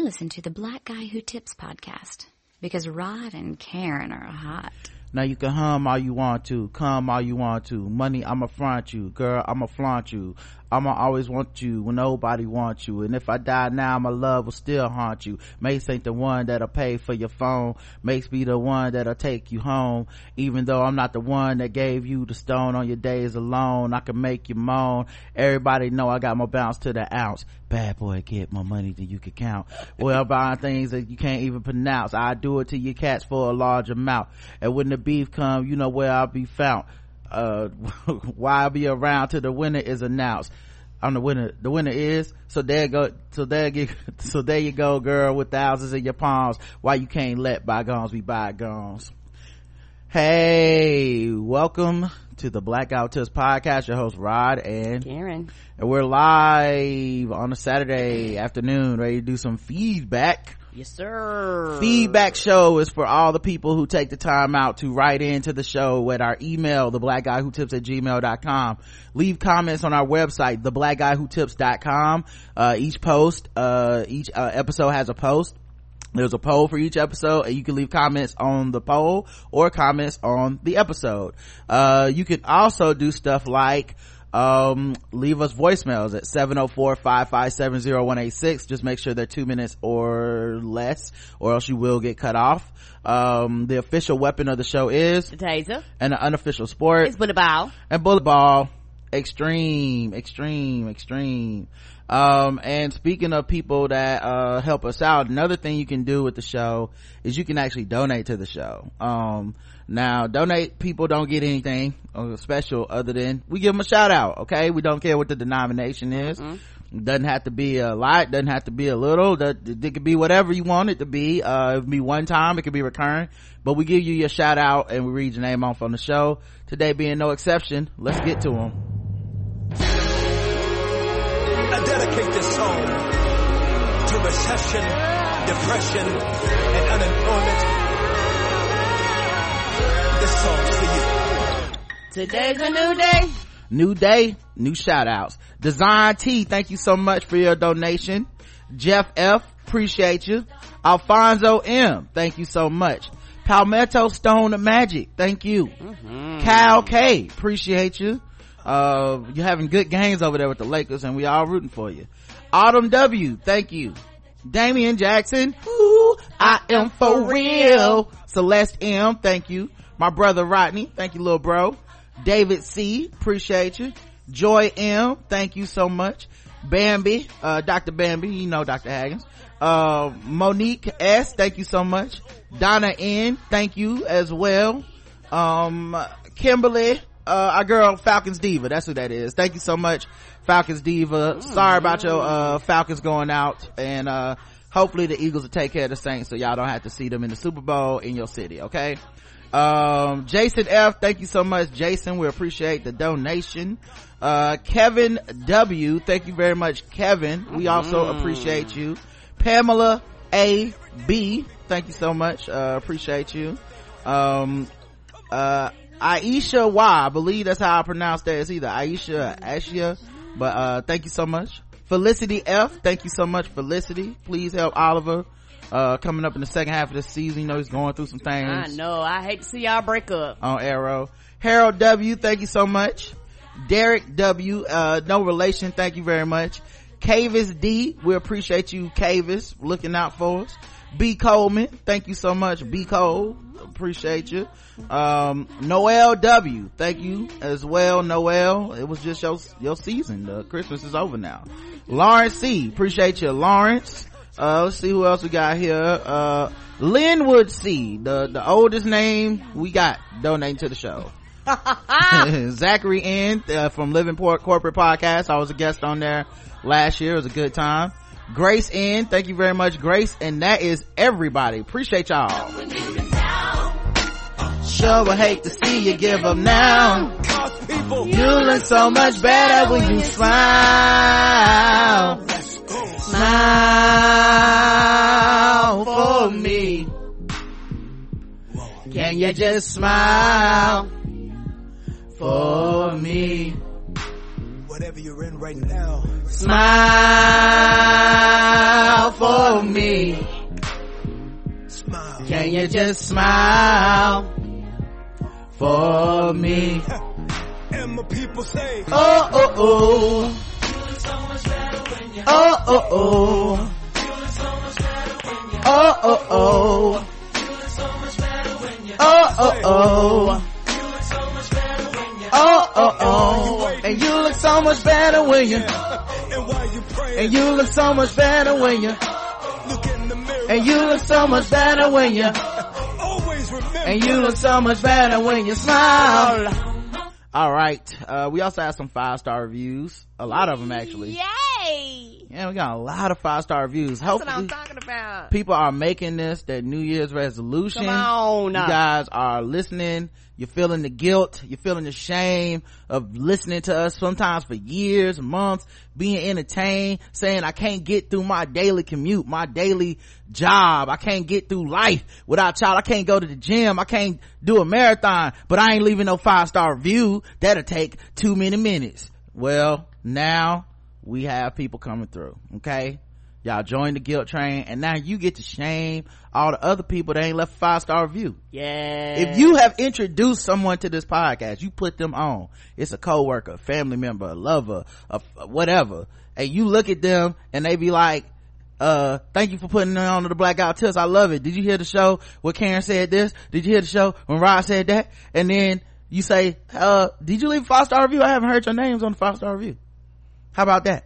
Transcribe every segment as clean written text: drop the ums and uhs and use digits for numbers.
I listen to the Black Guy Who Tips podcast because Rod and Karen are hot. Now you can hum all you want to, come all you want to. Money, I'ma front you. Girl, I'ma flaunt you. I'ma always want you when nobody wants you. And if I die now, my love will still haunt you. Mace ain't the one that'll pay for your phone. Mace be the one that'll take you home. Even though I'm not the one that gave you the stone on your days alone, I can make you moan. Everybody know I got my bounce to the ounce. Bad boy, get more money than you can count. Well, buying things that you can't even pronounce. I do it to your cats for a large amount. And when the beef come, you know where I'll be found. Why I'll be around till the winner is announced. I'm the winner. The winner is, so there you go, girl, with thousands in your palms. Why you can't let bygones be bygones? Hey, welcome to the Blackout Tips podcast. Your host Rod and Karen, and we're live on a Saturday afternoon, ready to do some feedback. Yes, sir. Feedback show is for all the people who take the time out to write into the show at our email, theblackguywhotips@gmail.com. Leave comments on our website, theblackguywhotips.com. Each episode has a post. There's a poll for each episode, and you can leave comments on the poll or comments on the episode. You can also do stuff like leave us voicemails at 704-557-0186. Just make sure they're 2 minutes or less, or else you will get cut off. The official weapon of the show is the taser, and the unofficial sport is bullet ball. And bullet ball, extreme. And speaking of people that help us out, another thing you can do with the show is you can actually donate to the show. Now donate people don't get anything special other than we give them a shout out. Okay, we don't care what the denomination is. Doesn't have to be a lot, doesn't have to be a little. It could be whatever you want it to be. It could be one time, it could be recurring, but we give you your shout out and we read your name off on the show. Today being no exception, let's get to them. I dedicate this song to recession, depression, and unemployment. This song's for you. Today's a new day. New day, new shout outs. Design T, thank you so much for your donation. Jeff F, appreciate you. Alfonso M, thank you so much. Palmetto Stone Magic, thank you. Cal K, appreciate you. You're having good games over there with the Lakers and we all rooting for you. Autumn W, thank you. Damian Jackson, ooh, I am for real. Celeste M, thank you. My brother Rodney, thank you little bro. David C, appreciate you. Joy M, thank you so much. Bambi, Dr. Bambi, you know Dr. Haggins. Monique S, thank you so much. Donna N, thank you as well. Kimberly, our girl Falcons Diva, that's who that is. Thank you so much, Falcons Diva. Sorry about your Falcons going out, and hopefully the Eagles will take care of the Saints so y'all don't have to see them in the Super Bowl in your city. Okay. Jason F, thank you so much, Jason. We appreciate the donation. Kevin W, thank you very much, Kevin. We also appreciate you. Pamela A B, thank you so much, appreciate you. Aisha Y, I believe that's how I pronounce that. It's either Aisha or Ashia, but thank you so much. Felicity F, thank you so much, Felicity. Please help Oliver coming up in the second half of the season. You know he's going through some things. I know, I hate to see y'all break up on Arrow. Harold W, thank you so much. Derek W, no relation, thank you very much. Cavis D, we appreciate you, Cavis, looking out for us. B Coleman, thank you so much, B Cole, appreciate you. Noel W, thank you as well, Noel. It was just your season. Christmas is over now. Lawrence C, appreciate you, Lawrence. Let's see who else we got here. Linwood C, the oldest name we got donating to the show. Zachary N, from Living Corporate Podcast. I was a guest on there last year. It was a good time. Grace N, thank you very much, Grace. And that is everybody. Appreciate y'all. Sure would hate to see you give up now. You look so much better when you smile. Smile for me. Can you just smile for me? Whatever you're in right now. Smile for me. Smile. Can you just smile for me? And my people say, Oh, oh, oh. Oh, oh, oh. Oh, oh, oh. Oh, oh, oh. Oh, oh, oh. And you look so much better when you, and while you pray, and you look so much better when you, look in the mirror, and you look so much better when you, always remember, and you look so much better when you smile. All right. We also have some 5-star reviews. A lot of them, actually. Yay! Yeah, we got a lot of 5-star reviews. That's what Hopefully I'm talking about. people are making this their New Year's resolution. Come on. You guys are listening. You're feeling the guilt. You're feeling the shame of listening to us sometimes for years, months, being entertained, saying I can't get through my daily commute, my daily job. I can't get through life without y'all. I can't go to the gym. I can't do a marathon, but I ain't leaving no 5-star review. That'll take too many minutes. Well, now we have people coming through. Okay. Y'all join the guilt train, and now you get to shame all the other people that ain't left a 5-star review. Yeah. If you have introduced someone to this podcast, you put them on. It's a coworker, family member, a lover, whatever. And you look at them and they be like, thank you for putting it on to the Blackout Tips. I love it. Did you hear the show where Karen said this? Did you hear the show when Rod said that? And then you say, did you leave a 5-star review? I haven't heard your names on the 5-star review. How about that?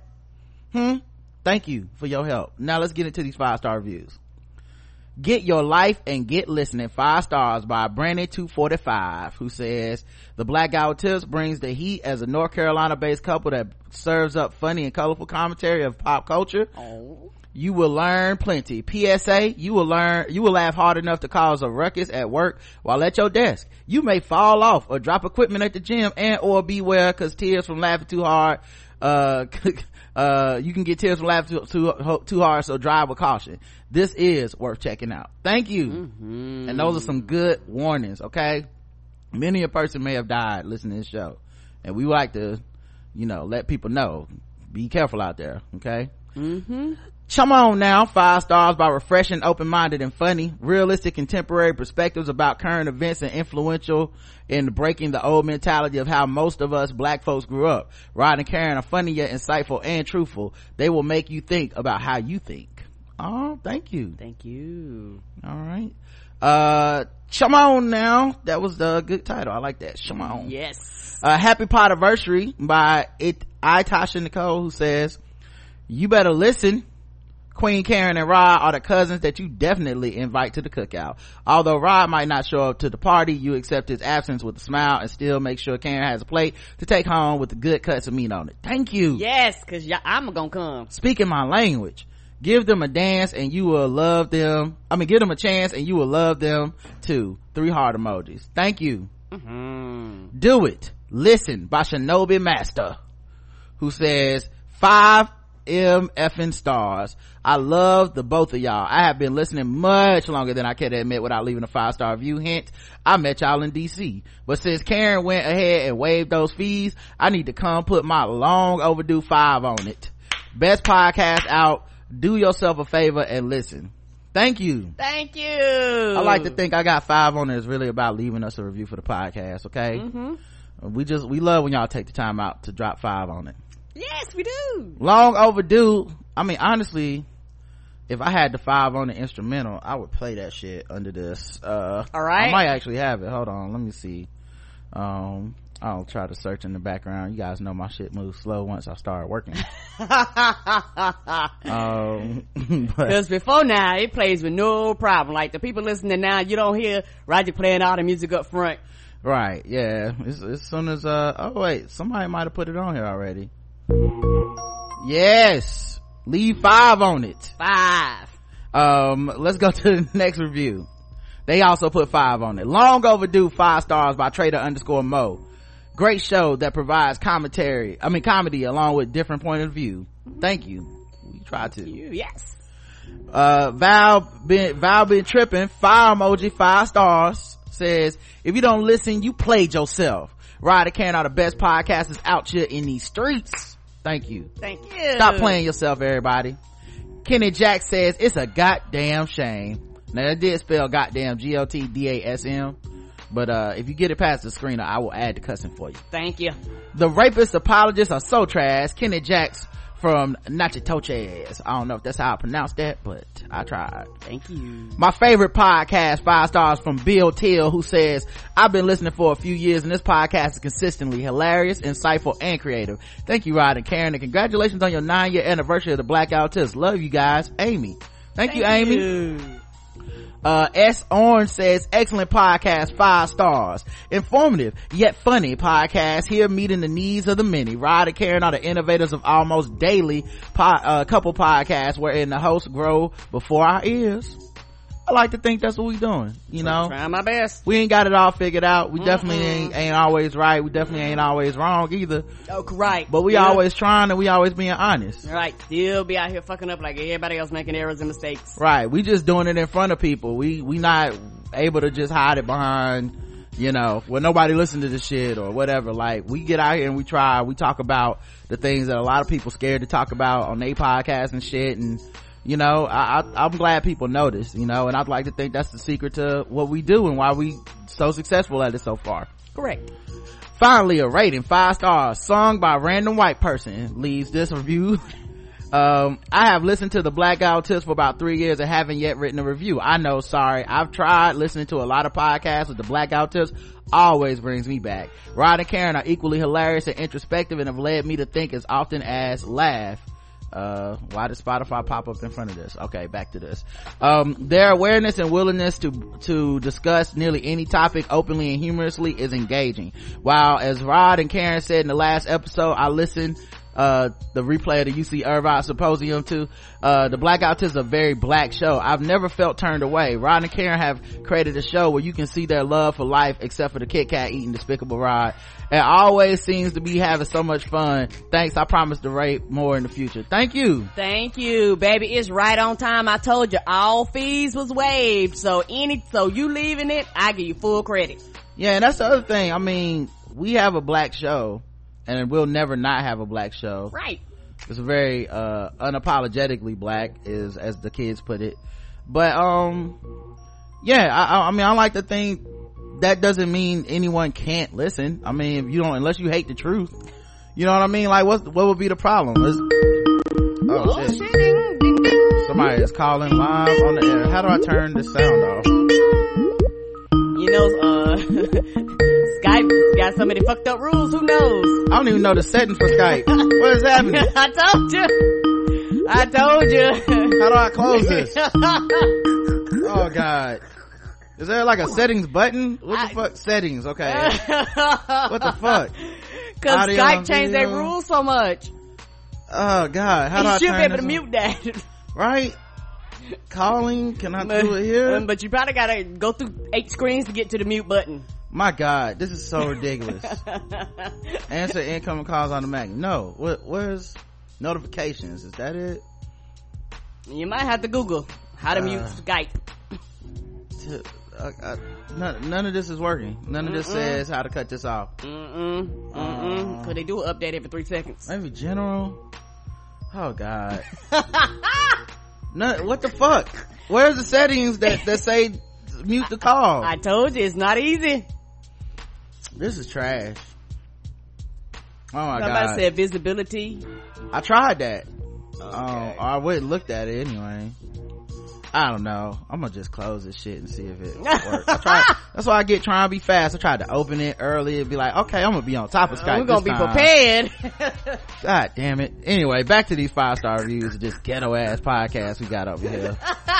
Thank you for your help. Now let's get into these 5-star reviews. Get Your Life and Get Listening, 5 stars by Brandon245, who says, the Blackout Tips brings the heat as a North Carolina based couple that serves up funny and colorful commentary of pop culture. Oh. You will learn plenty. PSA, you will laugh hard enough to cause a ruckus at work while at your desk. You may fall off or drop equipment at the gym, and or beware cause tears from laughing too hard. You can get tears from laughing too hard, so drive with caution. This is worth checking out. Thank you. And those are some good warnings. Okay, many a person may have died listening to this show, and we like to let people know, be careful out there. Okay. Come on now. 5 stars by Refreshing, Open-Minded, and Funny. Realistic contemporary perspectives about current events and influential in breaking the old mentality of how most of us black folks grew up. Rod and Karen are funny yet insightful and truthful. They will make you think about how you think. Oh, thank you. All right. Come on now. That was the good title. I like that. Come on. Yes. Happy Potiversary by Tasha Nicole, who says, you better listen. Queen Karen and Rod are the cousins that you definitely invite to the cookout. Although Rod might not show up to the party, you accept his absence with a smile and still make sure Karen has a plate to take home with the good cuts of meat on it. Thank you. Yes, cause I'm gonna come. Speaking my language. Give them a dance and you will love them. Give them a chance and you will love them too. 3 heart emojis. Thank you. Do It. Listen by Shinobi Master, who says 5 effing stars. I love the both of y'all. I have been listening much longer than I can admit without leaving a 5-star review. Hint, I met y'all in DC, but since Karen went ahead and waived those fees, I need to come put my long overdue 5 on it. Best podcast out. Do yourself a favor and listen. Thank you. I like to think I got 5 on it. It's really about leaving us a review for the podcast. Okay. We love when y'all take the time out to drop 5 on it. Yes, we do. Long overdue. Honestly, if I had the 5 on the instrumental, I would play that shit under this. All right. I might actually have it. Hold on. Let me see. I'll try to search in the background. You guys know my shit moves slow once I start working. Because before now, it plays with no problem. Like the people listening now, you don't hear Roger playing all the music up front. Right. Yeah. As soon as, oh wait, somebody might have put it on here already. Yes. Leave 5 on it. 5. Let's go to the next review. They also put 5 on it. Long overdue 5 stars by Trader_Mo. Great show that provides comedy along with different point of view. Thank you. We try to. Yes. Val been tripping. Fire emoji, 5 stars. Says, if you don't listen, you played yourself. Rod and Karen are the best podcasters out here in these streets. Thank you. Stop playing yourself, everybody. Kenny Jack says it's a goddamn shame. Now that did spell goddamn GOTDASM, but if you get it past the screener, I will add the cussing for you. Thank you. The rapist apologists are so trash. Kenny Jacks from Natchitoches. I don't know if that's how I pronounce that, but I tried. Thank you. My favorite podcast, 5 stars, from Bill Till, who says, I've been listening for a few years and this podcast is consistently hilarious, insightful, and creative. Thank you, Rod and Karen, and congratulations on your 9-year anniversary of the Blackout Tips. Love you guys. Amy. Thank you, Amy. S. Orange says, excellent podcast, 5 stars. Informative, yet funny podcast, here meeting the needs of the many. Rod and Karen are the innovators of almost daily couple podcasts wherein the hosts grow before our ears. I like to think that's what we doing, you know. Trying my best. We ain't got it all figured out. We definitely ain't always right. We definitely ain't always wrong either. Oh, right. But we always trying, and we always being honest. Right. Still be out here fucking up like everybody else, making errors and mistakes. Right. We just doing it in front of people. We not able to just hide it behind, you know, well, nobody listen to this shit or whatever. Like, we get out here and we talk about the things that a lot of people scared to talk about on their podcasts and shit. And you know, I'm glad people notice, you know, and I'd like to think that's the secret to what we do and why we so successful at it so far. Correct. Finally, a rating, 5 stars, sung by random white person, leaves this review. I have listened to the Blackout Tips for about 3 years and haven't yet written a review. I know, sorry. I've tried listening to a lot of podcasts, with the Blackout Tips always brings me back. Rod and Karen are equally hilarious and introspective and have led me to think as often as laugh. Why did Spotify pop up in front of this? Okay, back to this. Their awareness and willingness to discuss nearly any topic openly and humorously is engaging. While, as Rod and Karen said in the last episode, I listened the replay of the UC Irvine Symposium too. The Blackout is a very black show. I've never felt turned away. Rod and Karen have created a show where you can see their love for life, except for the Kit Kat eating Despicable Rod. It always seems to be having so much fun. Thanks. I promise to rate more in the future. Thank you. Thank you, baby. It's right on time. I told you all fees was waived. So you leaving it, I give you full credit. Yeah, and that's the other thing. I mean, we have a black show, and we'll never not have a black show. Right. It's very unapologetically black, as the kids put it. But yeah, I mean, I like to think that doesn't mean anyone can't listen. I mean, if you don't, unless you hate the truth, you know what I mean? Like, what would be the problem? Oh shit. Ding, ding. Somebody is calling live on the air. How do I turn this sound off? You know, Skype got so many fucked up rules. Who knows? I don't even know the settings for Skype. What is happening? I told you. How do I close this? Oh god. Is there like a settings button? What the fuck? Settings, okay. What the fuck? Cause Skype changed their rules so much. Oh god, how do I turn this? You should be able to mute that. Right? Calling, can I do it here? But you probably gotta go through 8 screens to get to the mute button. My god, this is so ridiculous. Answer incoming calls on the Mac. No, where's notifications? Is that it? You might have to Google how to mute Skype. None of this is working. None of this says how to cut this off. Cause they do an update every 3 seconds. Maybe general. Oh god. What the fuck? Where's the settings that say mute the call? I told you, it's not easy. This is trash. Oh my god. Somebody said visibility. I tried that. Okay. I went and looked at it anyway. I don't know. I'm gonna just close this shit and see if it works. That's why I get trying to be fast. I tried to open it early and be like, okay, I'm gonna be on top of Skype. We're gonna be prepared. God damn it. Anyway, back to these 5-star reviews of this ghetto ass podcast we got over here.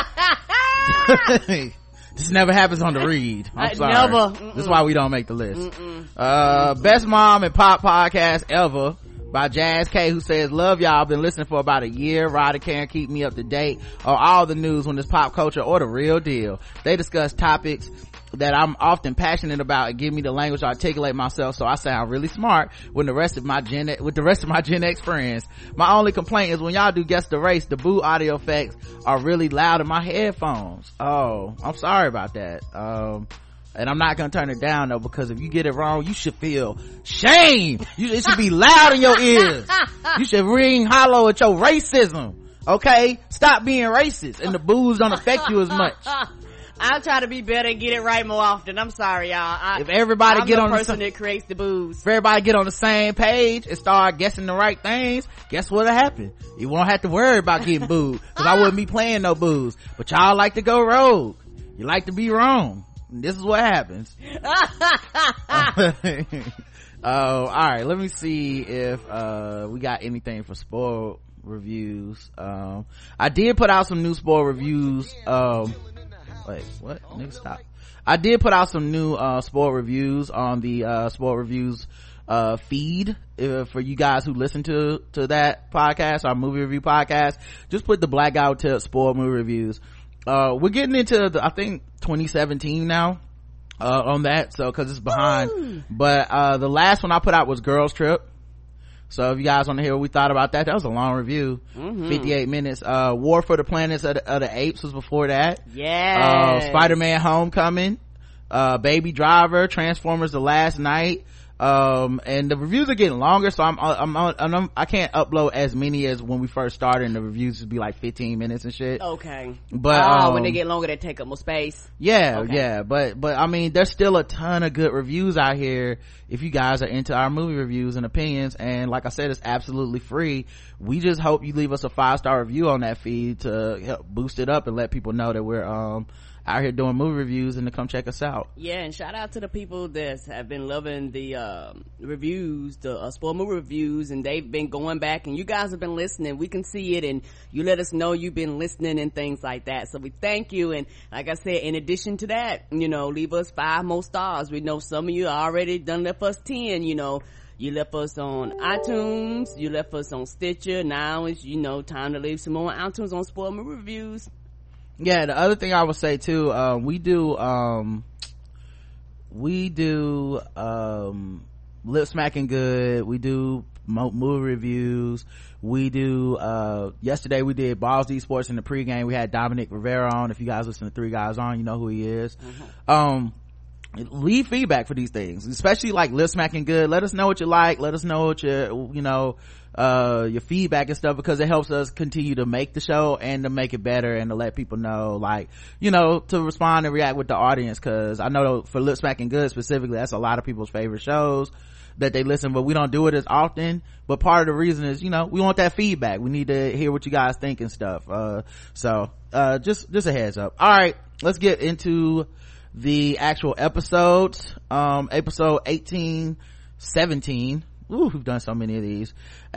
This never happens on the read. I'm sorry. Never. This is why we don't make the list. Best mom and pop podcast ever by Jazz K, who says, love y'all, been listening for about a year. Rod and Karen keep me up to date on all the news when it's pop culture or the real deal. They discuss topics that I'm often passionate about and give me the language to articulate myself so I sound really smart with the rest of my Gen X friends. My only complaint is when y'all do Guess the Race, the boo audio effects are really loud in my headphones. Oh, I'm sorry about that. and I'm not gonna turn it down though, because if you get it wrong, you should feel shame. It should be loud in your ears. You should ring hollow at your racism. Okay, stop being racist, and the booze don't affect you as much. I'll try to be better and get it right more often. I'm sorry, y'all. If everybody I'm get the on person that creates the booze. If everybody get on the same page and start guessing the right things, guess what'll happen? You won't have to worry about getting booed, because I wouldn't be playing no booze. But y'all like to go rogue. You like to be wrong. And this is what happens. All right, let me see if we got anything for spoiled reviews. I did put out some new spoiled reviews. Wait, what? Nigga, stop. I did put out some new spoiled reviews on the spoiled reviews feed for you guys who listen to that podcast, our movie review podcast. Just put the Black Guy Who Tips spoiled movie reviews. We're getting into I think 2017 now on that, so because it's behind. Woo! But the last one I put out was Girls Trip. So if you guys want to hear what we thought about that, that was a long review. 58 minutes. War for the Planets of the Apes was before that. Yeah. Spider-Man Homecoming, Baby Driver, Transformers The Last Night. And the reviews are getting longer, so I can't upload as many as when we first started, and the reviews would be like 15 minutes and shit. Okay. But when they get longer, they take up more space. Yeah. Okay. Yeah, but I mean, there's still a ton of good reviews out here if you guys are into our movie reviews and opinions. And like I said, it's absolutely free. We just hope you leave us a 5-star review on that feed to help boost it up and let people know that we're out here doing movie reviews and to come check us out. Yeah, and shout out to the people that have been loving the reviews, the spoiled movie reviews, and they've been going back, and you guys have been listening. We can see it, and you let us know you've been listening and things like that, so we thank you. And like I said, in addition to that, leave us 5 more stars. We know some of you already done left us 10. You left us on iTunes, you left us on Stitcher. Now it's time to leave some more on iTunes on spoiled movie reviews. Yeah, the other thing I would say too, we do Lip Smacking Good, we do movie reviews, we do yesterday we did Balls Deep Sports in the pregame. We had Dominic Rivera on. If you guys listen to Three Guys On, you know who he is. Leave feedback for these things, especially like Lip Smacking Good. Let us know what you like, let us know what your feedback and stuff, because it helps us continue to make the show and to make it better and to let people know, to respond and react with the audience. Because I know for Lip Smacking Good specifically, that's a lot of people's favorite shows that they listen, but we don't do it as often. But part of the reason is we want that feedback. We need to hear what you guys think and stuff. So just a heads up. All right, let's get into the actual episodes. Episode 1817. Ooh, we've done so many of these.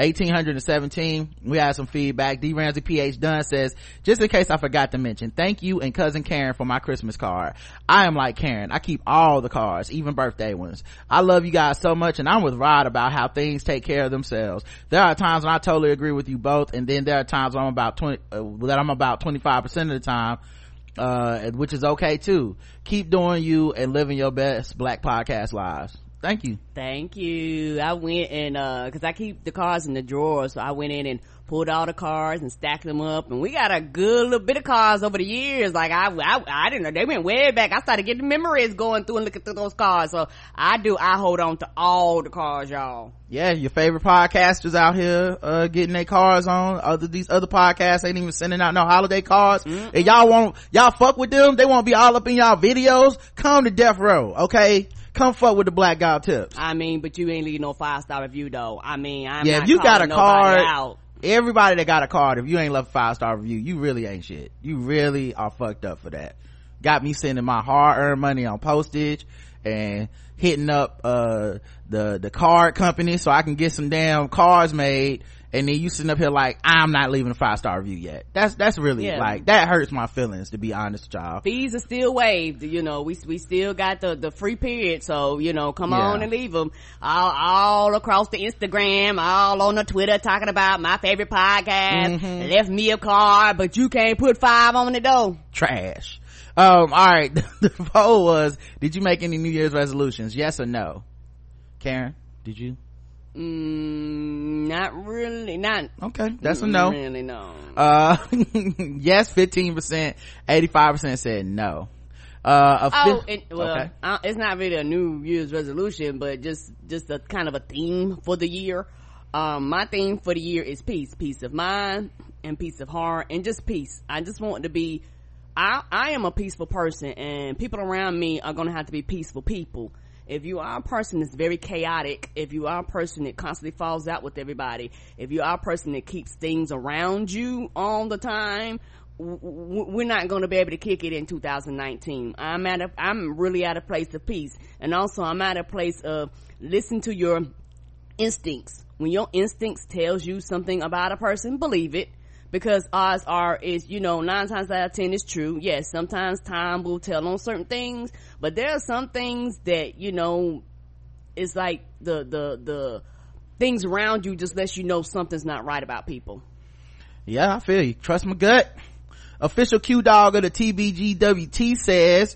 1817. We had some feedback. D Ramsey PH Dunn says, just in case I forgot to mention, thank you and cousin Karen for my Christmas card. I am like Karen. I keep all the cards, even birthday ones. I love you guys so much, and I'm with Rod about how things take care of themselves. There are times when I totally agree with you both, and then there are times when I'm about 25% of the time, which is okay too. Keep doing you and living your best Black podcast lives. Thank you. I went and because I keep the cards in the drawer, so I went in and pulled all the cards and stacked them up, and we got a good little bit of cards over the years. Like I didn't know, they went way back. I started getting memories going through and looking through those cards, so I hold on to all the cards, y'all. Yeah, your favorite podcasters out here getting their cards on. These other podcasts ain't even sending out no holiday cards. And y'all fuck with them, they won't be all up in y'all videos. Come to Death Row, okay? Come fuck with the Black Guy Tips. But you ain't leaving no 5-star review though. I'm not if you got a card out. Everybody that got a card, if you ain't left a 5-star review, you really ain't shit. You really are fucked up for that. Got me sending my hard-earned money on postage and hitting up the card company so I can get some damn cards made, and then you sitting up here like, I'm not leaving a 5-star review yet. That's really that hurts my feelings, to be honest with y'all. Fees are still waived, we still got the free period, so come on and leave them all across the Instagram, all on the Twitter, talking about my favorite podcast. Left me a card, but you can't put 5 on it though. Trash. All right. The poll was, did you make any New Year's resolutions? Yes or no? Karen, did you? Not really. Not okay. That's a no. Really, no. Yes, 15%. 85% said no. Okay. It's not really a New Year's resolution, but just a kind of a theme for the year. My theme for the year is peace of mind and peace of heart, and just peace. I just want to be, I am a peaceful person, and people around me are going to have to be peaceful people. If you are a person that's very chaotic, if you are a person that constantly falls out with everybody, if you are a person that keeps things around you all the time, we're not going to be able to kick it in 2019. I'm really at a place of peace, and also I'm at a place of listen to your instincts. When your instincts tells you something about a person, believe it, because odds are 9 times out of 10 is true. Yes, sometimes time will tell on certain things, but there are some things that it's like the things around you just lets you know something's not right about people. Yeah, I feel you. Trust my gut. Official Q Dog of the TBGWT says,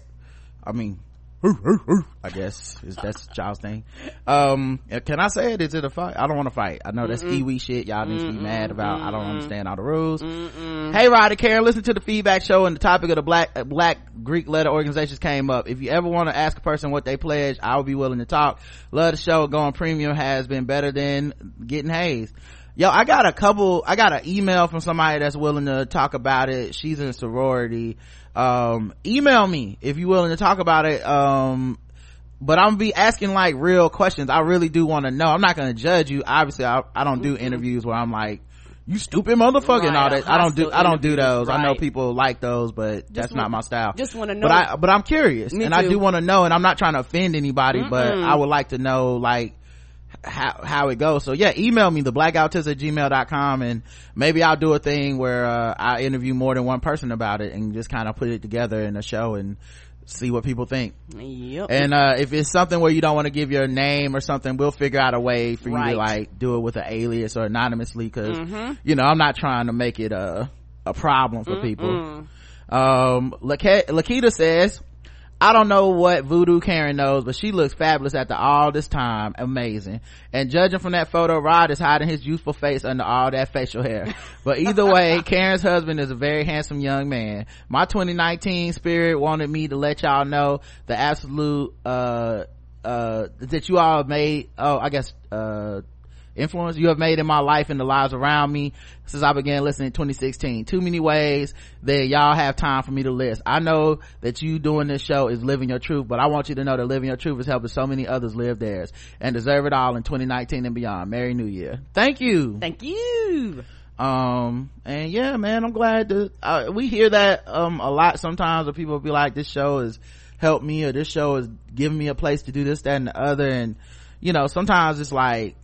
I guess that's Child's thing. Can I say it? Is it a fight? I don't want to fight. I know that's Kiwi shit y'all need to be mad about. I don't understand all the rules. Hey, Rod and Karen, listen to the feedback show, and the topic of the black Greek letter organizations came up. If you ever want to ask a person what they pledge, I will be willing to talk. Love the show. Going premium has been better than getting hazed. Yo, I got an email from somebody that's willing to talk about it. She's in a sorority. Email me if you're willing to talk about it. But I'm gonna be asking like real questions. I really do want to know. I'm not gonna judge you. Obviously, I don't do interviews where I'm like, you stupid motherfucker, right, and all that. I don't do those. Right. I know people like those, but that's not my style. Just want to know. But I'm curious, and I do want to know, and I'm not trying to offend anybody, but I would like to know like how it goes. So yeah, email me theblackoutist@gmail.com, and maybe I'll do a thing where I interview more than one person about it and just kind of put it together in a show and see what people think. Yep. And if it's something where you don't want to give your name or something, we'll figure out a way for you to like do it with an alias or anonymously, because I'm not trying to make it a problem for people. Lakita says, I don't know what Voodoo Karen knows, but she looks fabulous after all this time. Amazing. And judging from that photo, Rod is hiding his youthful face under all that facial hair. But either way, Karen's husband is a very handsome young man. My 2019 spirit wanted me to let y'all know the absolute that you all have made influence you have made in my life and the lives around me since I began listening in 2016. Too many ways that y'all have time for me to list. I know that you doing this show is living your truth, but I want you to know that living your truth is helping so many others live theirs and deserve it all in 2019 and beyond. Merry New Year. Thank you. And yeah, man, I'm glad that we hear that a lot sometimes, where people be like, this show has helped me, or this show has given me a place to do this, that, and the other. And sometimes it's like,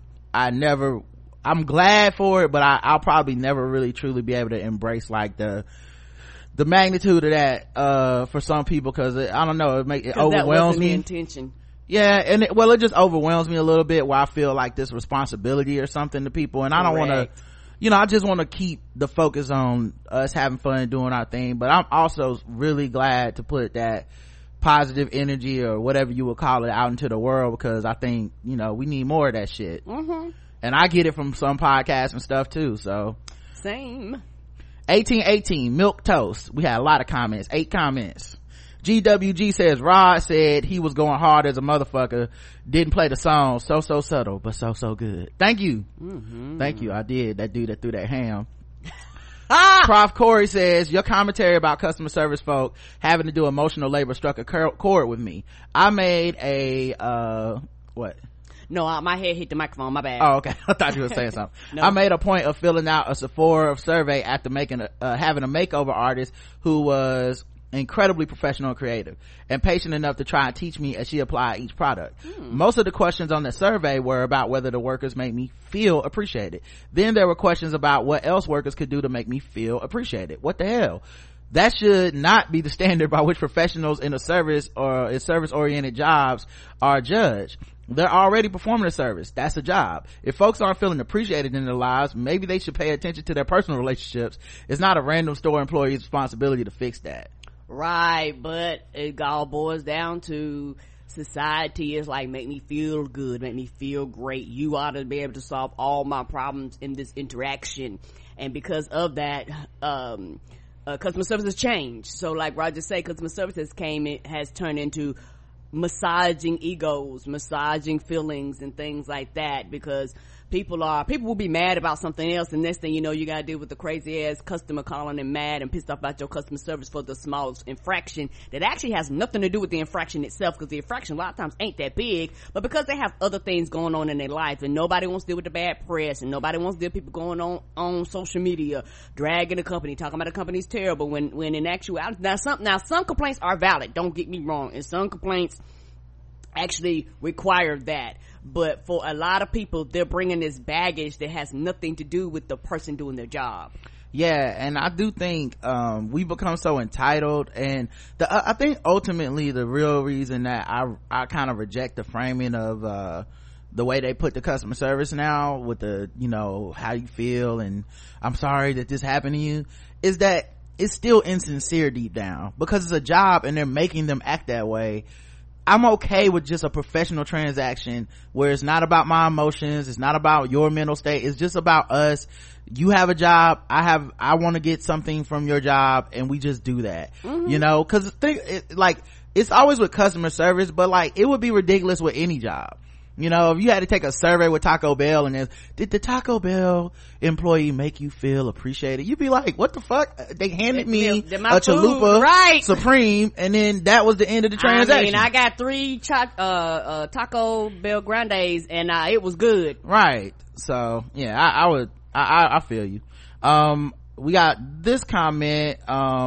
I'm glad for it, but I'll probably never really truly be able to embrace like the magnitude of that for some people, because I don't know, it overwhelms me. Intention. Yeah, and it just overwhelms me a little bit, where I feel like this responsibility or something to people, and I don't want to, I just want to keep the focus on us having fun and doing our thing. But I'm also really glad to put that positive energy, or whatever you would call it, out into the world, because I think we need more of that shit. And I get it from some podcasts and stuff too. So same. 1818 milk toast, we had a lot of comments, 8 comments. GWG says, Rod said he was going hard as a motherfucker, didn't play the song, so subtle but so good. Thank you. Thank you. I did. That dude that threw that ham. Prof Corey says, your commentary about customer service folk having to do emotional labor struck a chord with me. I made a what? No, my head hit the microphone, my bad. Oh, okay. I thought you were saying something. No. I made a point of filling out a Sephora survey after having a makeover artist who was incredibly professional and creative and patient enough to try and teach me as she applied each product. Most of the questions on the survey were about whether the workers made me feel appreciated. Then there were questions about what else workers could do to make me feel appreciated. What the hell? That should not be the standard by which professionals in a service or in service oriented jobs are judged. They're already performing a service. That's a job. If folks aren't feeling appreciated in their lives, maybe they should pay attention to their personal relationships. It's not a random store employee's responsibility to fix that. Right, but it all boils down to society is like, make me feel good, make me feel great. You ought to be able to solve all my problems in this interaction. And because of that, customer service has changed. So like Roger said, customer services has turned into massaging egos, massaging feelings and things like that, because people will be mad about something else, and next thing you know, you gotta deal with the crazy ass customer calling them mad and pissed off about your customer service for the smallest infraction that actually has nothing to do with the infraction itself, because the infraction a lot of times ain't that big, but because they have other things going on in their life, and nobody wants to deal with the bad press, and nobody wants to deal with people going on social media dragging the company, talking about the company's terrible, when in actuality, now some complaints are valid, don't get me wrong, and some complaints actually require that, but for a lot of people, they're bringing this baggage that has nothing to do with the person doing their job. Yeah, and I do think we become so entitled, and I think ultimately the real reason that I kind of reject the framing of the way they put the customer service now with the, you know, how you feel and I'm sorry that this happened to you, is that it's still insincere deep down, because it's a job and they're making them act that way. I'm okay with just a professional transaction where it's not about my emotions, it's not about your mental state, it's just about us. You have a job, I want to get something from your job, and we just do that. You know, because it's always with customer service, but like it would be ridiculous with any job. You know, if you had to take a survey with Taco Bell and did the Taco Bell employee make you feel appreciated? You'd be like, what the fuck? They handed me a Chalupa right. Supreme, and then that was the end of the transaction. I got 3 Taco Bell Grandes, and it was good. Right. So yeah, I feel you. We got this comment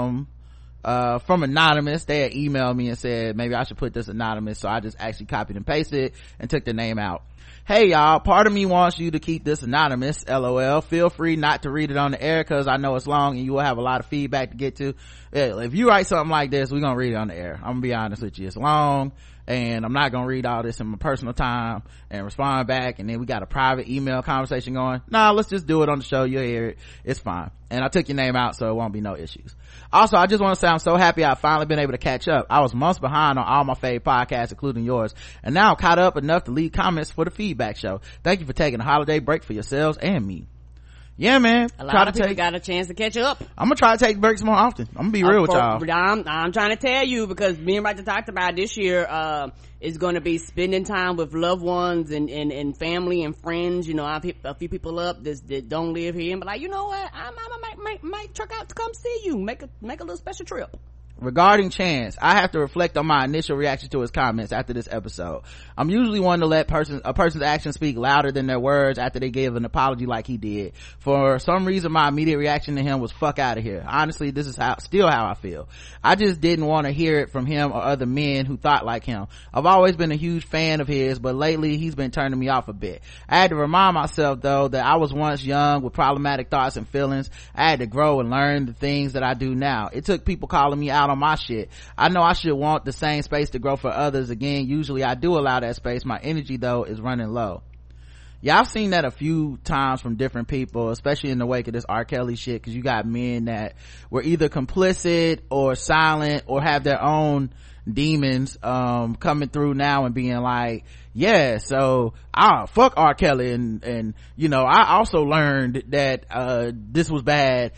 from anonymous. They had emailed me and said maybe I should put this anonymous, so I just actually copied and pasted it and took the name out. Hey y'all, part of me wants you to keep this anonymous, lol. Feel free not to read it on the air because I know it's long and you will have a lot of feedback to get to. If you write something like this, we're gonna read it on the air. I'm gonna be honest with you, it's long and I'm not gonna read all this in my personal time and respond back, and then we got a private email conversation going. Nah, let's just do it on the show, you'll hear it, it's fine. And I took your name out so it won't be no issues. Also, I just want to say I'm so happy I've finally been able to catch up. I was months behind on all my fave podcasts, including yours, and now I'm caught up enough to leave comments for the feedback show. Thank you for taking a holiday break for yourselves and me. Yeah, man. A lot of people got a chance to catch up. I'm gonna try to take breaks more often. I'm gonna be real with y'all. I'm trying to tell you, because me and Roger talked about this year is going to be spending time with loved ones and family and friends. You know, I've hit a few people up that don't live here, and be like, you know what, I might truck out to come see you, make a little special trip. Regarding Chance, I have to reflect on my initial reaction to his comments after this episode. I'm usually one to let a person's actions speak louder than their words after they give an apology like he did. For some reason, my immediate reaction to him was fuck out of here. Honestly, this is still how I feel. I just didn't want to hear it from him or other men who thought like him. I've always been a huge fan of his, but lately he's been turning me off a bit. I had to remind myself though that I was once young with problematic thoughts and feelings. I had to grow and learn the things that I do now. It took people calling me out on my shit. I know I should want the same space to grow for others. Again, usually I do allow that space. My energy though is running low. Yeah, I've seen that a few times from different people, especially in the wake of this R. Kelly shit, because you got men that were either complicit or silent or have their own demons coming through now and being like, yeah, so fuck R. Kelly, and you know, I also learned that this was bad.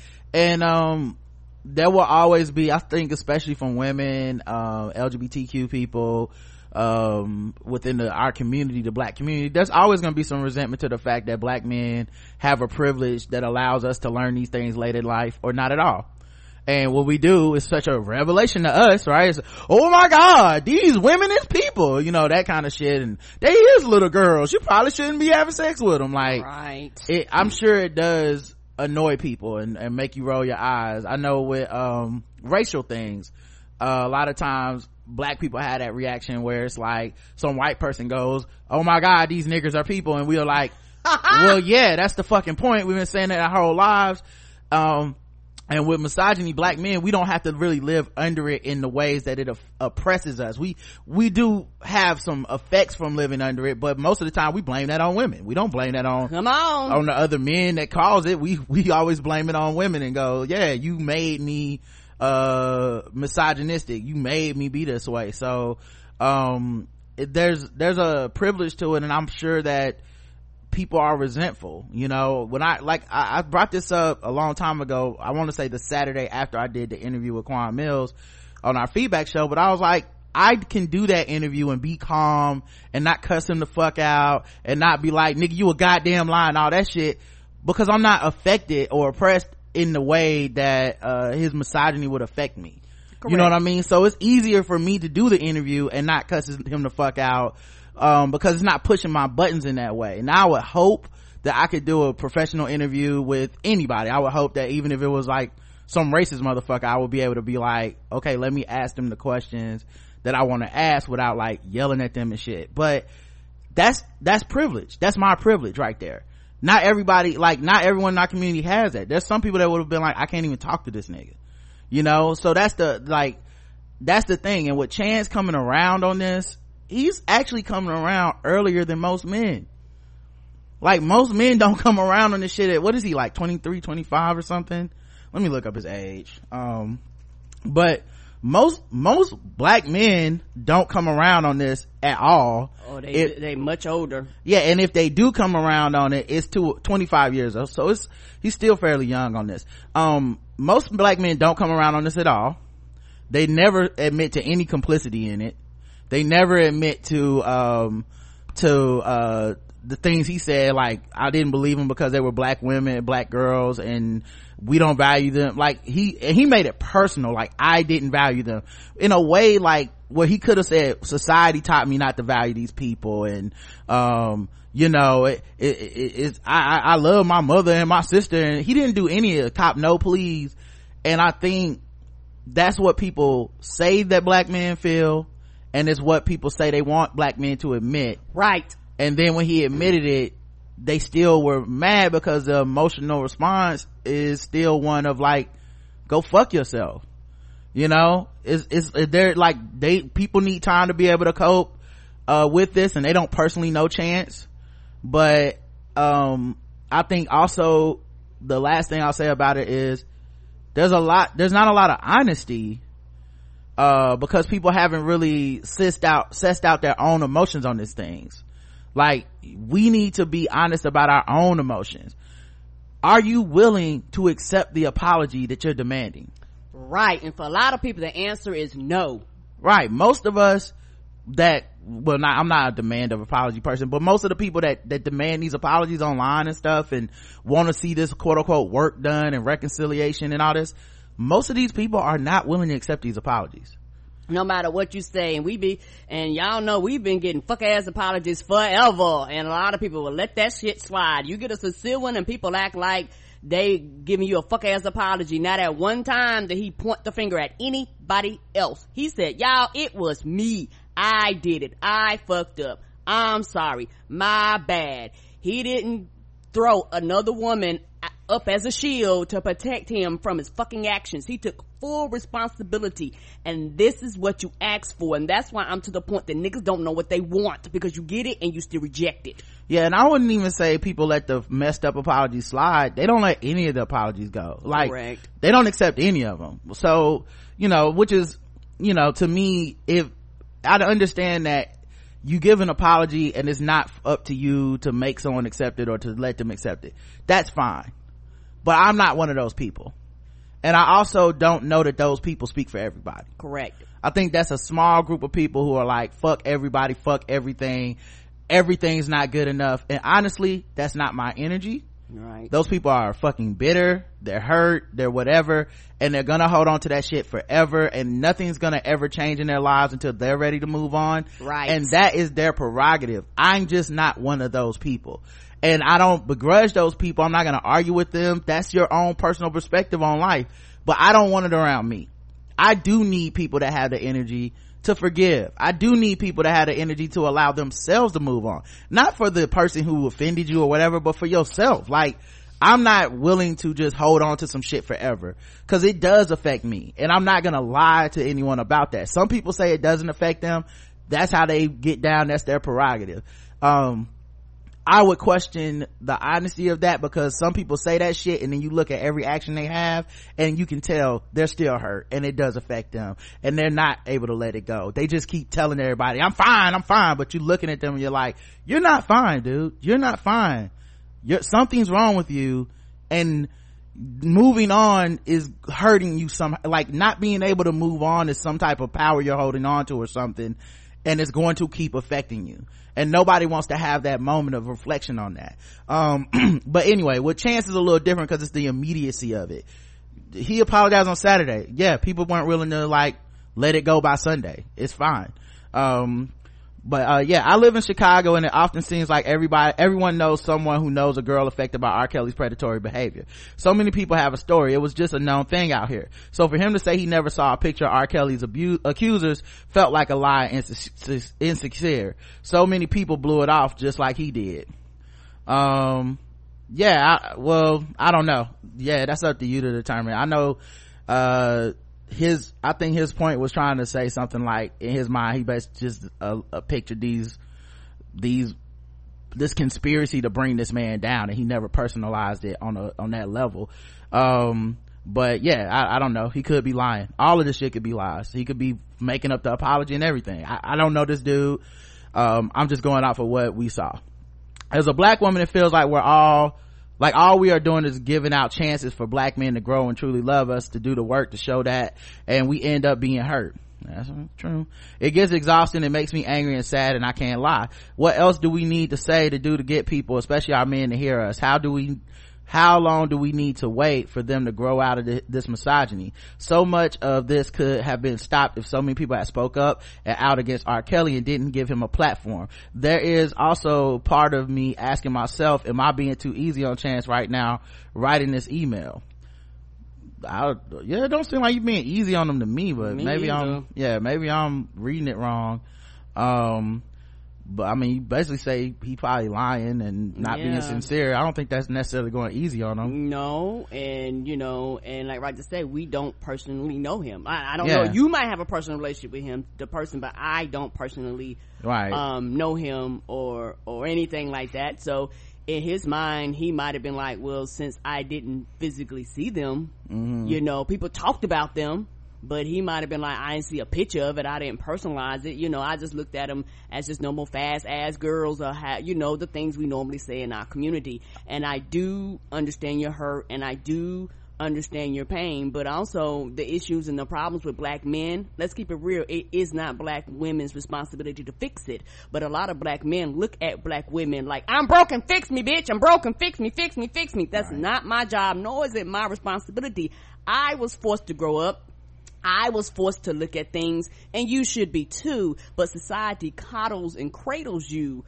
And there will always be, I think, especially from women, LGBTQ people, within our community, the black community, there's always going to be some resentment to the fact that black men have a privilege that allows us to learn these things late in life, or not at all. And what we do is such a revelation to us, right? It's, oh my god, these women is people, you know, that kind of shit. And they is little girls, you probably shouldn't be having sex with them. Like, right. I'm sure it does annoy people and make you roll your eyes. I know with racial things, a lot of times black people have that reaction where it's like some white person goes, oh my god, these niggers are people, and we're like, well yeah, that's the fucking point, we've been saying that our whole lives. And with misogyny, black men, we don't have to really live under it in the ways that it oppresses us. We do have some effects from living under it, but most of the time we blame that on women. We don't blame that on the other men that cause it. We always blame it on women and go, yeah, you made me misogynistic, you made me be this way. So there's a privilege to it, and I'm sure that people are resentful. You know, when I brought this up a long time ago, I want to say the Saturday after I did the interview with Quan Mills on our feedback show, but I was like, I can do that interview and be calm and not cuss him the fuck out and not be like, nigga, you a goddamn lie and all that shit, because I'm not affected or oppressed in the way that his misogyny would affect me. Correct. You know what I mean? So it's easier for me to do the interview and not cuss him the fuck out, because it's not pushing my buttons in that way. And I would hope that I could do a professional interview with anybody. I would hope that even if it was like some racist motherfucker, I would be able to be like, okay, let me ask them the questions that I want to ask without like yelling at them and shit. But that's privilege. That's my privilege right there. Not everybody, like not everyone in our community has that. There's some people that would have been like, I can't even talk to this nigga, you know? So that's the thing. And with Chance coming around on this, he's actually coming around earlier than most men. Like most men don't come around on this shit at, what is he, like 23, 25 or something? Let me look up his age. But most black men don't come around on this at all. Oh, they much older. Yeah, and if they do come around on it, it's 25 years old. So he's still fairly young on this. Most black men don't come around on this at all. They never admit to any complicity in it. They never admit to the things he said, like, I didn't believe him because they were black women and black girls and we don't value them. Like he made it personal, like I didn't value them in a way, like where he could have said society taught me not to value these people. And you know, I love my mother and my sister, and he didn't do any of the cop no please. And I think that's what people say that black men feel, and it's what people say they want black men to admit. Right. And then when he admitted it, they still were mad because the emotional response is still one of like, go fuck yourself. You know, they're like, people need time to be able to cope with this, and they don't personally know Chance. But I think also the last thing I'll say about it is there's not a lot of honesty because people haven't really sussed out their own emotions on these things. Like, we need to be honest about our own emotions. Are you willing to accept the apology that you're demanding? Right. And for a lot of people, the answer is no. Right. Most of us I'm not a demand of apology person, but most of the people that demand these apologies online and stuff and want to see this quote unquote work done and reconciliation and all this, most of these people are not willing to accept these apologies. No matter what you say. And y'all know we've been getting fuck ass apologies forever, and a lot of people will let that shit slide. You get a sincere one and people act like they giving you a fuck ass apology. Not at one time did he point the finger at anybody else. He said, y'all, it was me, I did it, I fucked up, I'm sorry, my bad. He didn't throw another woman up as a shield to protect him from his fucking actions. He took full responsibility, and this is what you asked for. And that's why I'm to the point that niggas don't know what they want, because you get it and you still reject it. Yeah, and I wouldn't even say people let the messed up apologies slide. They don't let any of the apologies go. Like, correct. They don't accept any of them. So, you know, which is, you know, to me, if I'd understand that you give an apology and it's not up to you to make someone accept it or to let them accept it, that's fine. But I'm not one of those people, and I also don't know that those people speak for everybody. Correct. I think that's a small group of people who are like, fuck everybody, fuck everything, everything's not good enough. And honestly, that's not my energy. Right. Those people are fucking bitter, they're hurt, they're whatever, and they're gonna hold on to that shit forever, and nothing's gonna ever change in their lives until they're ready to move on. Right. And that is their prerogative. I'm just not one of those people, and I don't begrudge those people. I'm not gonna argue with them. That's your own personal perspective on life, but I don't want it around me. I do need people that have the energy to forgive. I do need people to have the energy to allow themselves to move on, not for the person who offended you or whatever, but for yourself. Like, I'm not willing to just hold on to some shit forever, because it does affect me, and I'm not gonna lie to anyone about that. Some people say it doesn't affect them. That's how they get down. That's their prerogative. I would question the honesty of that, because some people say that shit and then you look at every action they have and you can tell they're still hurt and it does affect them and they're not able to let it go. They just keep telling everybody, I'm fine, but you're looking at them and you're like, you're not fine, dude. You're not fine. Something's wrong with you, and moving on is hurting you like not being able to move on is some type of power you're holding on to or something, and it's going to keep affecting you, and nobody wants to have that moment of reflection on that. But anyway, with Chance is a little different because it's the immediacy of it. He apologized on Saturday. Yeah, people weren't willing to like let it go by Sunday. It's fine. But yeah, I live in Chicago, and it often seems like everyone knows someone who knows a girl affected by R. Kelly's predatory behavior. So many people have a story. It was just a known thing out here. So for him to say he never saw a picture of R. Kelly's accusers felt like a lie and insincere. So many people blew it off just like he did. Yeah, I don't know. Yeah, that's up to you to determine. I know, I think his point was trying to say something like, in his mind, he basically just pictured this conspiracy to bring this man down, and he never personalized it on that level. But yeah, I don't know. He could be lying. All of this shit could be lies. He could be making up the apology and everything. I don't know this dude. I'm just going off of what we saw. As a black woman, it feels like all we are doing is giving out chances for black men to grow and truly love us, to do the work to show that, and we end up being hurt. That's true. It gets exhausting. It makes me angry and sad, and I can't lie. What else do we need to say to do to get people, especially our men, to hear us? How long do we need to wait for them to grow out of this misogyny? So much of this could have been stopped if so many people had spoke up and out against R. Kelly and didn't give him a platform. There is also part of me asking myself, am I being too easy on Chance right now writing this email? It don't seem like you being easy on them to me, but maybe I'm reading it wrong. But I mean, you basically say he probably lying and not being sincere. I don't think that's necessarily going easy on him. No, and and like right to say, we don't personally know him. I don't know. You might have a personal relationship with him, the person, but I don't personally know him or anything like that. So in his mind, he might have been like, well, since I didn't physically see them, people talked about them, but he might have been like, I didn't see a picture of it, I didn't personalize it, I just looked at them as just normal fast ass girls, or the things we normally say in our community. And I do understand your hurt, and I do understand your pain, but also the issues and the problems with black men. Let's keep it real, it is not black women's responsibility to fix it, but a lot of black men look at black women like, I'm broken, fix me, bitch, I'm broken, fix me. That's not my job, nor is it my responsibility. I was forced to grow up, I was forced to look at things, and you should be too, but society coddles and cradles you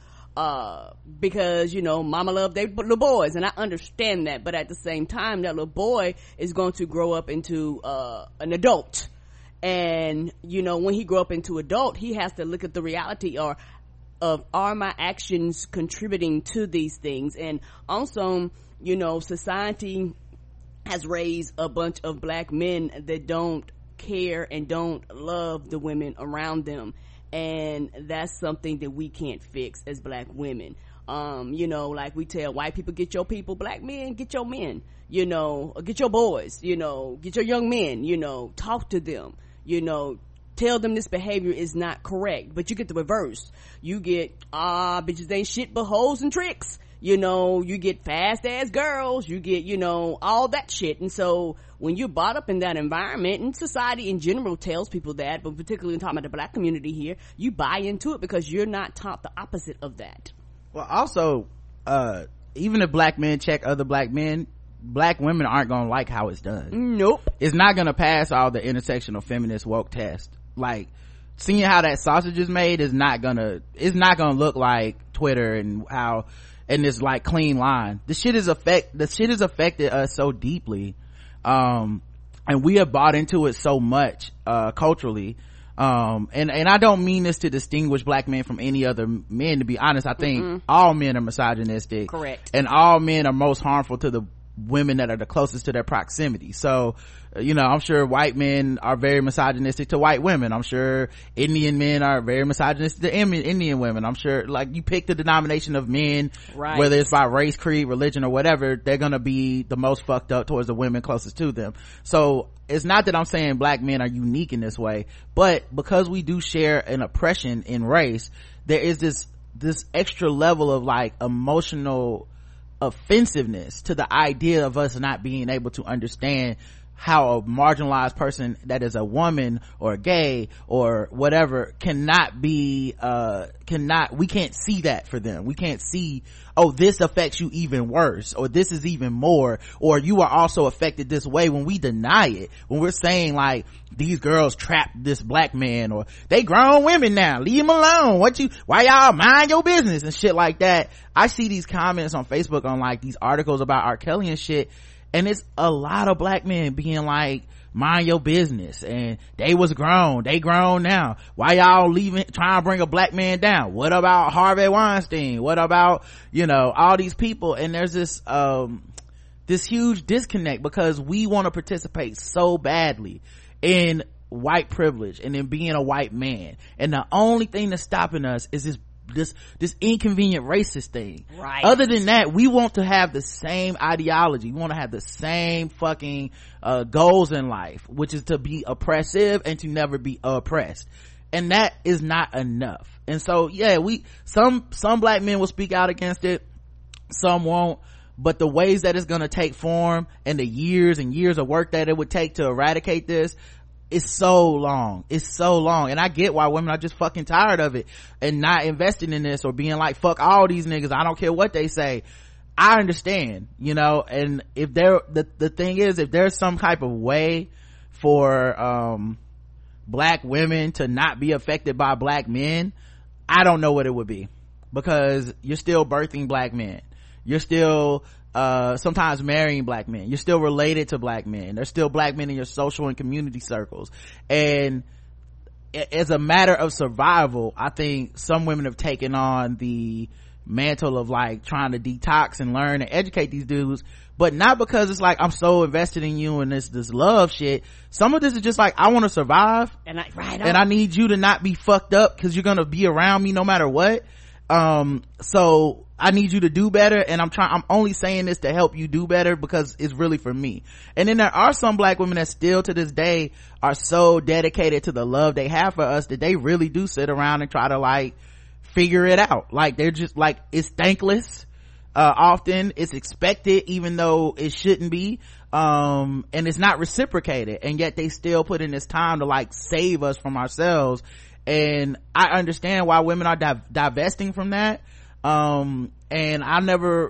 because mama loved their little boys, and I understand that, but at the same time, that little boy is going to grow up into an adult, and when he grow up into adult, he has to look at the reality of are my actions contributing to these things. And also society has raised a bunch of black men that don't care and don't love the women around them, and that's something that we can't fix as black women. Like we tell white people, get your people, black men, get your men, get your boys, get your young men, talk to them, tell them this behavior is not correct. But you get the reverse. You get bitches ain't shit but hoes and tricks, you get fast ass girls, you get all that shit. And so when you're brought up in that environment, and society in general tells people that, but particularly talking about the black community here, you buy into it because you're not taught the opposite of that. Well, also even if black men check other black men, black women aren't gonna like how it's done. Nope. It's not gonna pass all the intersectional feminist woke test. Like, seeing how that sausage is made it's not gonna look like Twitter and this like clean line. The shit has affected us so deeply, and we have bought into it so much culturally, and I don't mean this to distinguish black men from any other men. To be honest, I think all men are misogynistic, correct, and all men are most harmful to women that are the closest to their proximity. So I'm sure white men are very misogynistic to white women. I'm sure Indian men are very misogynistic to Indian women. I'm sure, like, you pick the denomination of men, right, whether it's by race, creed, religion, or whatever, they're gonna be the most fucked up towards the women closest to them. So it's not that I'm saying black men are unique in this way, but because we do share an oppression in race, there is this extra level of like emotional offensiveness to the idea of us not being able to understand how a marginalized person that is a woman or gay or whatever we can't see that for them. We can't see, oh, this affects you even worse, or this is even more, or you are also affected this way, when we deny it, when we're saying like, these girls trapped this black man, or they grown women now, leave them alone, why y'all mind your business and shit like that. I see these comments on Facebook on like these articles about R. Kelly and shit, and it's a lot of black men being like, mind your business, and they grown now, why y'all trying to bring a black man down? What about Harvey Weinstein? What about all these people? And there's this huge disconnect because we want to participate so badly in white privilege and in being a white man, and the only thing that's stopping us is this inconvenient racist thing. Right. Other than that, we want to have the same ideology. We want to have the same fucking goals in life, which is to be oppressive and to never be oppressed. And that is not enough. And so, yeah, some black men will speak out against it, some won't. But the ways that it's gonna take form and the years and years of work that it would take to eradicate this, it's so long. And I get why women are just fucking tired of it and not investing in this, or being like, fuck all these niggas, I don't care what they say. I understand, and if the thing is, if there's some type of way for black women to not be affected by black men, I don't know what it would be, because you're still birthing black men, you're still sometimes marrying black men, you're still related to black men, there's still black men in your social and community circles, and as a matter of survival, I think some women have taken on the mantle of like trying to detox and learn and educate these dudes, but not because it's like, I'm so invested in you and this love shit. Some of this is just like, I want to survive, and I need you to not be fucked up because you're gonna be around me no matter what. So I need you to do better, and I'm only saying this to help you do better because it's really for me. And then there are some black women that still to this day are so dedicated to the love they have for us that they really do sit around and try to like figure it out. Like, they're just like, it's thankless, often it's expected even though it shouldn't be, and it's not reciprocated, and yet they still put in this time to like save us from ourselves. And I understand why women are divesting from that, and I'll never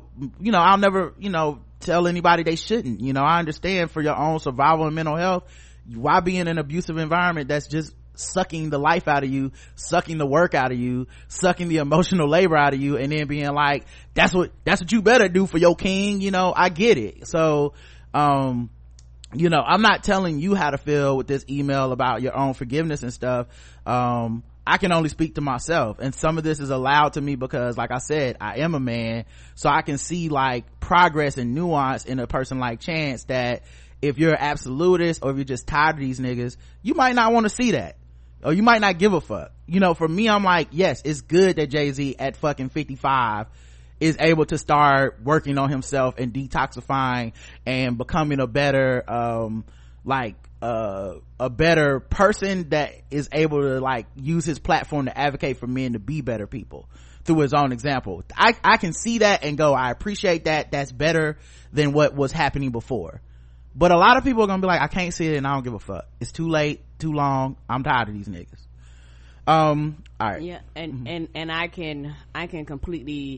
tell anybody they shouldn't. I understand for your own survival and mental health, why be in an abusive environment that's just sucking the life out of you, sucking the work out of you, sucking the emotional labor out of you, and then being like, that's what you better do for your king. I get it. So I'm not telling you how to feel with this email about your own forgiveness and stuff. I can only speak to myself, and some of this is allowed to me because, like I said, I am a man, so I can see like progress and nuance in a person like Chance, that if you're an absolutist or if you're just tired of these niggas, you might not want to see that, or you might not give a fuck. For me, I'm like, yes, it's good that Jay-Z at fucking 55 is able to start working on himself and detoxifying and becoming a better a better person that is able to like use his platform to advocate for men to be better people through his own example. I can see that and go, I appreciate that, that's better than what was happening before. But a lot of people are gonna be like, I can't see it and I don't give a fuck, it's too late, too long, I'm tired of these niggas. All right. Yeah, and I can completely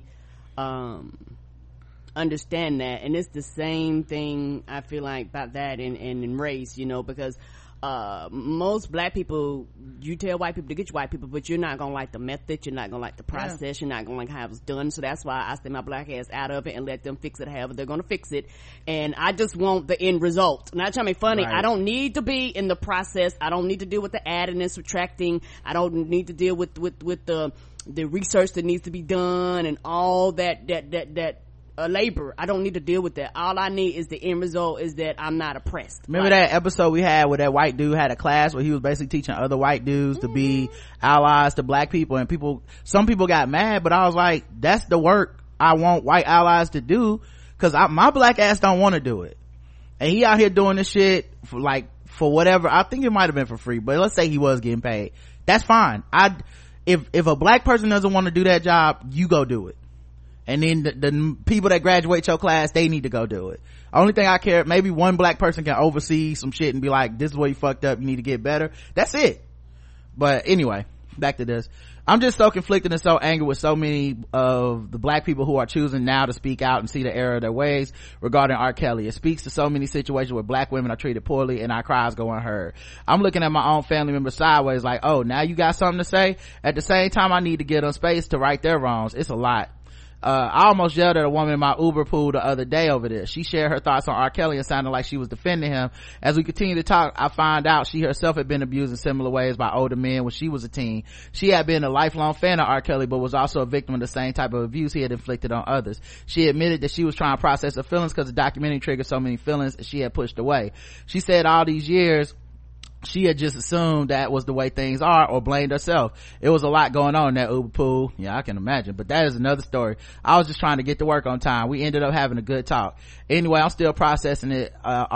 understand that, and it's the same thing I feel like about that in race, because most black people, you tell white people to get you white people, but you're not gonna like the method, you're not gonna like the process, you're not gonna like how it was done. So that's why I stay my black ass out of it and let them fix it however they're gonna fix it. And I just want the end result. Not trying to be funny, right. I don't need to be in the process, I don't need to deal with the adding and subtracting, I don't need to deal with the research that needs to be done and all that a laborer. I don't need to deal with that. All I need is the end result is that I'm not oppressed. Remember that episode we had where that white dude had a class where he was basically teaching other white dudes to be allies to black people, and some people got mad, but I was like, that's the work I want white allies to do, because my black ass don't want to do it. And he out here doing this shit for whatever. I think it might have been for free, but let's say he was getting paid. That's fine. If a black person doesn't want to do that job, you go do it. And then the people that graduate your class, they need to go do it. Only thing I care, maybe one black person can oversee some shit and be like, this is where you fucked up, you need to get better. That's it. But anyway, back to this. I'm just so conflicted and so angry with so many of the black people who are choosing now to speak out and see the error of their ways regarding R. Kelly. It speaks to so many situations where black women are treated poorly and our cries go unheard. I'm looking at my own family members sideways like, oh, now you got something to say? At the same time, I need to give them space to right their wrongs. It's a lot. I almost yelled at a woman in my Uber pool the other day over this. She shared her thoughts on R. Kelly and sounded like she was defending him. As we continue to talk, I find out she herself had been abused in similar ways by older men when she was a teen. She had been a lifelong fan of R. Kelly, but was also a victim of the same type of abuse he had inflicted on others. She admitted that she was trying to process her feelings because the documentary triggered so many feelings she had pushed away. She said all these years she had just assumed that was the way things are, or blamed herself. It was a lot going on in that Uber pool. Yeah, I can imagine, but that is another story. I was just trying to get to work on time. We ended up having a good talk. Anyway, I'm still processing it.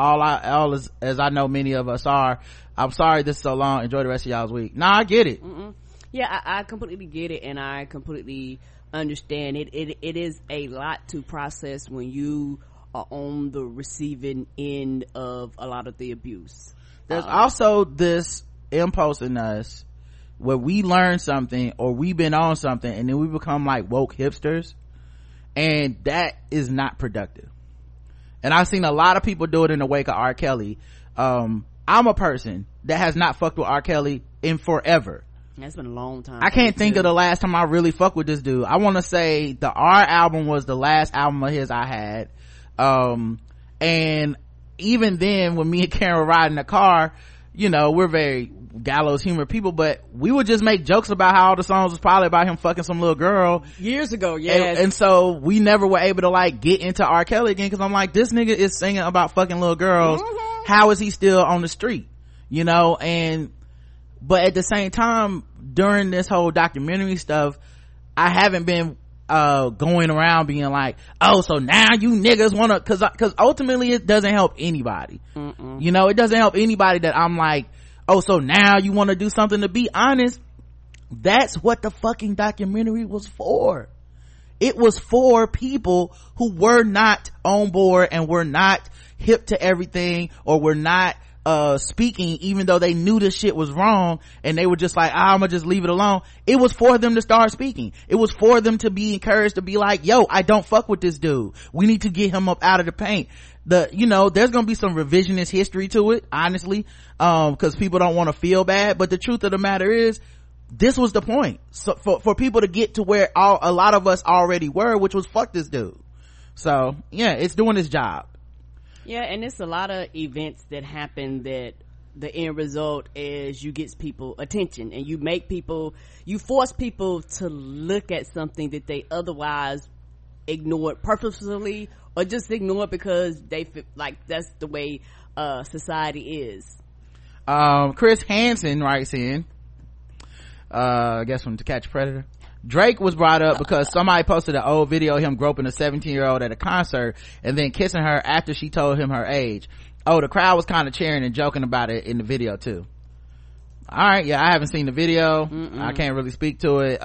All as I know many of us are. I'm sorry this is so long. Enjoy the rest of y'all's week. Nah, I get it. Yeah, I completely get it, and I completely understand it. It is a lot to process when you are on the receiving end of a lot of the abuse. There's also this impulse in us where we learn something or we've been on something and then we become like woke hipsters, and that is not productive. And I've seen a lot of people do it in the wake of R. Kelly. I'm a person that has not fucked with R. Kelly in forever. That's been a long time. I can't think of the last time I really fucked with this dude. I want to say the R album was the last album of his I had. And even then, when me and Karen were riding the car, you know, we're very gallows humor people, but we would just make jokes about how all the songs was probably about him fucking some little girl years ago. Yes. And so we never were able to like get into R. Kelly again, because I'm like, this nigga is singing about fucking little girls. How is he still on the street, you know? But at the same time, during this whole documentary stuff, I haven't been going around being like, oh, so now you niggas wanna, cause ultimately it doesn't help anybody. You know, it doesn't help anybody that I'm like, oh, so now you want to do something. To be honest, that's what the fucking documentary was for. It was for people who were not on board and were not hip to everything, or were not speaking, even though they knew this shit was wrong, and they were just like, I'm gonna just leave it alone. It was for them to start speaking. It was for them to be encouraged to be like, yo, I don't fuck with this dude, we need to get him up out of the paint. You know, there's gonna be some revisionist history to it, honestly, because people don't want to feel bad, but the truth of the matter is, this was the point. So for people to get to where a lot of us already were, which was fuck this dude. So yeah, it's doing its job. Yeah, and it's a lot of events that happen that the end result is you get people attention, and you force people to look at something that they otherwise ignored purposefully, or just ignore because they feel like that's the way society is. Chris Hansen writes in, I guess from To Catch a Predator, Drake was brought up because somebody posted an old video of him groping a 17-year-old at a concert and then kissing her after she told him her age. Oh, the crowd was kind of cheering and joking about it in the video too. All right, yeah, I haven't seen the video. I can't really speak to it.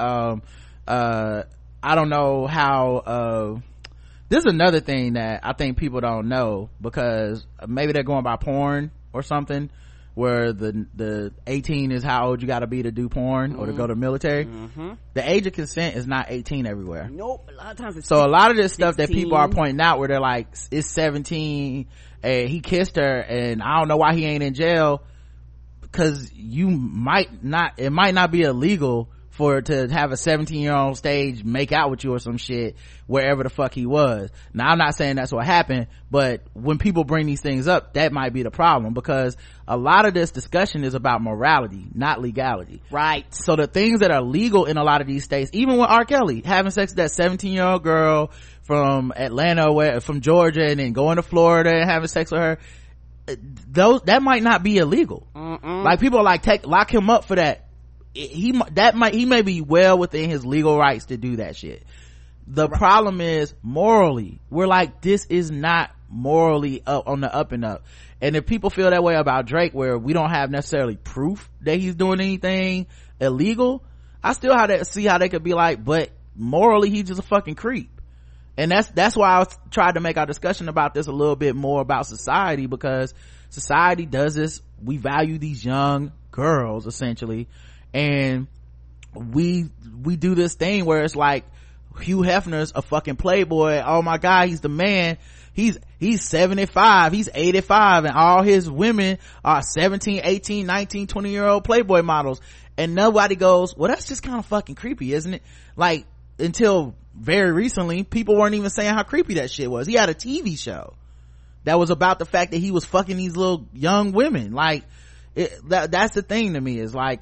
I don't know how this is another thing that I think people don't know, because maybe they're going by porn or something, where the 18 is how old you got to be to do porn or to go to the military. The age of consent is not 18 everywhere. Nope. A lot of times it's so 16, a lot of this stuff 16. that people are pointing out where they're like, it's 17 and he kissed her and I don't know why he ain't in jail, because it might not be illegal to have a 17-year-old on stage make out with you or some shit wherever the fuck he was. Now I'm not saying that's what happened, but when people bring these things up, that might be the problem, because a lot of this discussion is about morality, not legality. Right. So the things that are legal in a lot of these states, even with R. Kelly having sex with that 17-year-old girl from Atlanta, from Georgia, and then going to Florida and having sex with her, that might not be illegal. Like, people are like, lock him up for that. He may be well within his legal rights to do that shit. The problem is morally, we're like, this is not morally up on the up and up. And if people feel that way about Drake, where we don't have necessarily proof that he's doing anything illegal, I still see how they could be like, but morally he's just a fucking creep. And that's why I tried to make our discussion about this a little bit more about society, because society does this. We value these young girls essentially, and we do this thing where it's like, Hugh Hefner's a fucking playboy, oh my god, he's the man, he's 75, he's 85, and all his women are 17, 18, 19, 20-year-old playboy models, and nobody goes, well, that's just kind of fucking creepy, isn't it? Like, until very recently, people weren't even saying how creepy that shit was. He had a TV show that was about the fact that he was fucking these little young women. Like, that's the thing to me, is like,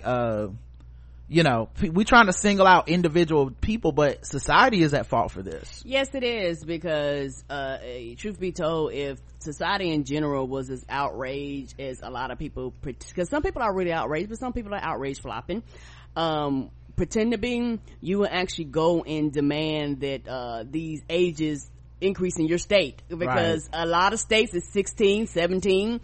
we trying to single out individual people, but society is at fault for this. Yes, it is, because truth be told, if society in general was as outraged as a lot of people, because some people are really outraged, but some people are outraged flopping, pretend to be, you will actually go and demand that these ages increase in your state, because a lot of states is 16, 17.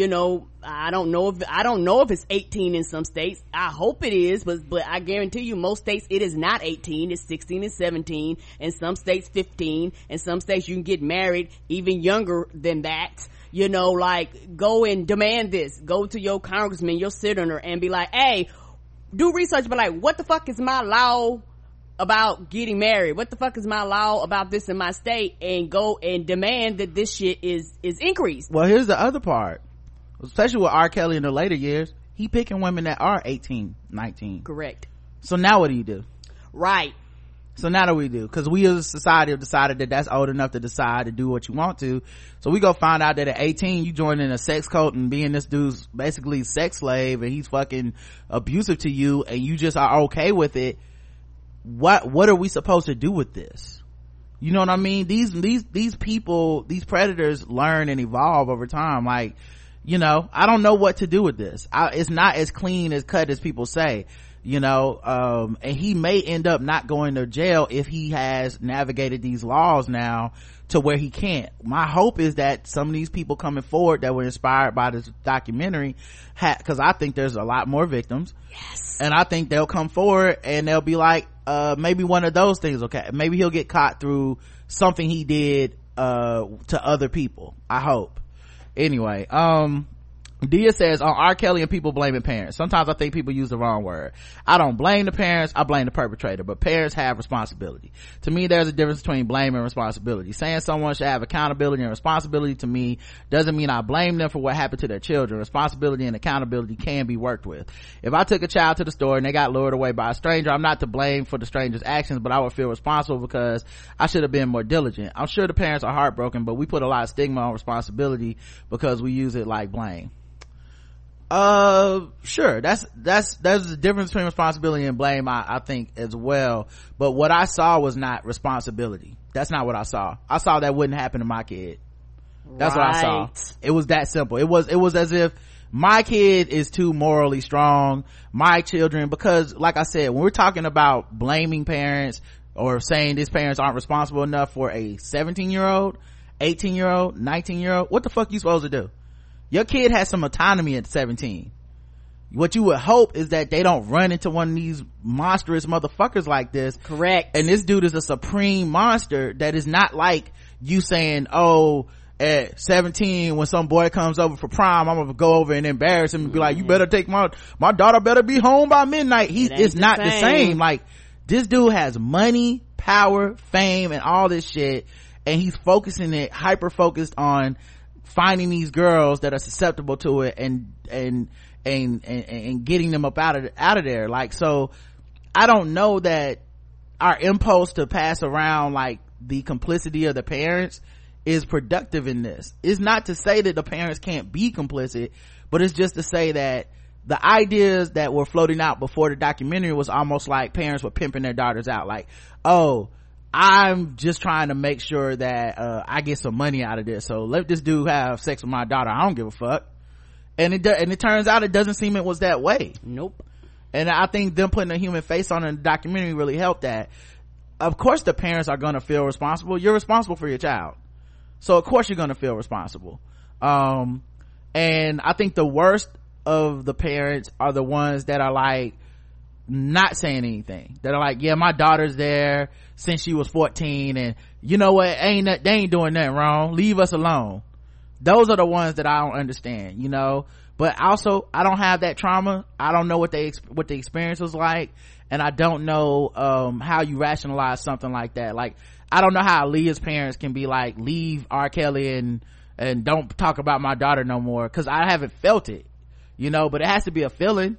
I don't know if it's 18 in some states. I hope it is, but I guarantee you most states it is not 18. It's 16 and 17, and some states 15, and some states you can get married even younger than that. Like, go and demand this. Go to your congressman, your senator, and be like, hey, do research, but like, what the fuck is my law about getting married? What the fuck is my law about this in my state? And go and demand that this shit is increased. Well, here's the other part, especially with R. Kelly in the later years, he picking women that are 18, 19. Correct. So now what do you do? Right. So now what do we do? Because we as a society have decided that that's old enough to decide to do what you want to. So we go find out that at 18 you joining a sex cult and being this dude's basically sex slave, and he's fucking abusive to you, and you just are okay with it. What are we supposed to do with this? You know what I mean? These people, these predators learn and evolve over time. Like, I don't know what to do with this. It's not as clean as cut as people say, and he may end up not going to jail if he has navigated these laws now to where he can't. My hope is that some of these people coming forward that were inspired by this documentary, because I think there's a lot more victims. Yes. And I think they'll come forward and they'll be like, maybe one of those things, okay, maybe he'll get caught through something he did to other people. I hope. Anyway, Dia says, on R. Kelly and people blaming parents, sometimes I think people use the wrong word. I don't blame the parents, I blame the perpetrator, but parents have responsibility. To me, there's a difference between blame and responsibility. Saying someone should have accountability and responsibility, to me, doesn't mean I blame them for what happened to their children. Responsibility and accountability can be worked with. If I took a child to the store and they got lured away by a stranger, I'm not to blame for the stranger's actions, but I would feel responsible because I should have been more diligent. I'm sure the parents are heartbroken, but we put a lot of stigma on responsibility because we use it like blame. Sure, that's the difference between responsibility and blame, I think, as well. But what I saw was not responsibility. That's not what I saw. I saw that wouldn't happen to my kid. That's what I saw. It was that simple. It was as if my kid is too morally strong, my children, because like I said, when we're talking about blaming parents or saying these parents aren't responsible enough for a 17-year-old, 18-year-old, 19-year-old, what the fuck you supposed to do? Your kid has some autonomy at 17. What you would hope is that they don't run into one of these monstrous motherfuckers like this. Correct. And this dude is a supreme monster that is not like you saying, oh, at 17 when some boy comes over for prom, I'm gonna go over and embarrass him and be like, you better take my daughter better be home by midnight. It's not the same. Like, this dude has money, power, fame, and all this shit, and he's focusing it, hyper focused on finding these girls that are susceptible to it and getting them up out of there. Like, so I don't know that our impulse to pass around like the complicity of the parents is productive in this. It's not to say that the parents can't be complicit, but it's just to say that the ideas that were floating out before the documentary was almost like parents were pimping their daughters out, like, oh, I'm just trying to make sure that I get some money out of this, so let this dude have sex with my daughter, I don't give a fuck. And it turns out it doesn't seem it was that way. Nope. And I think them putting a human face on it in the documentary really helped that. Of course the parents are going to feel responsible. You're responsible for your child, so of course you're going to feel responsible. And I think the worst of the parents are the ones that are like not saying anything, that are like, yeah, my daughter's there since she was 14, and you know what, they ain't doing nothing wrong, leave us alone. Those are the ones that I don't understand, you know. But also, I don't have that trauma. I don't know what the experience was like, and I don't know how you rationalize something like that. Like, I don't know how Aaliyah's parents can be like, leave R. Kelly and don't talk about my daughter no more, because I haven't felt it, you know. But it has to be a feeling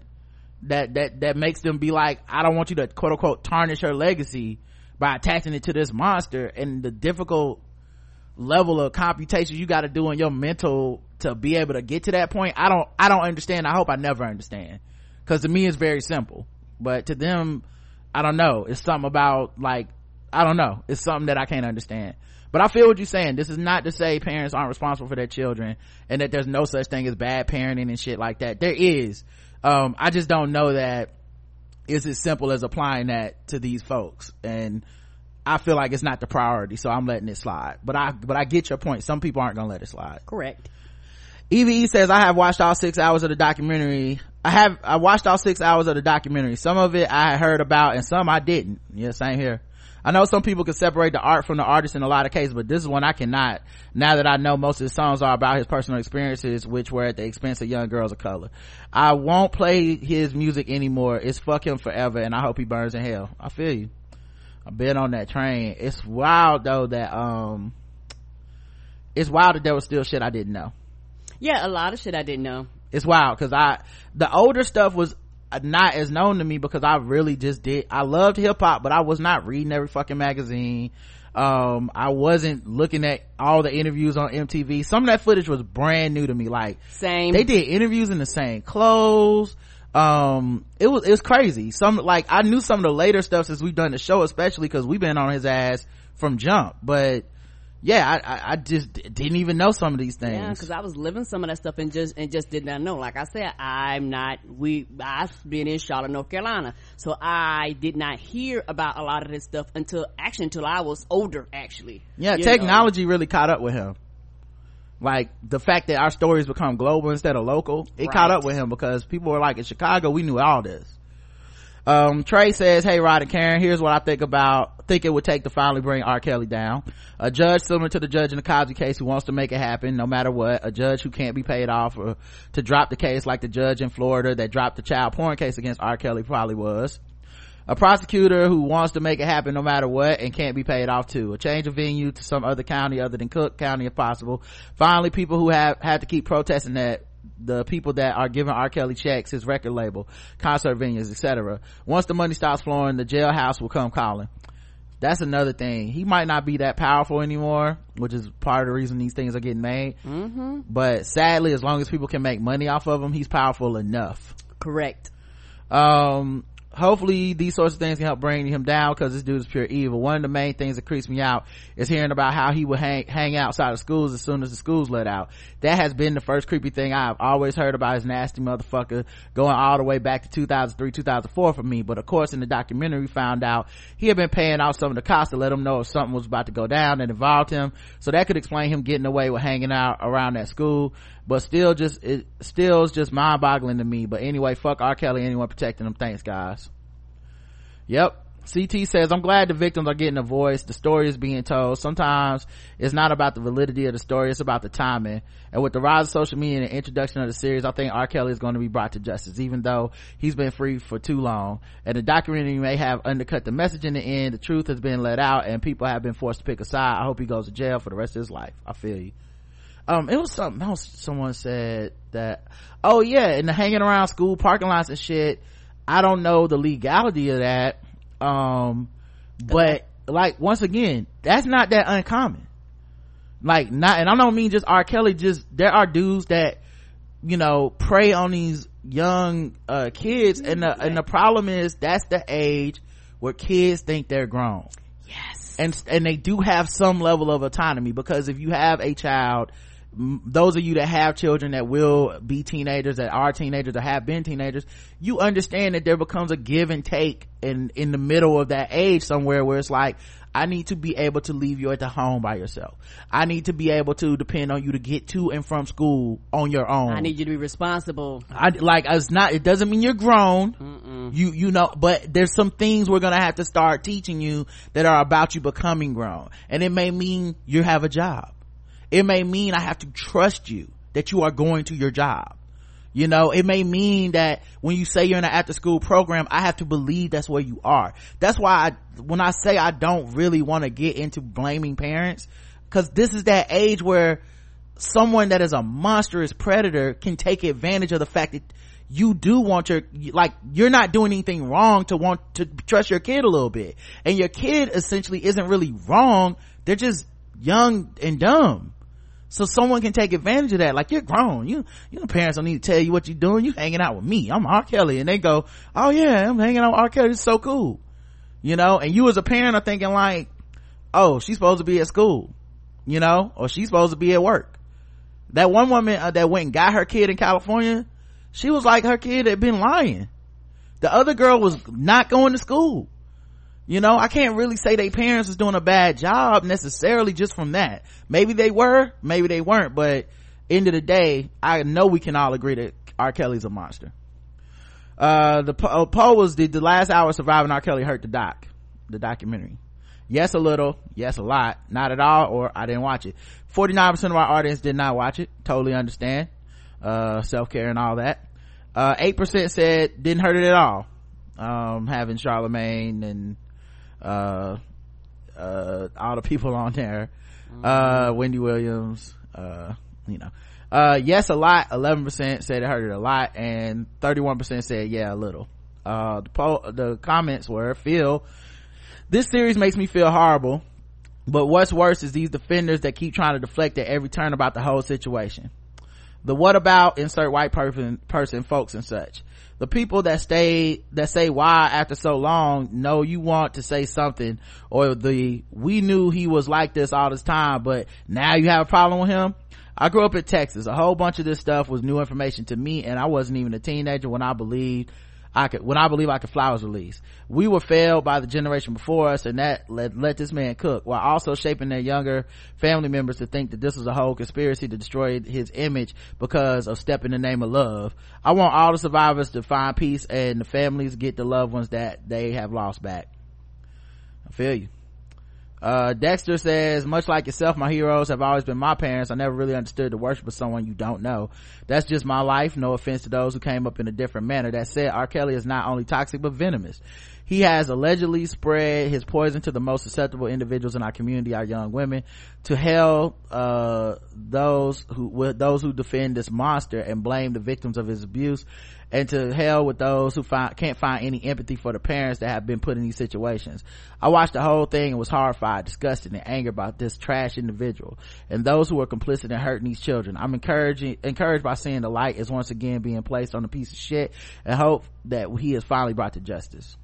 that makes them be like, I don't want you to quote unquote tarnish her legacy by attaching it to this monster, and the difficult level of computation you got to do in your mental to be able to get to that point. I don't understand. I hope I never understand, because to me it's very simple, but to them, I don't know, it's something about, like, I don't know, it's something that I can't understand. But I feel what you're saying. This is not to say parents aren't responsible for their children and that there's no such thing as bad parenting and shit like that. There is. I just don't know that it's as simple as applying that to these folks, and I feel like it's not the priority, so I'm letting it slide. But I get your point. Some people aren't gonna let it slide. Correct. EVE says, I have watched all 6 hours of the documentary. I watched all 6 hours of the documentary. Some of it I heard about and some I didn't. Yeah, same here. I know some people can separate the art from the artist in a lot of cases, but this is one I cannot, now that I know most of his songs are about his personal experiences, which were at the expense of young girls of color. I won't play his music anymore. It's fuck him forever, and I hope he burns in hell. I feel you. I've been on that train. It's wild though that it's wild that there was still shit I didn't know. Yeah, a lot of shit I didn't know. It's wild, because the older stuff was not as known to me, because I really just I loved hip-hop, but I was not reading every fucking magazine. I wasn't looking at all the interviews on MTV. Some of that footage was brand new to me. Like, same, they did interviews in the same clothes. It was crazy. I knew some of the later stuff since we've done the show, especially because we've been on his ass from jump. But yeah, I just didn't even know some of these things. Yeah, because I was living some of that stuff and just did not know. Like I said, I've been in Charlotte, North Carolina, so I did not hear about a lot of this stuff until I was older, actually. Yeah, technology really caught up with him. Like, the fact that our stories become global instead of local, it caught up with him, because people were like, in Chicago, we knew all this. Trey says, hey Rod and Karen, here's what I think it would take to finally bring R. Kelly down. A judge similar to the judge in the Cosby case who wants to make it happen no matter what. A judge who can't be paid off or to drop the case, like the judge in Florida that dropped the child porn case against R. Kelly probably was. A prosecutor who wants to make it happen no matter what and can't be paid off too. A change of venue to some other county other than Cook County if possible. Finally, people who have had to keep protesting that the people that are giving R. Kelly checks, his record label, concert venues, etc. Once the money stops flowing, the jailhouse will come calling. That's another thing. He might not be that powerful anymore, which is part of the reason these things are getting made. Mm-hmm. But sadly, as long as people can make money off of him, he's powerful enough. Correct. Hopefully these sorts of things can help bring him down, because this dude is pure evil. One of the main things that creeps me out is hearing about how he would hang outside of schools as soon as the schools let out. That has been the first creepy thing I've always heard about his nasty motherfucker, going all the way back to 2003 2004 for me. But of course in the documentary we found out he had been paying off some of the costs to let him know if something was about to go down that involved him, so that could explain him getting away with hanging out around that school. But it still is just mind-boggling to me. But anyway, fuck R. Kelly, anyone protecting him. Thanks guys. Yep. CT says, I'm glad the victims are getting a voice. The story is being told. Sometimes it's not about the validity of the story, it's about the timing. And with the rise of social media and the introduction of the series, I think R. Kelly is going to be brought to justice, even though he's been free for too long. And the documentary may have undercut the message in the end. The truth has been let out and people have been forced to pick a side. I hope he goes to jail for the rest of his life. I feel you. It was something else someone said that, oh yeah, in the hanging around school parking lots and shit, I don't know the legality of that. But like, once again, that's not that uncommon. Like, not, and I don't mean just R. Kelly, just there are dudes that, you know, prey on these young kids, and the problem is that's the age where kids think they're grown. Yes. And they do have some level of autonomy, because if you have a child, those of you that have children that will be teenagers, that are teenagers, that have been teenagers, you understand that there becomes a give and take in the middle of that age somewhere, where it's like, I need to be able to leave you at the home by yourself. I need to be able to depend on you to get to and from school on your own. I need you to be responsible. It doesn't mean you're grown. You know, but there's some things we're gonna have to start teaching you that are about you becoming grown. And it may mean you have a job. It may mean I have to trust you that you are going to your job. You know, it may mean that when you say you're in an after school program, I have to believe that's where you are. That's why when I say I don't really want to get into blaming parents, because this is that age where someone that is a monstrous predator can take advantage of the fact that you do want you're not doing anything wrong to want to trust your kid a little bit. And your kid essentially isn't really wrong. They're just young and dumb. So someone can take advantage of that. Like, you're grown. You know, parents don't need to tell you what you're doing. You hanging out with me. I'm R. Kelly. And they go, oh yeah, I'm hanging out with R. Kelly. It's so cool. You know, and you as a parent are thinking like, oh, she's supposed to be at school, you know, or she's supposed to be at work. That one woman that went and got her kid in California, she was like, her kid had been lying. The other girl was not going to school. You know, I can't really say they parents was doing a bad job necessarily just from that. Maybe they were, maybe they weren't, but end of the day, I know we can all agree that R. Kelly's a monster. The poll was, did the last hour of surviving R. Kelly hurt the documentary? Yes, a little. Yes, a lot. Not at all, or I didn't watch it. 49% of our audience did not watch it. Totally understand. Self-care and all that. 8% said didn't hurt it at all. Having Charlemagne and all the people on there, Wendy Williams, you know, yes, a lot. 11% said it hurt it a lot, and 31% said yeah, a little. The comments were, Phil, this series makes me feel horrible, but what's worse is these defenders that keep trying to deflect at every turn about the whole situation. The what about insert white person folks and such. The people that say why after so long, no, you want to say something, or we knew he was like this all this time, but now you have a problem with him. I grew up in Texas. A whole bunch of this stuff was new information to me, and I wasn't even a teenager when I believe I could fly was released. We were failed by the generation before us, and that let this man cook, while also shaping their younger family members to think that this was a whole conspiracy to destroy his image because of Step in the Name of Love. I want all the survivors to find peace and the families get the loved ones that they have lost back. I feel you. Dexter says, much like yourself, my heroes have always been my parents. I never really understood the worship of someone you don't know. That's just my life. No offense to those who came up in a different manner. That said, R. Kelly is not only toxic but venomous. He has allegedly spread his poison to the most susceptible individuals in our community, our young women. To hell, those who defend this monster and blame the victims of his abuse, and to hell with those who can't find any empathy for the parents that have been put in these situations. I watched the whole thing and was horrified, disgusted, and angered about this trash individual and those who are complicit in hurting these children. I'm encouraged by seeing the light is once again being placed on a piece of shit, and hope that he is finally brought to justice.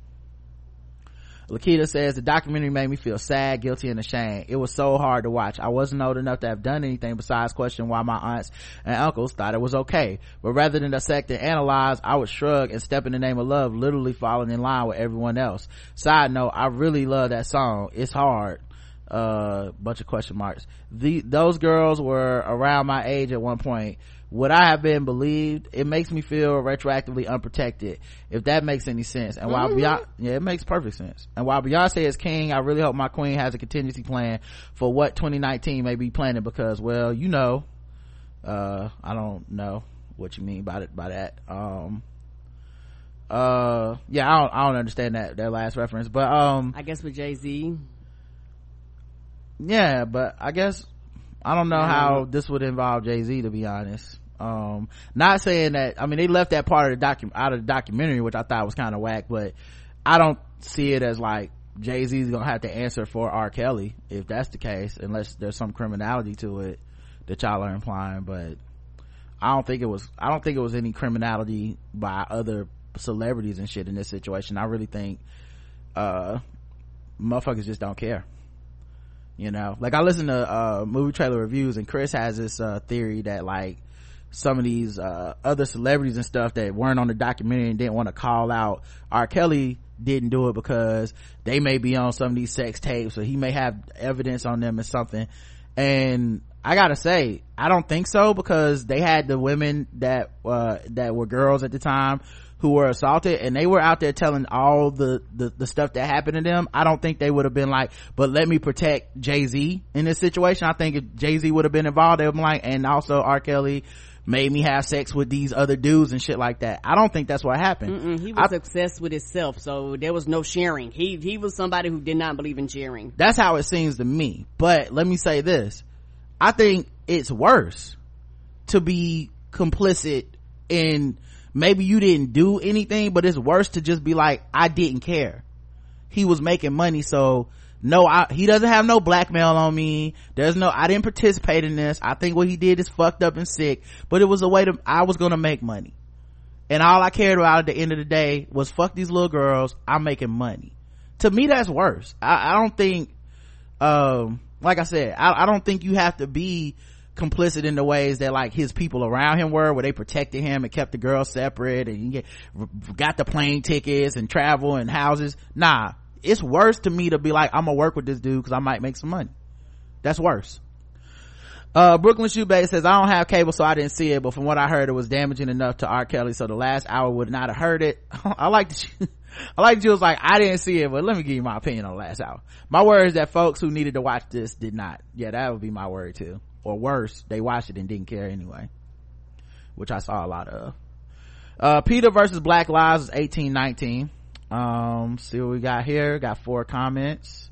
Lakita says, the documentary made me feel sad, guilty, and ashamed. It was so hard to watch. I wasn't old enough to have done anything besides question why my aunts and uncles thought it was okay. But rather than dissect and analyze, I would shrug and Step in the Name of Love, literally falling in line with everyone else. Side note, I really love that song. It's hard. Bunch of question marks. Those girls were around my age at one point. Would I have been believed? It makes me feel retroactively unprotected, if that makes any sense. And while Beyonce, yeah, it makes perfect sense. And while Beyonce is king, I really hope my queen has a contingency plan for what 2019 may be planning, because, well, you know, I don't know what you mean by that. Yeah, I don't understand that last reference, but I guess with Jay-Z. Yeah, but I guess I don't know how this would involve Jay-Z, to be honest. Not saying that, I mean, they left that part of the out of the documentary, which I thought was kind of whack, but I don't see it as like Jay-Z's gonna have to answer for R. Kelly if that's the case, unless there's some criminality to it that y'all are implying. But I don't think it was any criminality by other celebrities and shit in this situation. I really think motherfuckers just don't care, you know. Like, I listen to movie trailer reviews, and Chris has this theory that like some of these other celebrities and stuff that weren't on the documentary and didn't want to call out R. Kelly didn't do it because they may be on some of these sex tapes, or he may have evidence on them or something. And I gotta say, I don't think so, because they had the women that were girls at the time who were assaulted, and they were out there telling all the stuff that happened to them. I don't think they would have been like, but let me protect Jay-Z in this situation. I think if Jay-Z would have been involved, they would be like, and also R. Kelly made me have sex with these other dudes and shit like that. I don't think that's what happened. He was obsessed with himself, so there was no sharing. He was somebody who did not believe in sharing. That's how it seems to me. But let me say this, I think it's worse to be complicit in, maybe you didn't do anything, but it's worse to just be like, I didn't care. He was making money, so no, he doesn't have no blackmail on me. I didn't participate in this. I think what he did is fucked up and sick, but it was a way I was gonna make money. And all I cared about at the end of the day was fuck these little girls. I'm making money. To me, that's worse. I don't think, like I said, I don't think you have to be complicit in the ways that like his people around him were, where they protected him and kept the girls separate and you got the plane tickets and travel and houses. Nah, it's worse to me to be like, I'm gonna work with this dude because I might make some money. That's worse. Brooklyn Shoebase says, I don't have cable, so I didn't see it, but from what I heard, it was damaging enough to R. Kelly, so the last hour would not have heard it. I like that you was like, I didn't see it, but let me give you my opinion on the last hour. My word is that folks who needed to watch this did not. Yeah, that would be my word too. Or worse, they watched it and didn't care anyway, which I saw a lot of. Peter versus Black Lives is 1819. See what we got here. Got 4 comments.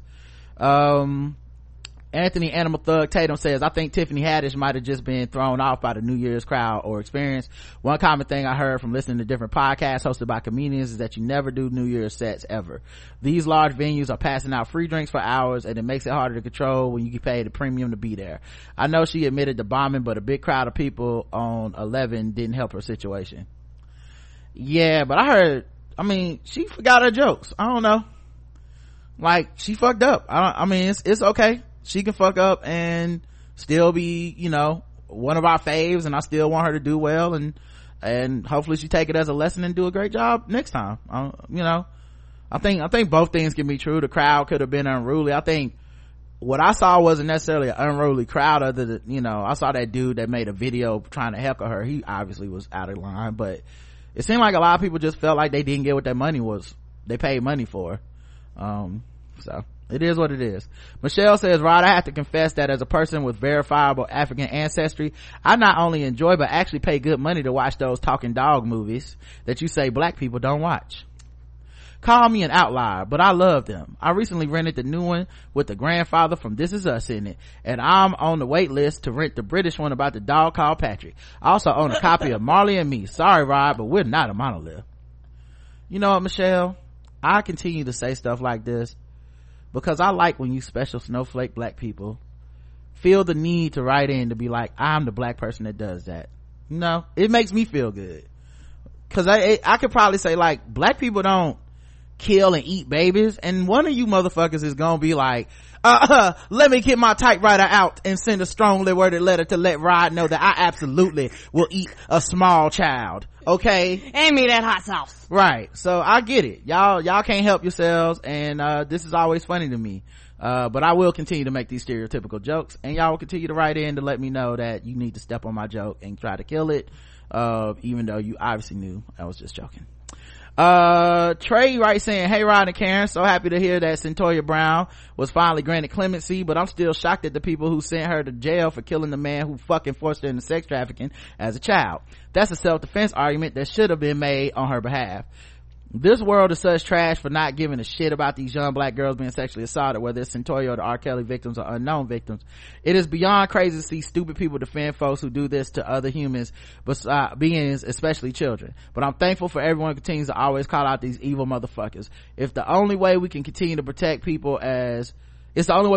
Anthony Animal Thug Tatum says, I think Tiffany Haddish might have just been thrown off by the New Year's crowd or experience. One common thing I heard from listening to different podcasts hosted by comedians is that you never do New Year's sets ever. These large venues are passing out free drinks for hours, and it makes it harder to control when you get paid a premium to be there. I know she admitted to bombing, but a big crowd of people on 11 didn't help her situation. Yeah, but I mean, she forgot her jokes. I don't know. Like, she fucked up. I mean, it's okay. She can fuck up and still be, you know, one of our faves, and I still want her to do well, and hopefully she take it as a lesson and do a great job next time. You know, I think both things can be true. The crowd could have been unruly. I think what I saw wasn't necessarily an unruly crowd, other than, you know, I saw that dude that made a video trying to heckle her. He obviously was out of line, but it seemed like a lot of people just felt like they didn't get what their money was, they paid money for. So it is what it is. Michelle says, Rod, I have to confess that as a person with verifiable African ancestry, I not only enjoy but actually pay good money to watch those talking dog movies that you say black people don't watch. Call me an outlier, but I love them. I recently rented the new one with the grandfather from This Is Us in it, and I'm on the wait list to rent the British one about the dog called Patrick. I also own a copy of Marley and Me. Sorry, Rod, but we're not a monolith. You know what, Michelle? I continue to say stuff like this because I like when you special snowflake black people feel the need to write in to be like, I'm the black person that does that. You know, it makes me feel good, because I could probably say like, black people don't kill and eat babies, and one of you motherfuckers is gonna be like, let me get my typewriter out and send a strongly worded letter to let Rod know that I absolutely will eat a small child. Okay, hand me that hot sauce. Right. So I get it, y'all can't help yourselves, and this is always funny to me, but I will continue to make these stereotypical jokes, and y'all will continue to write in to let me know that you need to step on my joke and try to kill it, even though you obviously knew I was just joking. Trey writes saying, hey Rod and Karen, so happy to hear that Centoya Brown was finally granted clemency, but I'm still shocked at the people who sent her to jail for killing the man who fucking forced her into sex trafficking as a child. That's a self-defense argument that should have been made on her behalf. This world is such trash for not giving a shit about these young black girls being sexually assaulted, whether it's Centorio or the R. Kelly victims or unknown victims. It is beyond crazy to see stupid people defend folks who do this to other humans, beings, especially children. But I'm thankful for everyone who continues to always call out these evil motherfuckers. It's the only way we can continue to protect people as well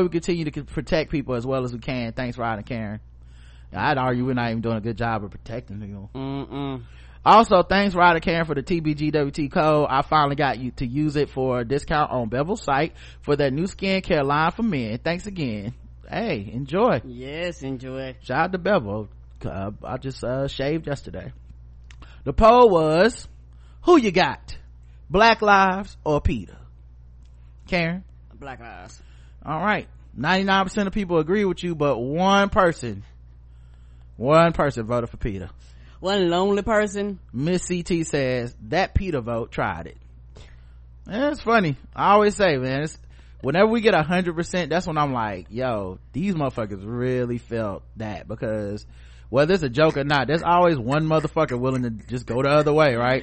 as we can. Thanks, Rod and Karen. I'd argue we're not even doing a good job of protecting people. Also, thanks Rod and Karen for the TBGWT code. I finally got you to use it for a discount on Bevel's site for their new skincare line for men. Thanks again. Hey, enjoy. Yes, enjoy. Shout out to Bevel. I just shaved yesterday. The poll was, who you got, Black Lives or PETA? Karen? Black Lives. All right, 99% of people agree with you, but one person voted for PETA. One lonely person. Miss CT says that PETA vote tried it. And it's funny. I always say, man, whenever we get 100%, that's when I'm like, yo, these motherfuckers really felt that, because whether it's a joke or not, there's always one motherfucker willing to just go the other way, right?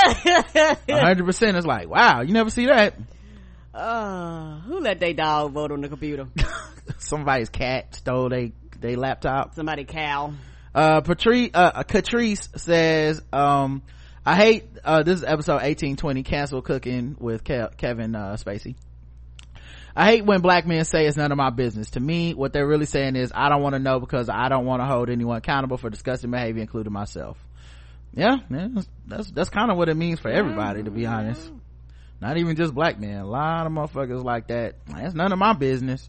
100% is like, wow, you never see that. Who let their dog vote on the computer? Somebody's cat stole they laptop. Somebody cow. Catrice says, I hate, this is episode 1820, cancel cooking with Kevin Spacey. I hate when black men say it's none of my business. To me, what they're really saying is, I don't want to know because I don't want to hold anyone accountable for disgusting behavior, including myself. Yeah, that's kind of what it means for everybody, to be honest. Not even just black men. A lot of motherfuckers like that. That's none of my business.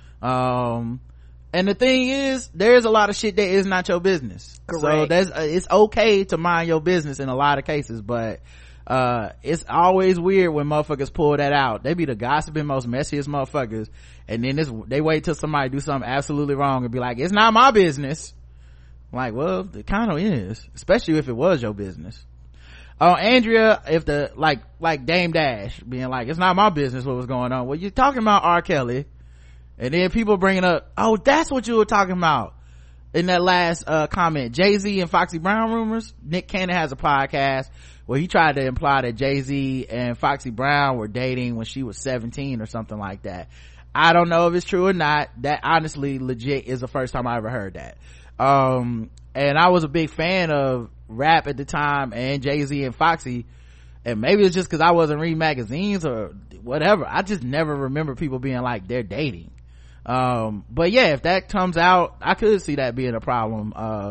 And the thing is, there's a lot of shit that is not your business. Correct. So it's okay to mind your business in a lot of cases, but it's always weird when motherfuckers pull that out. They be the gossiping, most messiest motherfuckers, and then they wait till somebody do something absolutely wrong and be like, it's not my business. Like, well, it kind of is, especially if it was your business. Andrea, if the like Dame Dash being like, it's not my business what was going on. Well, you're talking about R. Kelly. And then people bringing up, oh, that's what you were talking about in that last comment, Jay-Z and Foxy Brown rumors. Nick Cannon has a podcast where he tried to imply that Jay-Z and Foxy Brown were dating when she was 17 or something like that. I don't know if it's true or not. That honestly legit is the first time I ever heard that. And I was a big fan of rap at the time, and Jay-Z and Foxy, and maybe it's just because I wasn't reading magazines or whatever. I just never remember people being like, they're dating. But yeah, if that comes out, I could see that being a problem.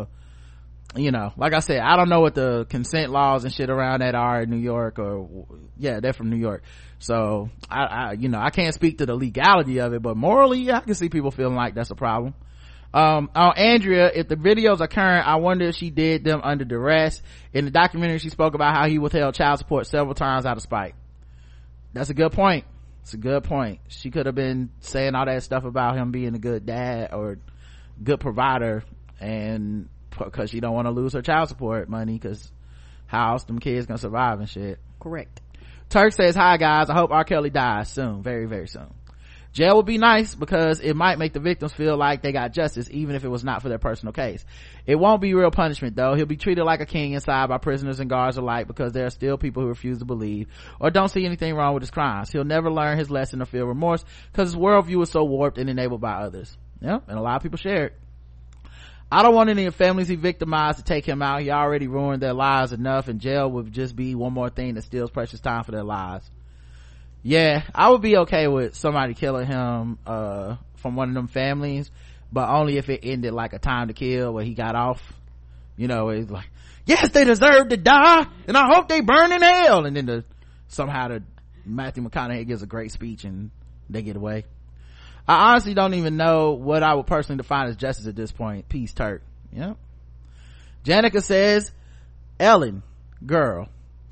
Like I said, I don't know what the consent laws and shit around that are in New York, they're from New York. So I can't speak to the legality of it, but morally, I can see people feeling like that's a problem. Andrea, if the videos are current, I wonder if she did them under duress. In the documentary, she spoke about how he withheld child support several times out of spite. That's a good point. It's a good point. She could have been saying all that stuff about him being a good dad or good provider, and because she don't want to lose her child support money, because how else them kids gonna survive and shit. Correct. Turk says, hi guys, I hope R. Kelly dies soon, very very soon. Jail would be nice because it might make the victims feel like they got justice, even if it was not for their personal case. It won't be real punishment though. He'll be treated like a king inside by prisoners and guards alike, because there are still people who refuse to believe or don't see anything wrong with his crimes. He'll never learn his lesson or feel remorse because his worldview is so warped and enabled by others. Yeah, and a lot of people share it. I don't want any families he victimized to take him out. He already ruined their lives enough, and jail would just be one more thing that steals precious time for their lives. Yeah, I would be okay with somebody killing him from one of them families, but only if it ended like a Time to Kill where he got off. It's like, yes, they deserve to die and I hope they burn in hell, and then somehow Matthew McConaughey gives a great speech and they get away. I honestly don't even know what I would personally define as justice at this point. Peace, Turk. Yep. Janica says, Ellen, girl,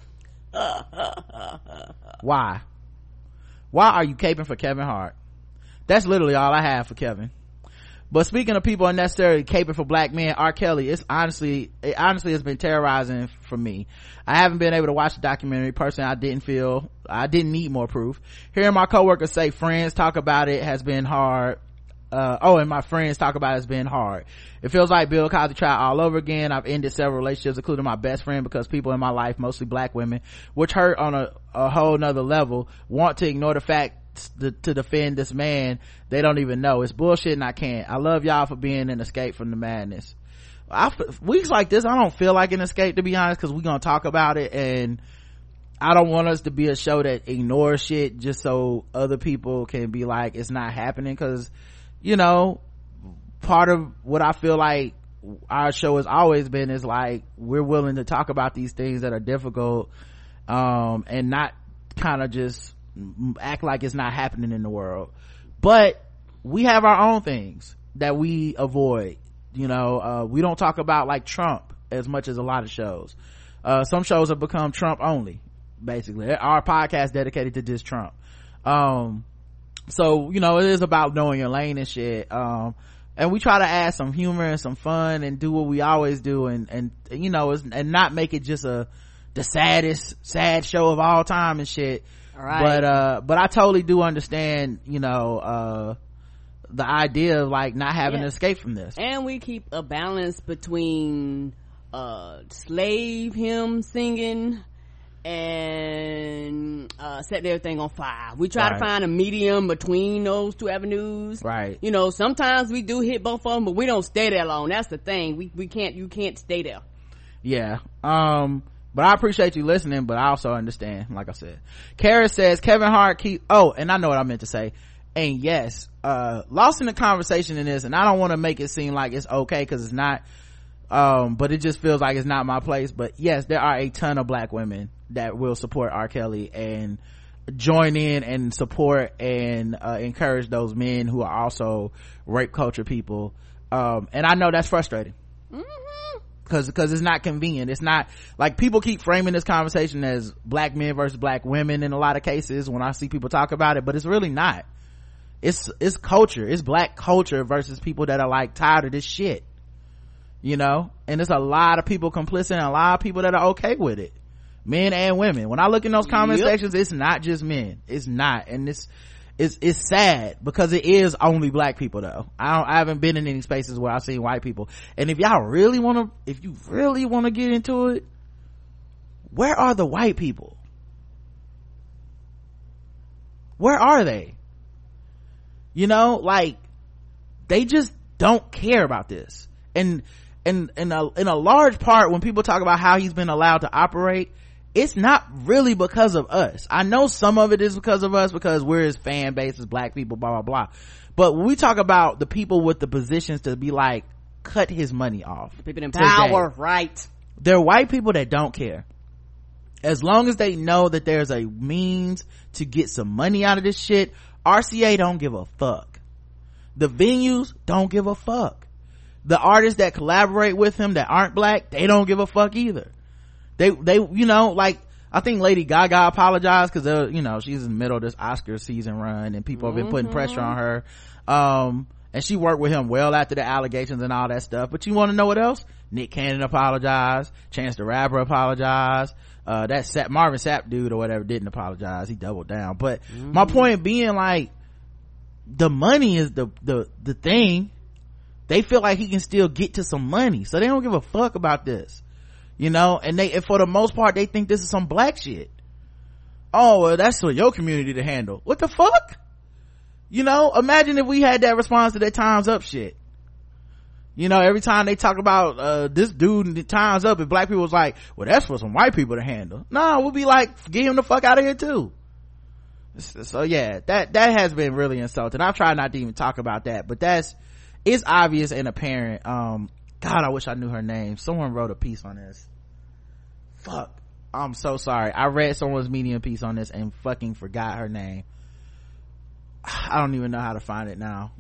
why are you caping for Kevin Hart? That's literally all I have for Kevin. But speaking of people unnecessarily caping for black men, R. Kelly, it honestly has been terrorizing for me. I haven't been able to watch the documentary. Personally, I didn't need more proof. Hearing my coworkers say friends talk about it has been hard. And my friends talk about it's been hard. It feels like Bill Cosby tried all over again. I've ended several relationships, including my best friend, because people in my life, mostly black women, which hurt on a whole nother level, want to ignore the fact to defend this man they don't even know. It's bullshit and I can't. I love y'all for being an escape from the madness. Weeks like this, I don't feel like an escape, to be honest, because we're gonna talk about it, and I don't want us to be a show that ignores shit just so other people can be like it's not happening, because you know, part of what I feel like our show has always been is like we're willing to talk about these things that are difficult, and not kind of just act like it's not happening in the world. But we have our own things that we avoid. You know, we don't talk about like Trump as much as a lot of shows. Some shows have become Trump only, basically. Our podcast dedicated to just Trump. So you know, it is about knowing your lane and shit. And we try to add some humor and some fun and do what we always do, and you know, and not make it just the sad show of all time and shit. All right. But I totally do understand, you know, the idea of like not having to escape from this. And we keep a balance between slave hymn singing and setting everything on fire. We try to find a medium between those two avenues. Right. You know, sometimes we do hit both of them, but we don't stay there long. That's the thing. You can't stay there. Yeah. But I appreciate you listening, but I also understand, like I said. Kara says Kevin Hart and I know what I meant to say. And yes, lost in the conversation in this, and I don't want to make it seem like it's okay, because it's not, but it just feels like it's not my place. But yes, there are a ton of black women that will support R. Kelly and join in and support and encourage those men who are also rape culture people, and I know that's frustrating. Because it's not convenient. It's not like people keep framing this conversation as black men versus black women in a lot of cases when I see people talk about it, but it's really not. It's culture. It's black culture versus people that are like tired of this shit, you know. And there's a lot of people complicit and a lot of people that are okay with it, men and women. When I look in those comment sections, it's not just men. It's not. And it's sad because it is only black people though. I haven't been in any spaces where I've seen white people. And if you really want to get into it, where are the white people? Where are they? You know, like they just don't care about this. And in a large part, when people talk about how he's been allowed to operate, it's not really because of us. I know some of it is because of us, because we're his fan base as black people, blah blah blah. But when we talk about the people with the positions to be like, cut his money off, the people in power, right? They're white people that don't care. As long as they know that there's a means to get some money out of this shit, RCA don't give a fuck. The venues don't give a fuck. The artists that collaborate with him that aren't black, they don't give a fuck either. They you know, like I think Lady Gaga apologized because you know, she's in the middle of this Oscar season run and people have been putting pressure on her, and she worked with him well after the allegations and all that stuff. But you want to know what else? Nick Cannon apologized, Chance the Rapper apologized, that Marvin Sapp dude or whatever didn't apologize, he doubled down. But my point being, like, the money is the thing. They feel like he can still get to some money, so they don't give a fuck about this, you know. And for the most part, they think this is some black shit. Oh well, that's for your community to handle. What the fuck? You know, imagine if we had that response to that Time's Up shit. You know, every time they talk about this dude and the Time's Up, and black people was like, well, that's for some white people to handle. No, we'll be like, get him the fuck out of here too. So yeah, that has been really insulting. I've tried not to even talk about that, but it's obvious and apparent. God, I wish I knew her name. Someone wrote a piece on this. Fuck, I'm so sorry. I read someone's Medium piece on this and fucking forgot her name. I don't even know how to find it now.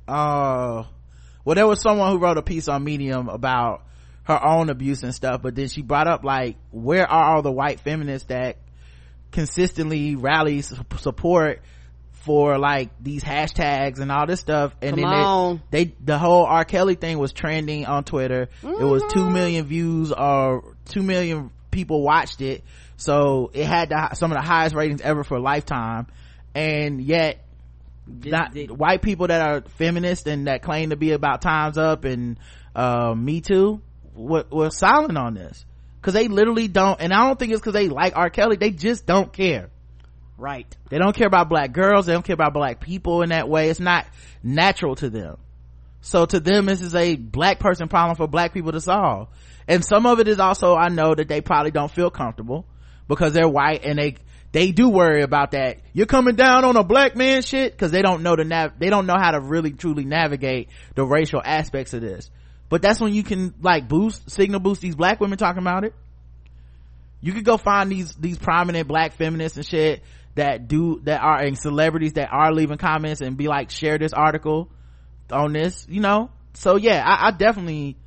Well, there was someone who wrote a piece on Medium about her own abuse and stuff, but then she brought up, like, where are all the white feminists that consistently rally support for, like, these hashtags and all this stuff? And then the whole R. Kelly thing was trending on Twitter. It was 2 million views, or 2 million people watched it, so it had some of the highest ratings ever for Lifetime. And yet white people that are feminists and that claim to be about Time's Up and Me Too were silent on this, because they literally don't, and I don't think it's because they like R. Kelly, they just don't care. Right. They don't care about black girls, they don't care about black people in that way. It's not natural to them. So to them, this is a black person problem for black people to solve. And some of it is also, I know that they probably don't feel comfortable because they're white, and they do worry about that. You're coming down on a black man shit, because they don't know they don't know how to really truly navigate the racial aspects of this. But that's when you can like signal boost these black women talking about it. You could go find these prominent black feminists and shit that are in celebrities that are leaving comments and be like, share this article on this, you know. So yeah, I definitely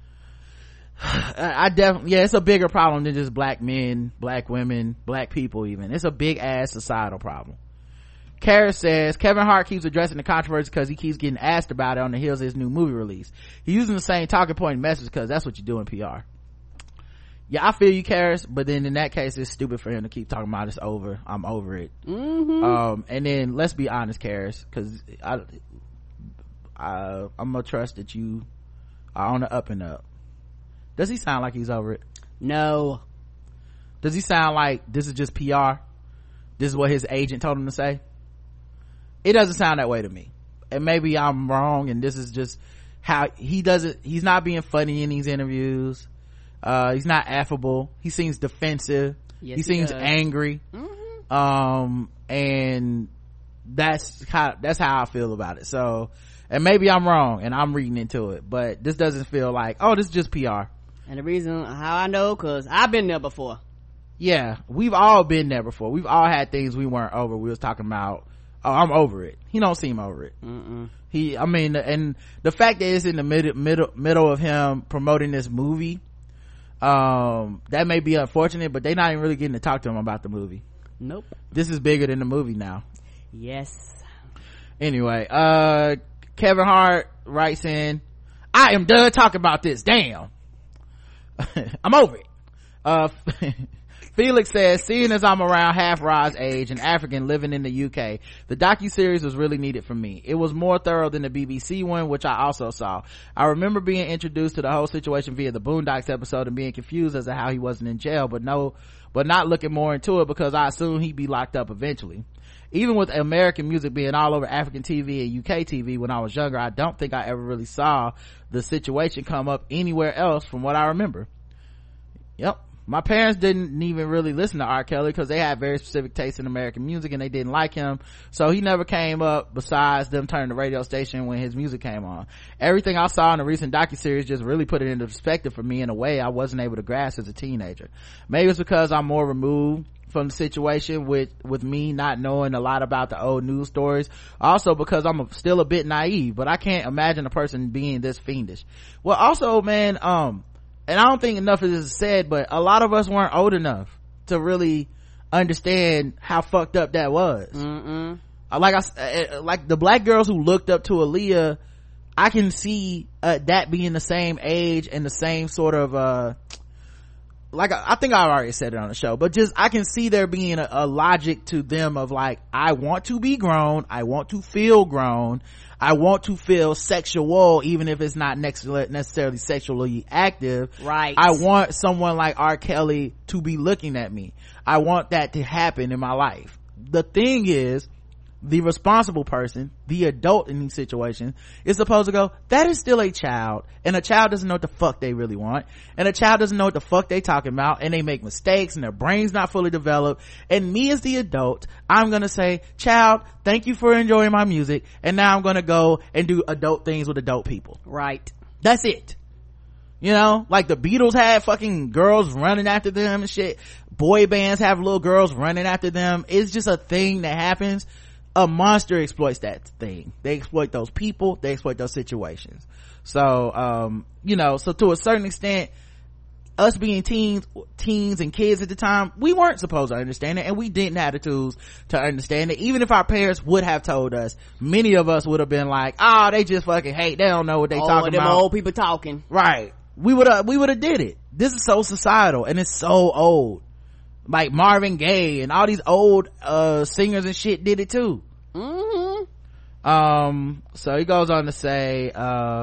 yeah, it's a bigger problem than just black men, black women, black people. Even it's a big ass societal problem. Karis says Kevin Hart keeps addressing the controversy because he keeps getting asked about it on the heels of his new movie release. He's using the same talking point and message because that's what you do in PR. Yeah, I feel you, Karis, but then in that case it's stupid for him to keep talking about it's over, I'm over it. And then let's be honest, Karis, because I'm gonna trust that you are on the up and up. Does he sound like he's over it? No. Does he sound like this is just PR? This is what his agent told him to say? It doesn't sound that way to me. And maybe I'm wrong, and this is just how he does it. He's not being funny in these interviews. He's not affable. He seems defensive. Yes, he seems angry. And that's how I feel about it. So, and maybe I'm wrong and I'm reading into it, but this doesn't feel like, oh, this is just PR. And the reason how I know, because I've been there before. Yeah, we've all been there before. We've all had things we weren't over. We was talking about, oh, I'm over it. He don't seem over it. And the fact that it's in the middle of him promoting this movie, that may be unfortunate, but they're not even really getting to talk to him about the movie. Nope. This is bigger than the movie now. Yes. Anyway, Kevin Hart writes in, I am done talking about this. Damn. I'm over it. Felix says, seeing as I'm around half Rod's age, an African living in the UK, the docuseries was really needed for me. It was more thorough than the BBC one, which I also saw. I remember being introduced to the whole situation via the Boondocks episode and being confused as to how he wasn't in jail, but not looking more into it because I assumed he'd be locked up eventually. Even with American music being all over African TV and UK TV when I was younger, I don't think I ever really saw the situation come up anywhere else from what I remember. Yep. My parents didn't even really listen to R. Kelly because they had very specific tastes in American music and they didn't like him. So he never came up besides them turning the radio station when his music came on. Everything I saw in the recent docuseries just really put it into perspective for me in a way I wasn't able to grasp as a teenager. Maybe it's because I'm more removed from the situation with me not knowing a lot about the old news stories. Also because I'm still a bit naive, but I can't imagine a person being this fiendish. Well, also, man, and I don't think enough of this is said, but a lot of us weren't old enough to really understand how fucked up that was. Like the black girls who looked up to Aaliyah, I can see that being the same age and the same sort of I think I've already said it on the show, but just I can see there being a logic to them of like, I want to be grown, I want to feel grown, I want to feel sexual even if it's not necessarily sexually active. Right. I want someone like R. Kelly to be looking at me. I want that to happen in my life. The thing is, the responsible person, the adult in these situations, is supposed to go, that is still a child, and a child doesn't know what the fuck they really want, and a child doesn't know what the fuck they talking about, and they make mistakes and their brain's not fully developed. And me as the adult, I'm gonna say, child, thank you for enjoying my music, and now I'm gonna go and do adult things with adult people. Right. That's it. You know, like the Beatles had fucking girls running after them and shit. Boy bands have little girls running after them. It's just a thing that happens. A monster exploits that thing. They exploit those people, they exploit those situations. So so to a certain extent, us being teens and kids at the time, we weren't supposed to understand it, and we didn't have the tools to understand it. Even if our parents would have told us, many of us would have been like, they just fucking hate, they don't know what they talking them about. Old people talking. Right. We would have did it. This is so societal and it's so old. Like Marvin Gaye and all these old singers and shit did it too. So he goes on to say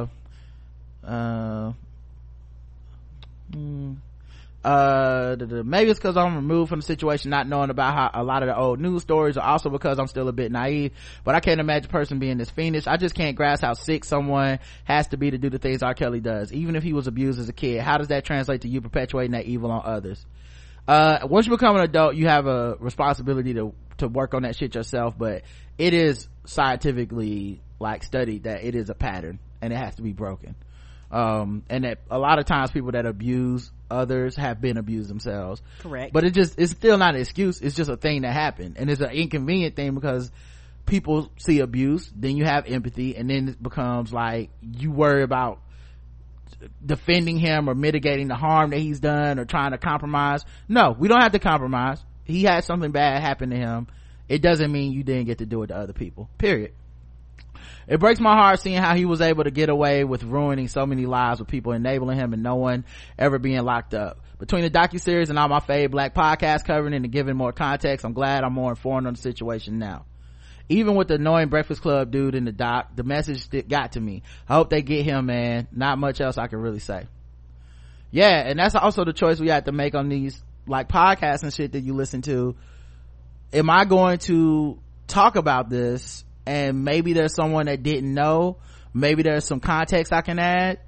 maybe it's because I'm removed from the situation, not knowing about how a lot of the old news stories, or also because I'm still a bit naive, but I can't imagine a person being this fiendish. I just can't grasp how sick someone has to be to do the things R. Kelly does. Even if he was abused as a kid, how does that translate to you perpetuating that evil on others? Once you become an adult, you have a responsibility to work on that shit yourself, but it is scientifically like studied that it is a pattern and it has to be broken. And that a lot of times people that abuse others have been abused themselves. Correct. But it's still not an excuse. It's just a thing that happened, and it's an inconvenient thing because people see abuse, then you have empathy, and then it becomes like you worry about defending him or mitigating the harm that he's done or trying to compromise. No, we don't have to compromise. He had something bad happen to him. It doesn't mean you didn't get to do it to other people, period. It breaks my heart seeing how he was able to get away with ruining so many lives with people enabling him and no one ever being locked up. Between the docuseries and all my fave black podcasts covering it and giving more context, I'm glad I'm more informed on the situation now. Even with the annoying Breakfast Club dude in the doc, the message got to me. I hope they get him, man. Not much else I can really say. Yeah, and that's also the choice we have to make on these like podcasts and shit that you listen to. Am I going to talk about this and maybe there's someone that didn't know, maybe there's some context I can add,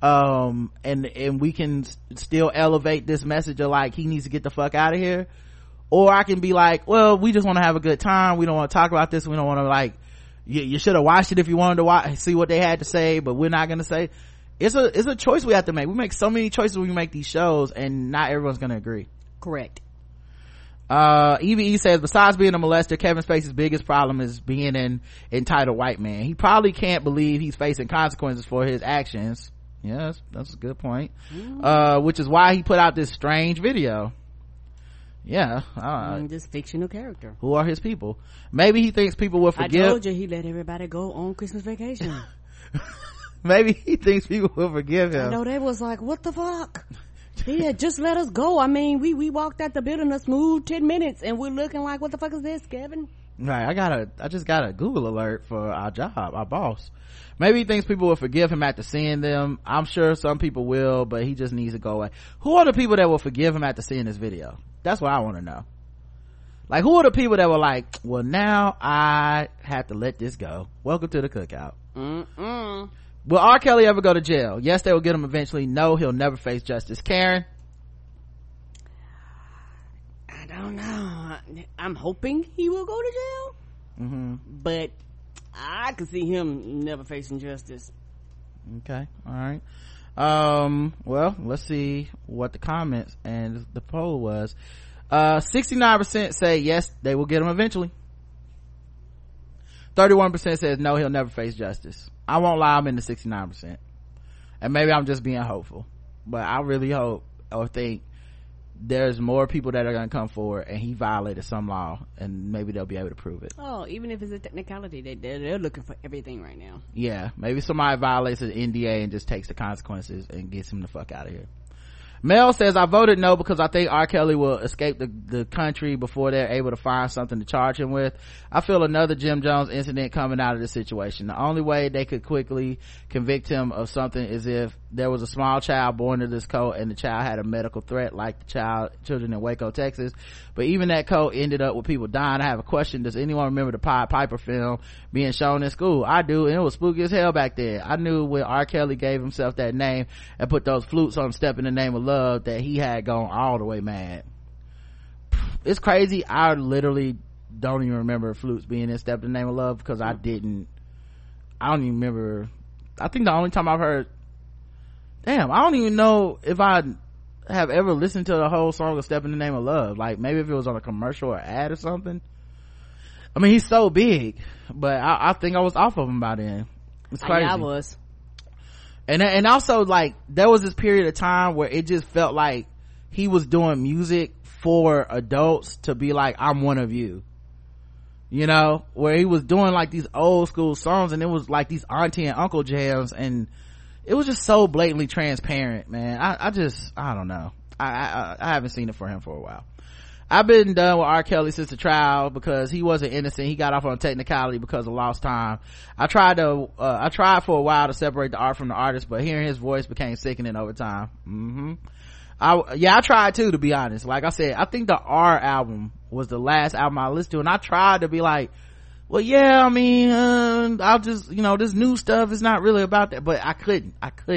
and we can still elevate this message of like he needs to get the fuck out of here? Or I can be like, well, we just want to have a good time, we don't want to talk about this, we don't want to like, you should have watched it if you wanted to see what they had to say, but we're not gonna say. It's a choice we have to make. We make so many choices when we make these shows, and not everyone's gonna agree. Correct. EVE says, besides being a molester, Kevin Spacey's biggest problem is being an entitled white man. He probably can't believe he's facing consequences for his actions. Yes, that's a good point. Which is why he put out this strange video. Yeah, this fictional character. Who are his people? Maybe he thinks people will forgive. I told you he let everybody go on Christmas vacation. Maybe he thinks people will forgive him. I know they was like, what the fuck? He had just let us go. I mean, we walked out the building a smooth 10 minutes and we're looking like, what the fuck is this, Kevin? Right, I just got a Google alert for our job, our boss. Maybe he thinks people will forgive him after seeing them. I'm sure some people will, but he just needs to go away. Who are the people that will forgive him after seeing this video? That's what I want to know. Like, who are the people that were like, well, now I have to let this go. Welcome to the cookout. Will R. Kelly ever go to jail? Yes, they will get him eventually. No, he'll never face justice. Karen? I don't know. I'm hoping he will go to jail. But I could see him never facing justice. Okay, all right. Well, let's see what the comments and the poll was. 69% say yes, they will get him eventually. 31% says no, he'll never face justice. I won't lie, I'm in the 69%. And maybe I'm just being hopeful, but I really hope or think there's more people that are going to come forward and he violated some law, and maybe they'll be able to prove it. Oh, even if it's a technicality, they're looking for everything right now. Yeah, maybe somebody violates an NDA and just takes the consequences and gets him the fuck out of here. Mel says, I voted no because I think R. Kelly will escape the country before they're able to find something to charge him with. I feel another Jim Jones incident coming out of this situation. The only way they could quickly convict him of something is if there was a small child born to this cult and the child had a medical threat like the children in Waco, Texas. But even that cult ended up with people dying. I have a question. Does anyone remember the Pied Piper film being shown in school? I do, and it was spooky as hell back then. I knew when R. Kelly gave himself that name and put those flutes on Step in the Name of Love that he had gone all the way mad. It's crazy. I literally don't even remember flutes being in Step in the Name of Love because I don't even remember. I think the only time I've heard, I don't even know if I have ever listened to the whole song of Step in the Name of Love. Like, maybe if it was on a commercial or ad or something. I mean, he's so big, but I think I was off of him by then. It's crazy. Yeah, I was. And also, like, there was this period of time where it just felt like he was doing music for adults to be like, I'm one of you, you know, where he was doing like these old school songs and it was like these auntie and uncle jams, and it was just so blatantly transparent, man. I don't know. I haven't seen it for him for a while. I've been done with R. Kelly since the trial because he wasn't innocent. He got off on technicality because of lost time. I tried for a while to separate the art from the artist, but hearing his voice became sickening over time. I tried too, to be honest. Like I said, I think the R album was the last album I listened to, and I tried to be like, well, yeah, I mean, I'll just, this new stuff is not really about that, but I couldn't.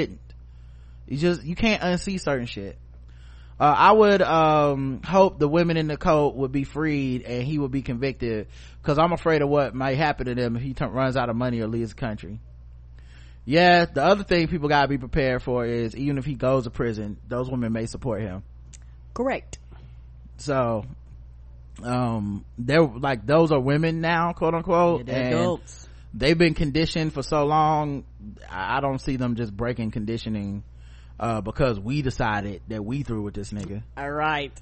You can't unsee certain shit. I would hope the women in the cult would be freed and he would be convicted, because I'm afraid of what might happen to them if he runs out of money or leaves the country. Yeah, the other thing people gotta be prepared for is even if he goes to prison, those women may support him. Correct. So they're like, those are women now, quote unquote, yeah, they're adults. They've been conditioned for so long. I don't see them just breaking conditioning because we decided that we through with this nigga. All right.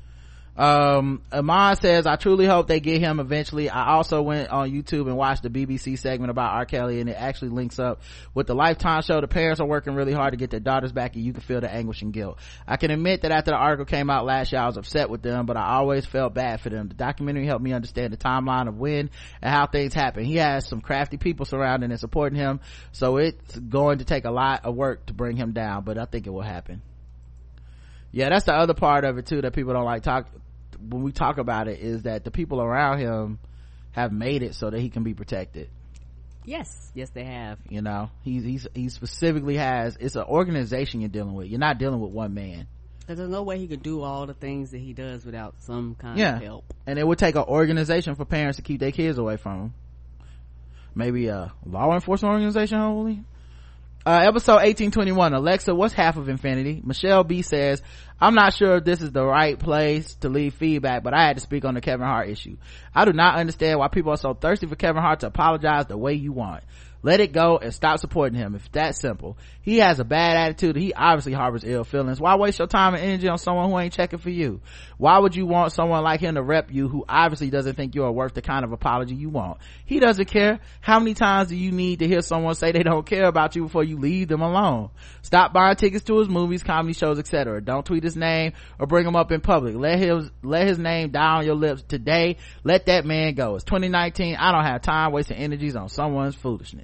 Amon says, I truly hope they get him eventually. I also went on YouTube and watched the BBC segment about R. Kelly, and it actually links up with the Lifetime show. The parents are working really hard to get their daughters back, and you can feel the anguish and guilt. I can admit that after the article came out last year, I was upset with them, but I always felt bad for them. The documentary helped me understand the timeline of when and how things happen. He has some crafty people surrounding and supporting him, so it's going to take a lot of work to bring him down, but I think it will happen. Yeah, that's the other part of it too that people don't like when we talk about it, is that the people around him have made it so that he can be protected. Yes they have. He specifically has, it's an organization you're dealing with. You're not dealing with one man, because there's no way he could do all the things that he does without some kind of help. And it would take an organization for parents to keep their kids away from him. Maybe a law enforcement organization, hopefully. Episode 1821, Alexa, what's half of infinity? Michelle B says, I'm not sure if this is the right place to leave feedback, but I had to speak on the Kevin Hart issue. I do not understand why people are so thirsty for Kevin Hart to apologize the way you want. Let it go and stop supporting him. If that's simple. He has a bad attitude. He obviously harbors ill feelings. Why waste your time and energy on someone who ain't checking for you? Why would you want someone like him to rep you who obviously doesn't think you're worth the kind of apology you want? He doesn't care. How many times do you need to hear someone say they don't care about you before you leave them alone? Stop buying tickets to his movies, comedy shows, etc. Don't tweet his name or bring him up in public. Let his name die on your lips today. Let that man go. It's 2019. I don't have time wasting energies on someone's foolishness.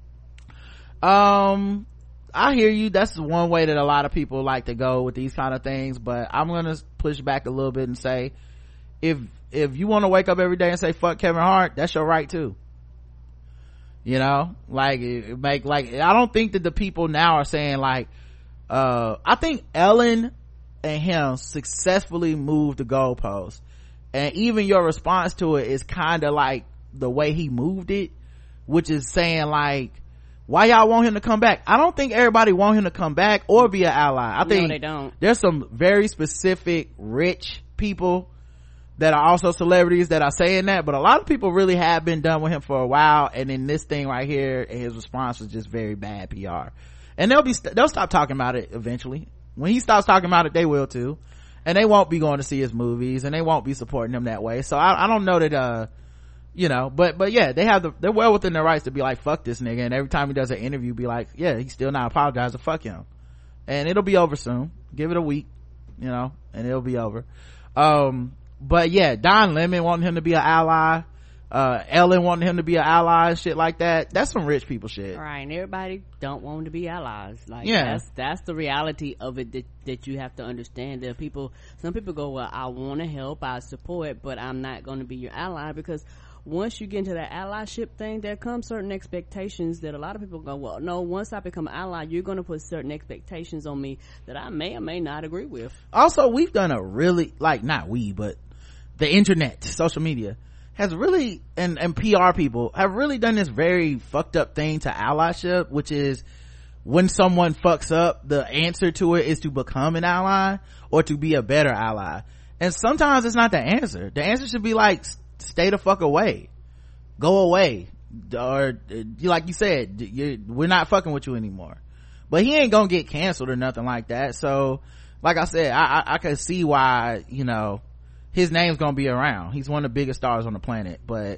I hear you. That's one way that a lot of people like to go with these kind of things, but I'm gonna push back a little bit and say, if you want to wake up every day and say fuck Kevin Hart, that's your right too. Like I don't think that the people now are saying like, I think Ellen and him successfully moved the goalpost, and even your response to it is kind of like the way he moved it, which is saying like, why y'all want him to come back? I don't think everybody want him to come back or be an ally. I think they don't. There's some very specific rich people that are also celebrities that are saying that, but a lot of people really have been done with him for a while, and then this thing right here and his response was just very bad PR. And they'll stop talking about it eventually. When he stops talking about it, they will too, and they won't be going to see his movies, and they won't be supporting him that way. So I don't know that but yeah, they're well within their rights to be like, fuck this nigga, and every time he does an interview be like, yeah, he's still not apologizing, fuck him. And it'll be over soon. Give it a week, and it'll be over. But yeah, Don Lemon wanting him to be an ally, Ellen wanting him to be an ally and shit like that. That's some rich people shit. Right, and everybody don't want to be allies. Like, yeah, that's the reality of it that you have to understand. There are some people go, well, I want to help, I support, but I'm not going to be your ally, because once you get into that allyship thing, there comes certain expectations that a lot of people go, well, no, once I become an ally, you're going to put certain expectations on me that I may or may not agree with. Also, we've done a really, like, not we, but the internet, social media has really, and PR people have really done this very fucked up thing to allyship, which is when someone fucks up, the answer to it is to become an ally or to be a better ally. And sometimes it's not the answer. The answer should be like, stay the fuck away, go away, or like you said, we're not fucking with you anymore. But he ain't gonna get canceled or nothing like that. So like I said, I can see why his name's gonna be around. He's one of the biggest stars on the planet. But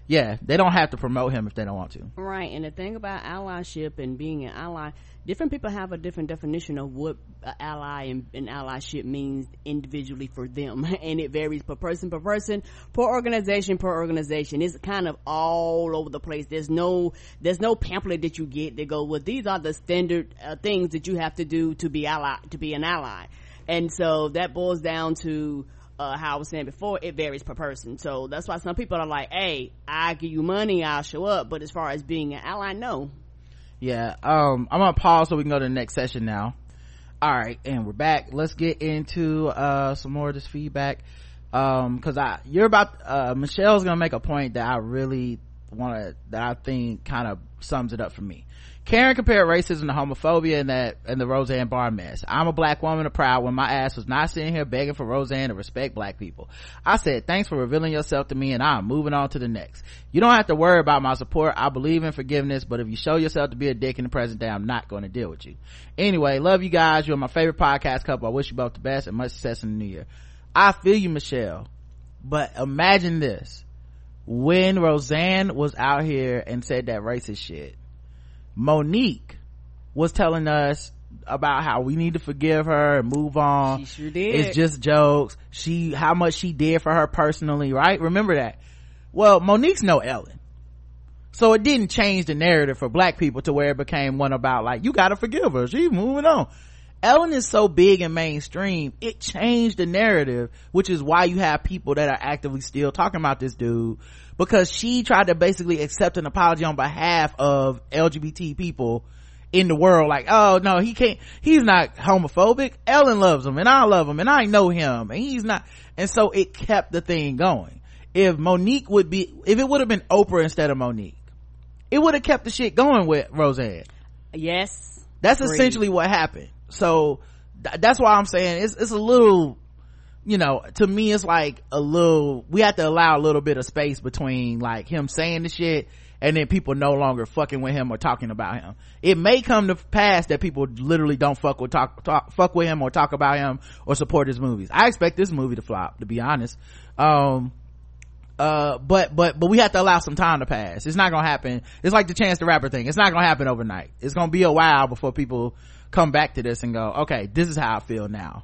yeah, they don't have to promote him if they don't want to. Right. And the thing about allyship and being an ally, different people have a different definition of what an ally and allyship means individually for them. And it varies per person, per organization. It's kind of all over the place. There's no pamphlet that you get that go, well, these are the standard things that you have to do to be an ally. And so that boils down to how I was saying before, it varies per person. So that's why some people are like, hey, I give you money, I'll show up. But as far as being an ally, no. Yeah. I'm gonna pause so we can go to the next session now. All right, and we're back. Let's get into some more of this feedback. Cause Michelle's gonna make a point that that I think kind of sums it up for me. Karen compared racism to homophobia and the Roseanne Barr mess. I'm a black woman of proud when my ass was not sitting here begging for Roseanne to respect black people. I said, thanks for revealing yourself to me, and I'm moving on to the next. You don't have to worry about my support. I believe in forgiveness, but if you show yourself to be a dick in the present day, I'm not going to deal with you. Anyway, love you guys. You're my favorite podcast couple. I wish you both the best and much success in the new year. I feel you, Michelle, but imagine this. When Roseanne was out here and said that racist shit, Monique was telling us about how we need to forgive her and move on. She sure did. It's just jokes. How much she did for her personally, right? Remember that. Well, Monique's no Ellen. So it didn't change the narrative for black people to where it became one about like, you gotta forgive her. She's moving on. Ellen is so big and mainstream, it changed the narrative, which is why you have people that are actively still talking about this dude, because she tried to basically accept an apology on behalf of LGBT people in the world. Like, oh no, he's not homophobic. Ellen loves him and I love him and I know him and he's not. And so it kept the thing going. If it would have been Oprah instead of Monique, it would have kept the shit going with Roseanne. Yes. That's essentially what happened. So that's why I'm saying it's a little, to me it's like we have to allow a little bit of space between like him saying the shit and then people no longer fucking with him or talking about him. It may come to pass that people literally don't fuck with him or talk about him or support his movies. I expect this movie to flop, to be honest. But we have to allow some time to pass. It's not gonna happen. It's like the Chance the Rapper thing. It's not gonna happen overnight. It's gonna be a while before people come back to this and go, okay, this is how I feel now.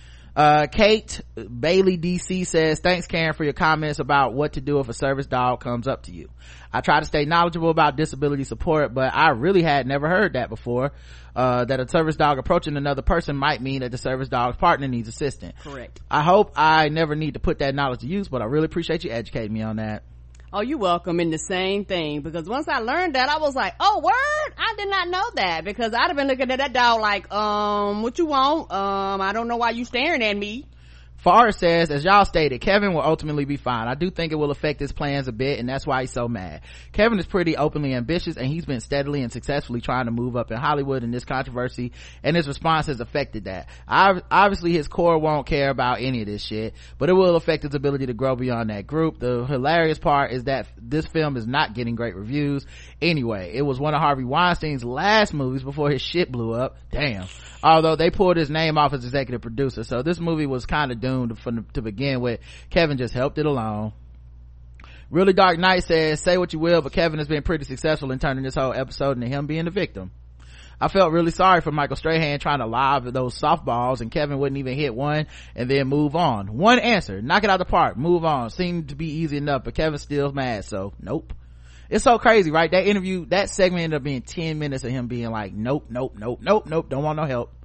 Kate Bailey DC says, thanks Karen for your comments about what to do if a service dog comes up to you. I try to stay knowledgeable about disability support, but I really had never heard that before. That a service dog approaching another person might mean that the service dog's partner needs assistance. Correct. I hope I never need to put that knowledge to use, but I really appreciate you educating me on that. Oh, you're welcome. In the same thing, because once I learned that, I was like, oh, word, I did not know that, because I'd have been looking at that dog like, what you want? I don't know why you staring at me. Forrest says, as y'all stated, Kevin will ultimately be fine. I do think it will affect his plans a bit, and that's why he's so mad. Kevin is pretty openly ambitious, and he's been steadily and successfully trying to move up in Hollywood in this controversy, and his response has affected that. Obviously his core won't care about any of this shit, but it will affect his ability to grow beyond that group. The hilarious part is that this film is not getting great reviews. Anyway, it was one of Harvey Weinstein's last movies before his shit blew up. Damn. Although they pulled his name off as executive producer, so this movie was kind of doomed to begin with. Kevin just helped it along. Really Dark Knight says, say what you will, but Kevin has been pretty successful in turning this whole episode into him being the victim. I felt really sorry for Michael Strahan trying to lob those softballs and Kevin wouldn't even hit one and then move on. One answer, knock it out the park, move on. Seemed to be easy enough, but Kevin's still mad, so nope. It's so crazy, right? That segment ended up being 10 minutes of him being like, nope, don't want no help.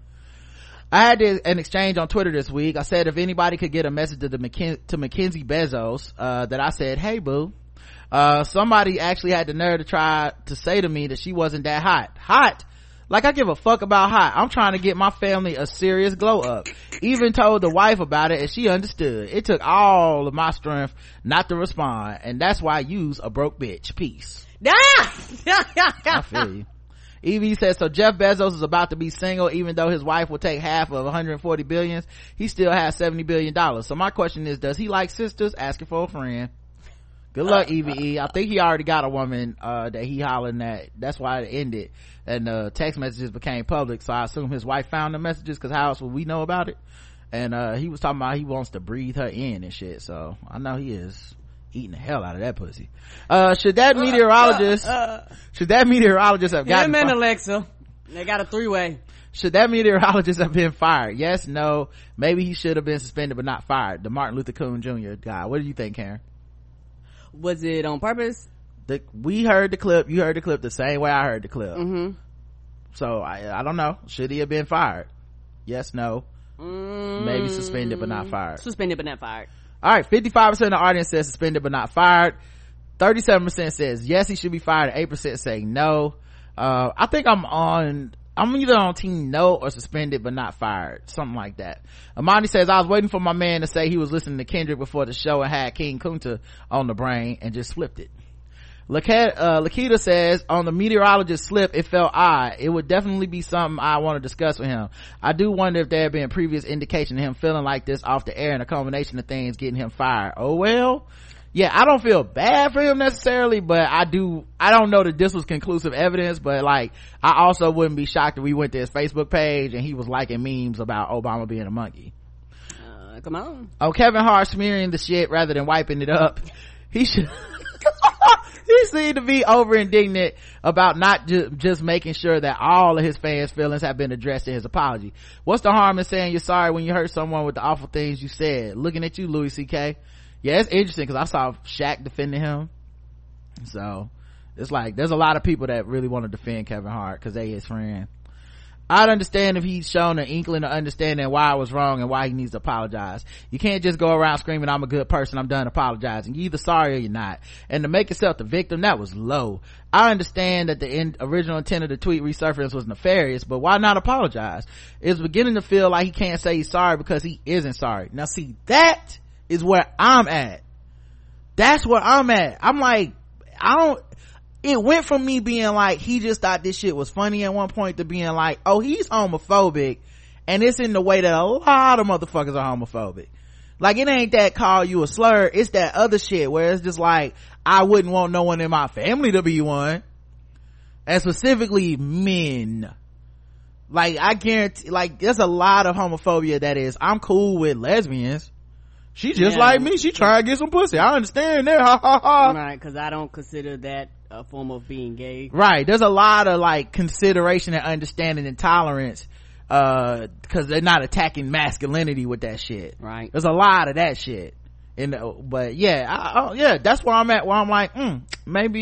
I had an exchange on Twitter this week. I said if anybody could get a message to Mackenzie Bezos, that I said, hey boo. Somebody actually had the nerve to try to say to me that she wasn't that hot. Like I give a fuck about hot. I'm trying to get my family a serious glow up. Even told the wife about it and she understood. It took all of my strength not to respond, and that's why I use a broke bitch. Peace. I feel you. Evie says, so Jeff Bezos is about to be single even though his wife will take half of 140 billion. He still has $70 billion. So my question is, does he like sisters? Asking for a friend. Good luck, Evie. I think he already got a woman that he hollering at. That's why it ended, and text messages became public, so I assume his wife found the messages, because how else would we know about it? And he was talking about he wants to breathe her in and shit, so I know he is eating the hell out of that pussy. Should that meteorologist have gotten him and Alexa, they got a 3-way. Should that meteorologist have been fired? Yes, no, maybe he should have been suspended but not fired. The Martin Luther King Jr. guy. What do you think, Karen? Was it on purpose? We heard the clip. You heard the clip the same way I heard the clip. Mm-hmm. So I don't know. Should he have been fired? Yes, no, maybe suspended but not fired. Suspended but not fired. All right, 55% of the audience says suspended but not fired. 37% says yes, he should be fired. 8% say no. I think I'm either on team no or suspended but not fired, something like that. Amani says, I was waiting for my man to say he was listening to Kendrick before the show and had King Kunta on the brain and just flipped it. Lakita says, on the meteorologist slip, it felt odd. It would definitely be something I want to discuss with him. I do wonder if there had been previous indication of him feeling like this off the air and a combination of things getting him fired. Oh well, yeah, I don't feel bad for him necessarily, but I don't know that this was conclusive evidence, but like, I also wouldn't be shocked if we went to his Facebook page and he was liking memes about Obama being a monkey. Come on. Oh, Kevin Hart smearing the shit rather than wiping it up. He should he seemed to be over indignant about not just making sure that all of his fans' feelings have been addressed in his apology. What's the harm in saying you're sorry when you hurt someone with the awful things you said? Looking at you, Louis C.K. Yeah, it's interesting because I saw Shaq defending him. So it's like there's a lot of people that really want to defend Kevin Hart because they his friend. I'd understand if he's shown an inkling of understanding why I was wrong and why he needs to apologize. You can't just go around screaming, I'm a good person, I'm done apologizing. You're either sorry or you're not. And to make yourself the victim, that was low. I understand that the original intent of the tweet resurfaced was nefarious, but why not apologize? It's beginning to feel like he can't say he's sorry because he isn't sorry. Now see, that is where I'm at. That's where I'm at. I'm like, it went from me being like he just thought this shit was funny at one point to being like, oh, he's homophobic, and it's in the way that a lot of motherfuckers are homophobic. Like, it ain't that call you a slur, it's that other shit where it's just like, I wouldn't want no one in my family to be one, and specifically men. Like, I guarantee, like, there's a lot of homophobia that is, I'm cool with lesbians, she just like me, she trying to get some pussy, I understand that, ha ha ha. Right, because I don't consider that a form of being gay. Right, there's a lot of like consideration and understanding and tolerance because they're not attacking masculinity with that shit. Right, there's a lot of that shit. But yeah, yeah, that's where I'm at, where I'm like, maybe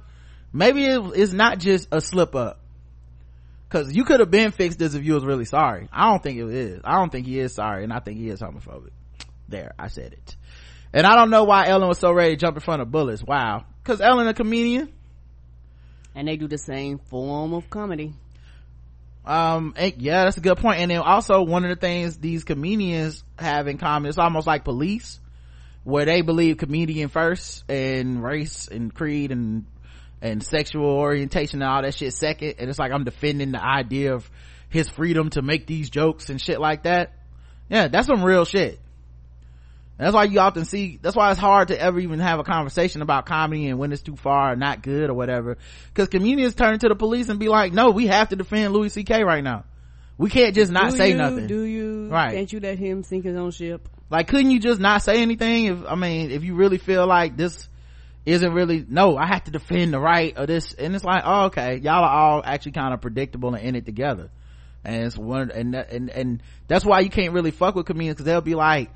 it's not just a slip up, because you could have been fixed this if you was really sorry. I don't think it is. I don't think he is sorry, and I think he is homophobic. There, I said it. And I don't know why Ellen was so ready to jump in front of bullets. Wow, because Ellen a comedian, and they do the same form of comedy. Yeah, that's a good point. And then also, one of the things these comedians have in common, it's almost like police, where they believe comedian first and race and creed and sexual orientation and all that shit second, and it's like, I'm defending the idea of his freedom to make these jokes and shit like that. Yeah, that's some real shit. That's why you often see, that's why it's hard to ever even have a conversation about comedy and when it's too far or not good or whatever, because comedians turn to the police and be like, no, we have to defend Louis C.K. right now, we can't just not say nothing. Do you right, can't you let him sink his own ship? Like, couldn't you just not say anything? If you really feel like this isn't really, no, I have to defend the right of this, and it's like, oh, okay, y'all are all actually kind of predictable and in it together, and it's one, and that's why you can't really fuck with comedians, because they'll be like,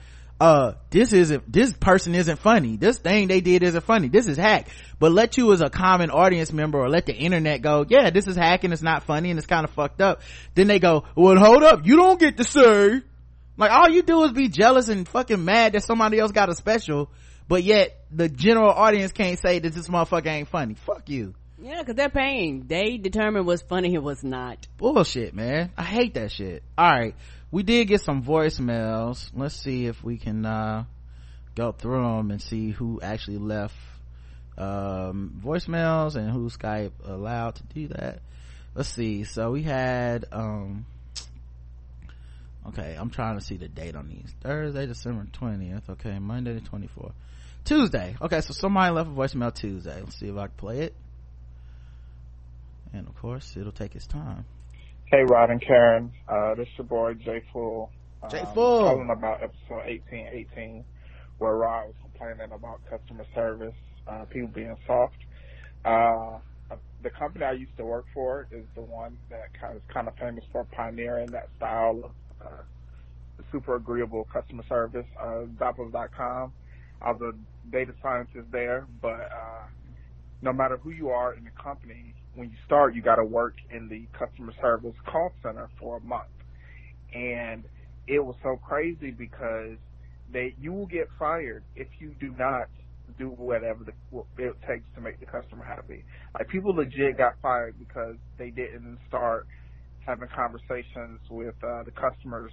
this person isn't funny, this thing they did isn't funny, this is hack. But let you as a common audience member, or let the internet go, yeah, this is hack and it's not funny and it's kind of fucked up. Then they go, well, hold up, you don't get to say. Like, all you do is be jealous and fucking mad that somebody else got a special, but yet the general audience can't say that this motherfucker ain't funny. Fuck you. Yeah, because they're paying, they determine what's funny and what's not. Bullshit, man. I hate that shit. All right, we did get some voicemails. Let's see if we can go through them and see who actually left voicemails and who Skype allowed to do that. Let's see. So we had okay, I'm trying to see the date on these. Thursday, December 20th. Okay, Monday the 24th. Tuesday. Okay, so somebody left a voicemail Tuesday. Let's see if I can play it. And of course, it'll take its time. Hey, Rod and Karen. This is your boy, Jay Full. Jay Full. Calling about episode 1818. where Rod was complaining about customer service, people being soft. The company I used to work for is the one that is kind of famous for pioneering that style of super agreeable customer service. Zappos.com. I was a data scientist there, but no matter who you are in the company, when you start, you got to work in the customer service call center for a month. And it was so crazy because you will get fired if you do not do whatever it takes to make the customer happy. Like, people legit got fired because they didn't start having conversations with the customers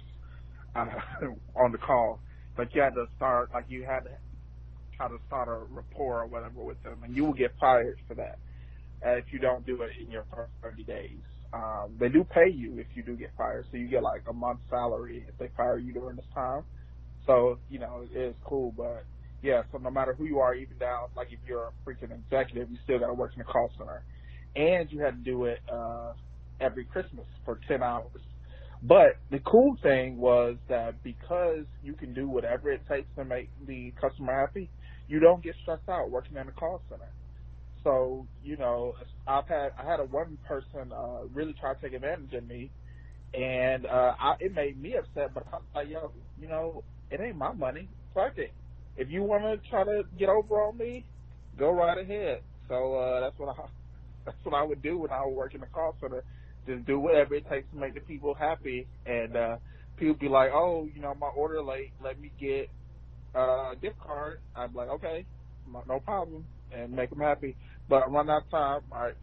on the call. Like, you had to start, like, you had to try to start a rapport or whatever with them, and you will get fired for that if you don't do it in your first 30 days. They do pay you if you do get fired, so you get like a month's salary if they fire you during this time. So, you know, it is cool, but yeah, so no matter who you are, even down, like if you're a freaking executive, you still got to work in the call center. And you had to do it every Christmas for 10 hours. But the cool thing was that because you can do whatever it takes to make the customer happy, you don't get stressed out working in the call center. So, you know, I had a one person really try to take advantage of me, and it made me upset, but I was like, yo, you know, it ain't my money. Fuck it. If you want to try to get over on me, go right ahead. So that's what I would do when I would work in the call center. Just do whatever it takes to make the people happy. And people be like, oh, you know, my order late. Let me get a gift card. I'm like, okay, no problem, and make them happy. But run out of time. All right,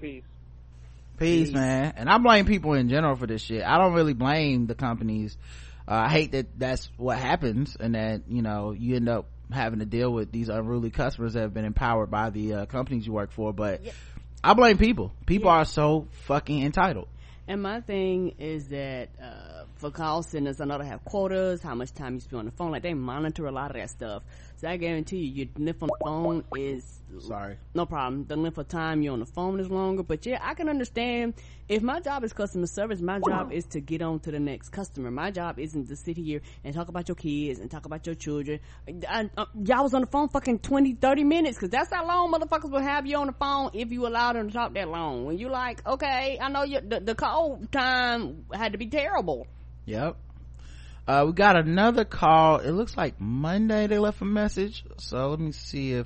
peace, man. And I blame people in general for this shit. I don't really blame the companies. I hate that that's what happens, and that, you know, you end up having to deal with these unruly customers that have been empowered by the companies you work for. But yep. I blame people. People are so fucking entitled. And my thing is that for call centers, I know they have quotas, how much time you spend on the phone. Like, they monitor a lot of that stuff. So I guarantee you, your length on the phone is... Sorry. No problem. The length of time you're on the phone is longer. But yeah, I can understand. If my job is customer service, my job is to get on to the next customer. My job isn't to sit here and talk about your kids and talk about your children. Y'all was on the phone fucking 20, 30 minutes, because that's how long motherfuckers will have you on the phone if you allow them to talk that long. When you like, okay, I know the call time had to be terrible. Yep. We got another call. It looks like Monday they left a message. So let me see if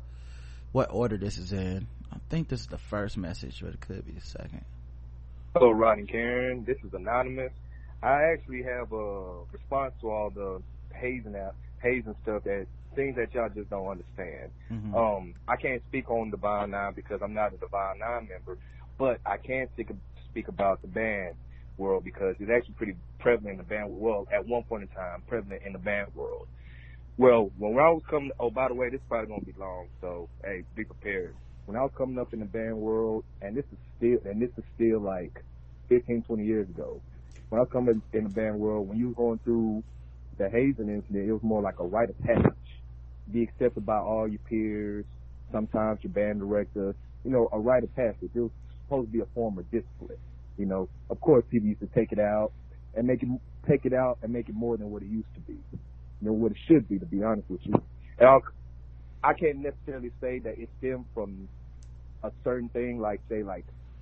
what order this is in. I think this is the first message, but it could be the second. Hello, Rod and Karen. This is Anonymous. I actually have a response to all the hazing stuff, that things that y'all just don't understand. Mm-hmm. I can't speak on Divine Nine because I'm not a Divine Nine member, but I can speak about the band world, because it's actually pretty prevalent in the band world at one point in time, prevalent in the band world. Well, when I was coming, oh, by the way, this is probably going to be long, so, hey, be prepared. When I was coming up in the band world, and this is still like 15, 20 years ago, when I was coming in the band world, when you were going through the hazing incident, it was more like a rite of passage. Be accepted by all your peers, sometimes your band director, you know, a rite of passage. It was supposed to be a form of discipline. You know, of course, people used to take it out and make it more than what it used to be. You know, what it should be, to be honest with you. And I can't necessarily say that it stemmed from a certain thing, like, say, like,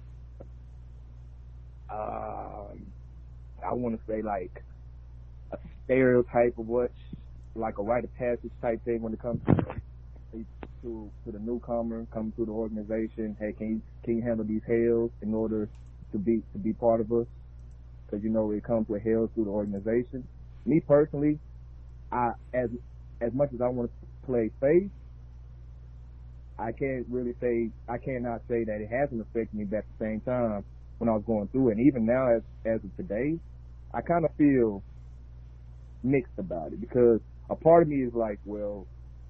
I want to say, like, a stereotype of what, like a rite of passage type thing when it comes to the newcomer coming to the organization. Hey, can you handle these hells in order to be part of us? Because, you know, it comes with hells through the organization. Me personally, as much as I want to play faith, I cannot say that it hasn't affected me, but at the same time, when I was going through it, and even now as of today, I kind of feel mixed about it, because a part of me is like, well,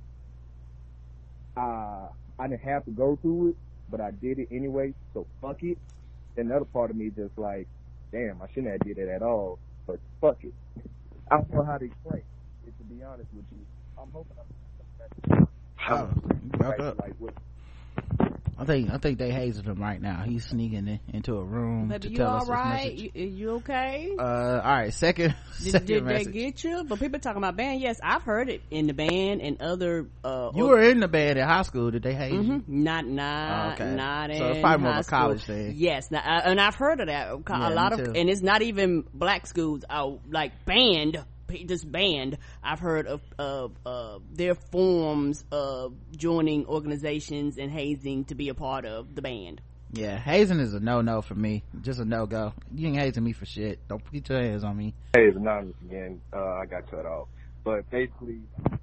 I didn't have to go through it, but I did it anyway, so fuck it. And another part of me is just like, damn, I shouldn't have did it at all, but fuck it. I don't know how to explain it, to be honest with you. I'm hoping I'm I think they hazing him right now. He's sneaking into a room Baby, to you tell all us right? this message. You okay? All right, second Did they message. get you? But people talking about band. Yes, I've heard it in the band and other. You were in the band in high school. Did they haze you? Not Okay. not in. So it's probably more of a high college school. thing. Yes, and I've heard of that. Yeah, A lot me of, too. and it's not even black schools. Like band. This band, I've heard of their forms of joining organizations and hazing to be a part of the band. Yeah, hazing is a no for me. Just a no-go. You ain't hazing me for shit. Don't put your hands on me. Hey, it's Anonymous again. I got cut off. But basically, make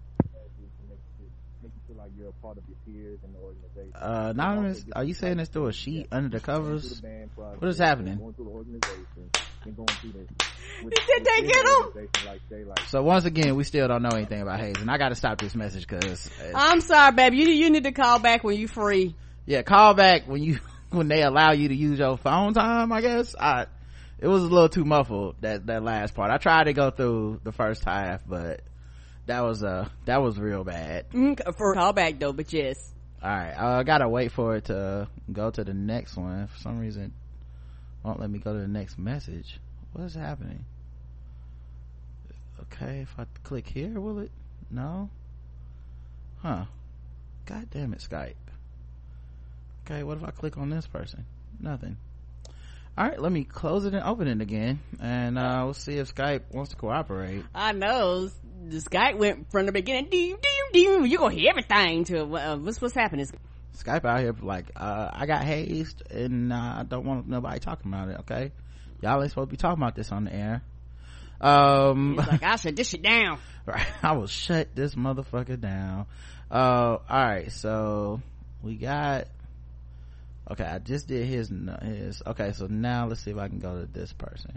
you feel like you're a part of your peers in the organization. Anonymous, are you saying this through a sheet under the covers? What is happening? Going through the organization and going through the... Did they get him? So once again, we still don't know anything about hazing. I gotta stop this message because... I'm sorry, baby. You need to call back when you free. Yeah, call back when they allow you to use your phone time, I guess. It was a little too muffled, that last part. I tried to go through the first half, but that was real bad. For call back though, but yes. Alright, I gotta wait for it to go to the next one. For some reason, it won't let me go to the next message. What is happening? Okay, if I click here, will it? No? Huh. God damn it, Skype. Okay, what if I click on this person? Nothing. Alright, let me close it and open it again, and we'll see if Skype wants to cooperate. I know. The Skype went from the beginning. You're gonna hear everything to what's happening. Skype out here like, I got hazed, and I don't want nobody talking about it, okay? Y'all ain't supposed to be talking about this on the air. It's like, I'll shut this shit down. Right, I will shut this motherfucker down. Alright, so we got, okay, I just did his, okay, so now let's see if I can go to this person.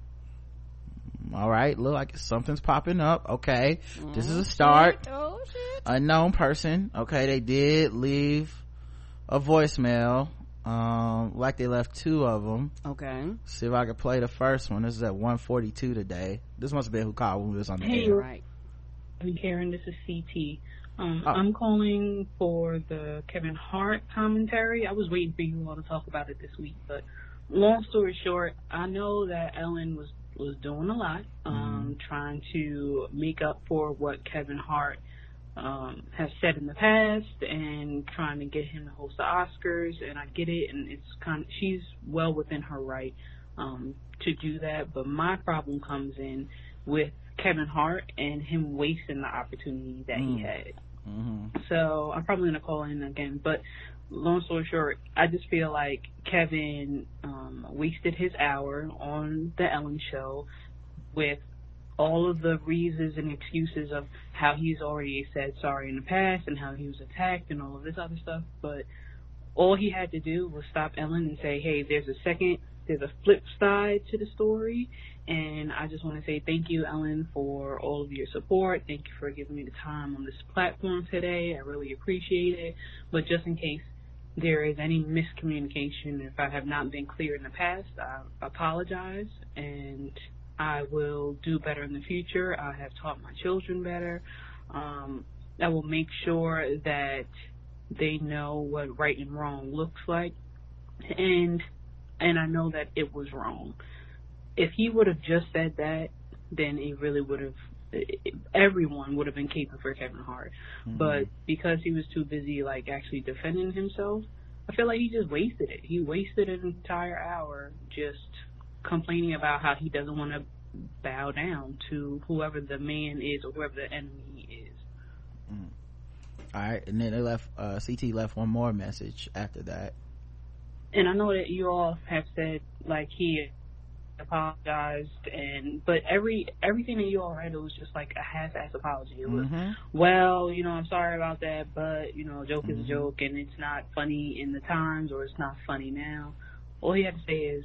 All right, look like something's popping up. Okay, this is a start. Oh shit. Unknown person. Okay, they did leave a voicemail, like they left 2 of them. Okay, see if I can play the first one. This is at 1:42 today. This must have been who called when we was on the air. Right. Karen, this is CT. I'm calling for the Kevin Hart commentary. I was waiting for you all to talk about it this week, but long story short, I know that Ellen was doing a lot, trying to make up for what Kevin Hart has said in the past, and trying to get him to host the Oscars. And I get it, and it's she's well within her right to do that. But my problem comes in with Kevin Hart and him wasting the opportunity that he had. So I'm probably going to call in again, but long story short, I just feel like Kevin wasted his hour on the Ellen show with all of the reasons and excuses of how he's already said sorry in the past and how he was attacked and all of this other stuff. But all he had to do was stop Ellen and say, hey, there's a flip side to the story, and I just want to say thank you, Ellen, for all of your support. Thank you for giving me the time on this platform today. I really appreciate it. But just in case there is any miscommunication, if I have not been clear in the past, I apologize, and I will do better in the future. I have taught my children better. I will make sure that they know what right and wrong looks like, and I know that it was wrong. If he would have just said that, then it really would have, everyone would have been caping for Kevin Hart. But because he was too busy, like, actually defending himself, I feel like he just wasted it. He wasted an entire hour just complaining about how he doesn't want to bow down to whoever the man is or whoever the enemy is. All right, and then they left, CT left one more message after that. And I know that you all have said, like, he apologized, but everything that you all read, it was just like a half-ass apology. It was, well, I'm sorry about that, but, a joke is a joke, and it's not funny in the times, or it's not funny now. All he had to say is,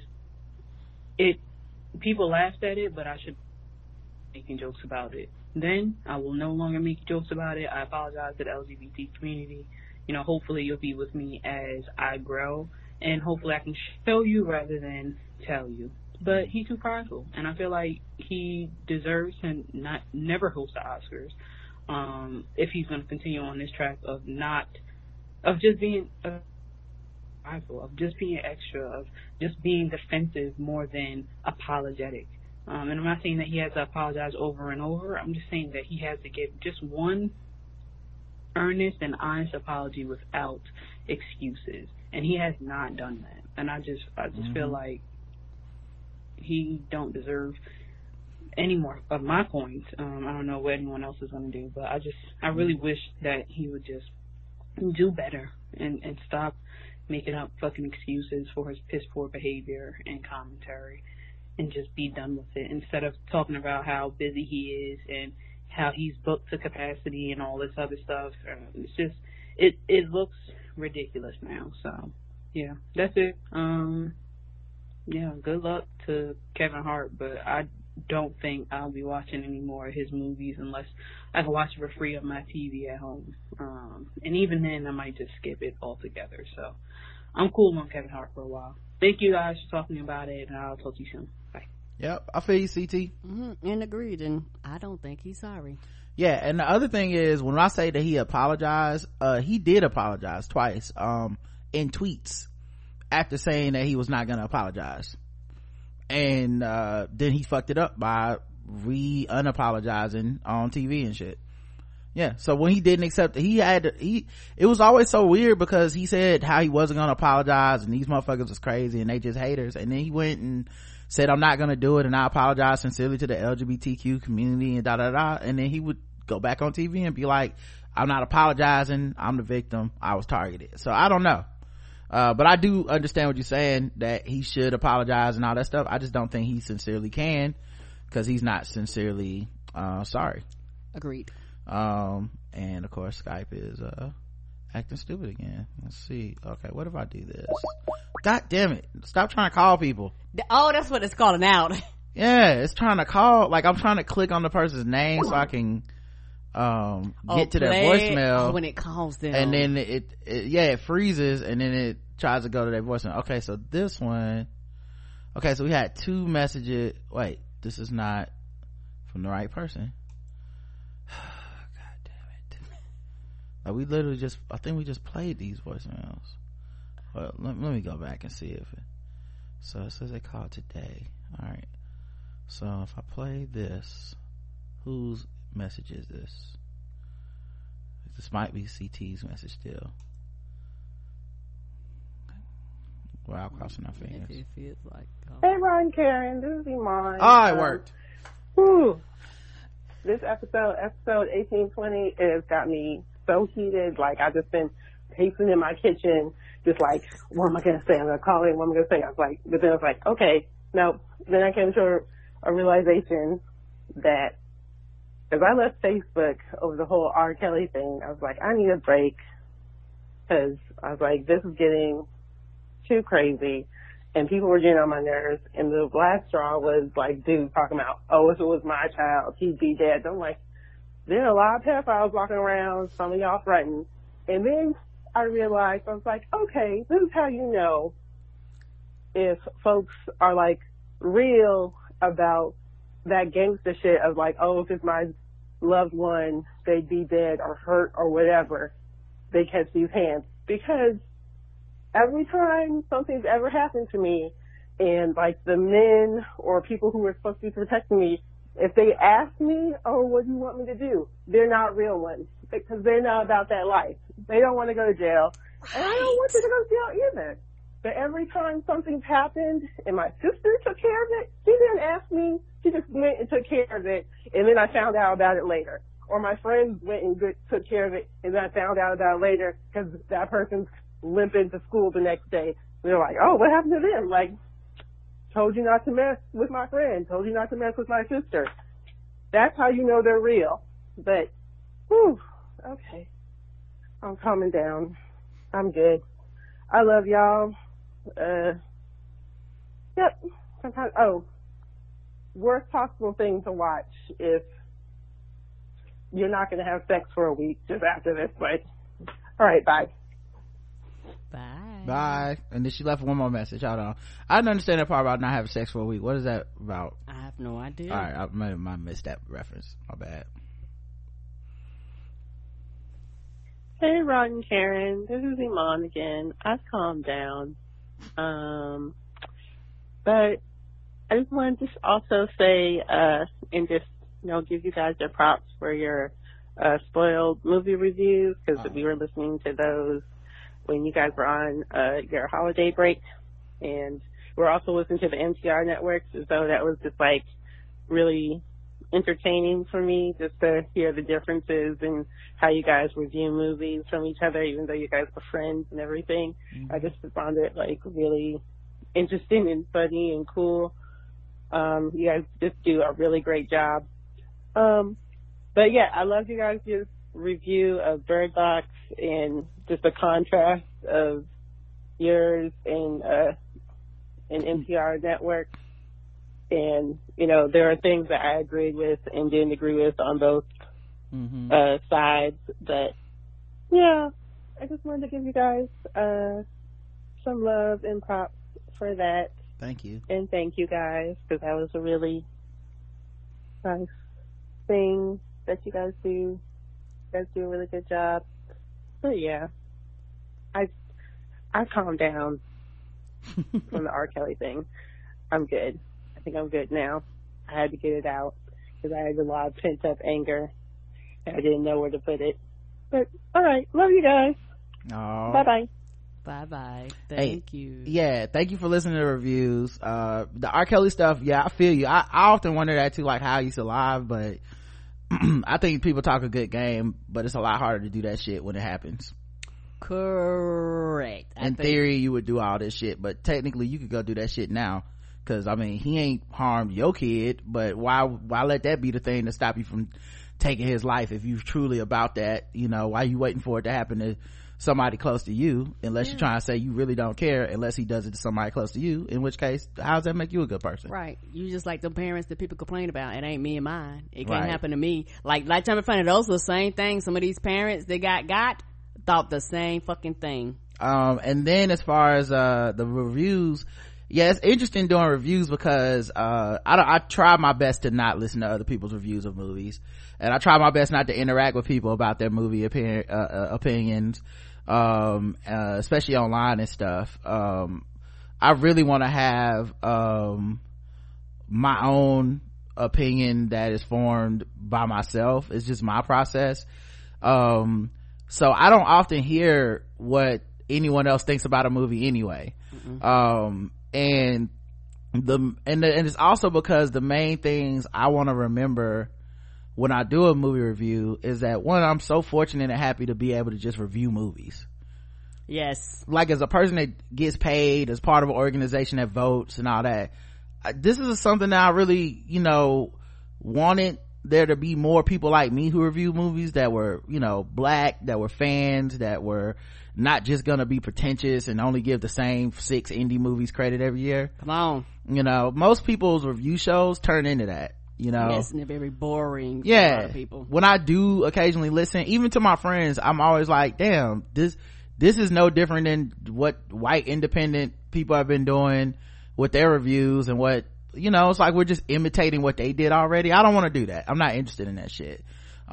people laughed at it, but I should be making jokes about it. Then I will no longer make jokes about it. I apologize to the LGBT community. Hopefully you'll be with me as I grow, and hopefully I can show you rather than tell you. But he's too prideful, and I feel like he deserves to never host the Oscars if he's going to continue on this track of not of just being of just being extra, of just being defensive more than apologetic. And I'm not saying that he has to apologize over and over. I'm just saying that he has to give just one earnest and honest apology without excuses. And he has not done that. And I just feel like he don't deserve any more of my points. I don't know what anyone else is going to do, but I really wish that he would just do better and stop making up fucking excuses for his piss poor behavior and commentary, and just be done with it, instead of talking about how busy he is and how he's booked to capacity and all this other stuff. It's just, it looks ridiculous now. So yeah, that's it. Yeah, good luck to Kevin Hart, but I don't think I'll be watching any more of his movies unless I can watch it for free on my TV at home. And even then, I might just skip it altogether. So I'm cool on Kevin Hart for a while. Thank you guys for talking about it, and I'll talk to you soon. Bye. Yep, I feel you, CT. And agreed, and I don't think he's sorry. Yeah, and the other thing is, when I say that he apologized, he did apologize twice in tweets after saying that he was not gonna apologize, and then he fucked it up by unapologizing on TV and shit. Yeah, so when he didn't accept it, it was always so weird, because he said how he wasn't gonna apologize and these motherfuckers was crazy and they just haters, and then he went and said, I'm not gonna do it, and I apologize sincerely to the LGBTQ community and and then he would go back on TV and be like, I'm not apologizing, I'm the victim, I was targeted. So I don't know, but I do understand what you're saying, that he should apologize and all that stuff. I just don't think he sincerely can, because he's not sincerely sorry. Agreed. And of course Skype is acting stupid again. Let's see. Okay, what if I do this? God damn it, stop trying to call people. Oh, that's what it's calling out. Yeah, it's trying to call, like I'm trying to click on the person's name so I can get to their voicemail. When it calls them, and then it freezes, and then it tries to go to their voicemail. Okay, so this one, okay, so we had 2 messages. Wait, this is not from the right person. God damn it. Like, we literally I think we just played these voicemails. Well, let me go back and see if so it says they called today. All right, so if I play this, whose message is this? This might be CT's message still. We're out crossing our fingers. It feels like, Hey Ron, Karen, this is Iman. Oh, it worked. Whew. This episode 1820, has got me so heated. Like, I've just been pacing in my kitchen, just like, what am I gonna say? I'm gonna call in, what am I gonna say? I was like, but then I was like, okay, no. Then I came to a realization that, as I left Facebook over the whole R. Kelly thing, I was like, I need a break, because I was like, this is getting too crazy, and people were getting on my nerves. And the last straw was like, dude talking about, oh, if it was my child, he'd be dead. I'm like, there are a lot of pedophiles walking around, some of y'all threatened. And then I realized, I was like, okay, this is how you know if folks are like real about that gangster shit of like, oh, if it's my loved one, they'd be dead or hurt or whatever, they catch these hands. Because every time something's ever happened to me, and like the men or people who were supposed to be protecting me, if they ask me, oh, what do you want me to do? They're not real ones, because they're not about that life. They don't want to go to jail. And I don't want you to go to jail either. But every time something's happened and my sister took care of it, she didn't ask me. She just went and took care of it, and then I found out about it later. Or my friends went and took care of it, and then I found out about it later because that person's limping to school the next day. They're like, oh, what happened to them? Like, told you not to mess with my friend, told you not to mess with my sister. That's how you know they're real. But, whew, okay. I'm calming down. I'm good. I love y'all. Yep. Sometimes, worst possible thing to watch if you're not going to have sex for a week just after this. But, all right, bye. Bye. And then she left one more message. Hold on. I didn't understand that part about not having sex for a week. What is that about? I have no idea. All right, I might have missed that reference. My bad. Hey, Rod and Karen. This is Iman again. I've calmed down. But I just wanted to also say, and just, give you guys your props for your spoiled movie reviews, because we were listening to those when you guys were on your holiday break, and we're also listening to the NPR networks, so that was just like really entertaining for me, just to hear the differences in how you guys review movies from each other, even though you guys were friends and everything. I just found it like really interesting and funny and cool. You guys just do a really great job. But yeah, I love you guys' review of Bird Box and just the contrast of yours and NPR network. And, there are things that I agreed with and didn't agree with on both sides. But, yeah, I just wanted to give you guys some love and props for that. Thank you. And thank you guys, because that was a really nice thing that you guys do. You guys do a really good job. But, yeah, I calmed down from the R. Kelly thing. I'm good. I think I'm good now. I had to get it out because I had a lot of pent up anger and I didn't know where to put it. But all right, love you guys. Bye bye. Bye bye. Thank you. Yeah, thank you for listening to the reviews. The R. Kelly stuff, yeah, I feel you. I often wonder that too, like how he's alive, but I think people talk a good game, but it's a lot harder to do that shit when it happens. Correct. In theory, you would do all this shit, but technically you could go do that shit now. Cause he ain't harmed your kid, but why let that be the thing to stop you from taking his life if you're truly about that? Why you waiting for it to happen to somebody close to you, unless you're trying to say you really don't care, unless he does it to somebody close to you, in which case, how does that make you a good person? Right. You just like the parents that people complain about. It ain't me and mine. It can't happen to me. Like Time in Front of those, the same thing. Some of these parents that got thought the same fucking thing. And then as far as the reviews, yeah, it's interesting doing reviews because I try my best to not listen to other people's reviews of movies, and I try my best not to interact with people about their movie opinions, especially online and stuff. I really want to have my own opinion that is formed by myself. It's just my process. So I don't often hear what anyone else thinks about a movie anyway. And it's also because the main things I want to remember when I do a movie review is that, one, I'm so fortunate and happy to be able to just review movies. Yes. Like, as a person that gets paid, as part of an organization that votes and all that, this is something that I really, wanted there to be more people like me who review movies that were, black, that were fans, that were not just gonna be pretentious and only give the same 6 indie movies credit every year. Come on. Most people's review shows turn into that, Yes, and they're very boring for a lot of people. When I do occasionally listen, even to my friends, I'm always like, damn, this is no different than what white independent people have been doing with their reviews, and what, it's like we're just imitating what they did already. I don't want to do that. I'm not interested in that shit.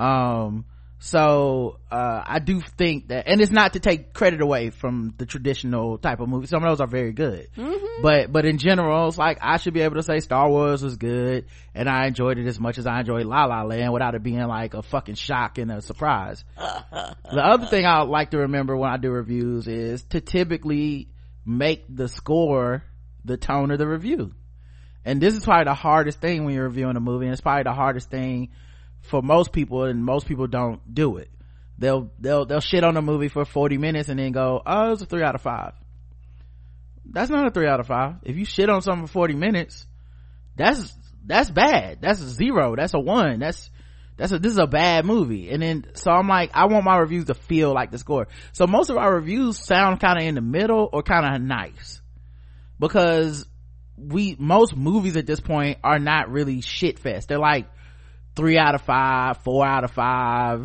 So I do think that, and it's not to take credit away from the traditional type of movie, some of those are very good, but in general, it's like I should be able to say Star Wars was good and I enjoyed it as much as I enjoyed La La Land without it being like a fucking shock and a surprise. The other thing I like to remember when I do reviews is to typically make the score the tone of the review. And this is probably the hardest thing when you're reviewing a movie, and it's probably the hardest thing for most people, and most people don't do it. They'll shit on a movie for 40 minutes and then go, oh, it was a 3 out of 5. That's not a 3 out of 5. If you shit on something for 40 minutes, that's bad. That's a 0. That's a 1. This is a bad movie. And then, so I'm like, I want my reviews to feel like the score. So most of our reviews sound kind of in the middle or kind of nice, because most movies at this point are not really shit fest. They're like 3 out of 5, 4 out of 5,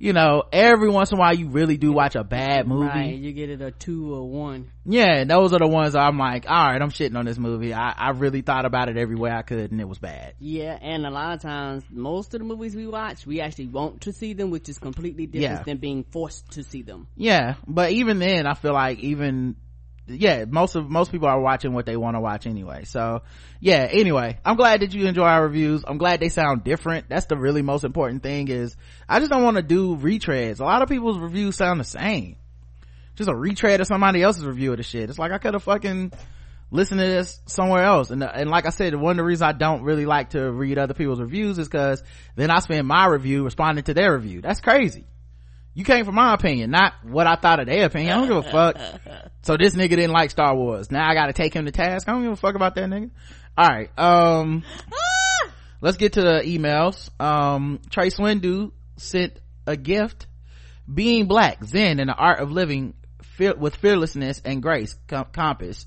you know, every once in a while you really do watch a bad movie. Right, you get it a 2 or 1. Yeah, those are the ones I'm like, all right, I'm shitting on this movie. I really thought about it every way I could and it was bad. Yeah, and a lot of times, most of the movies we watch, we actually want to see them, which is completely different than being forced to see them. Yeah, but even then, I feel like most people are watching what they want to watch anyway. So yeah, anyway, I'm glad that you enjoy our reviews. I'm glad they sound different. That's the really most important thing. Is I just don't want to do retreads. A lot of people's reviews sound the same, just a retread of somebody else's review of the shit. It's like I could have fucking listened to this somewhere else. And like I said, one of the reasons I don't really like to read other people's reviews is because then I spend my review responding to their review. That's crazy. You came from my opinion, not what I thought of their opinion. I don't give a fuck. So this nigga didn't like Star Wars. Now I gotta take him to task. I don't give a fuck about that nigga. Alright, let's get to the emails. Trey Swindu sent a gift. Being black, Zen, and the art of living with fearlessness and grace. Compass.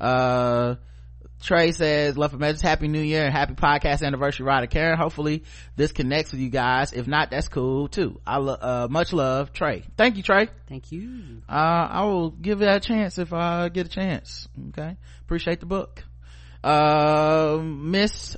Trey says, love for messages, happy new year and happy podcast anniversary, Rod and Karen. Hopefully this connects with you guys. If not, that's cool too. Much love, Trey. Thank you, Trey. Thank you. I will give that a chance if I get a chance. Okay, appreciate the book. Miss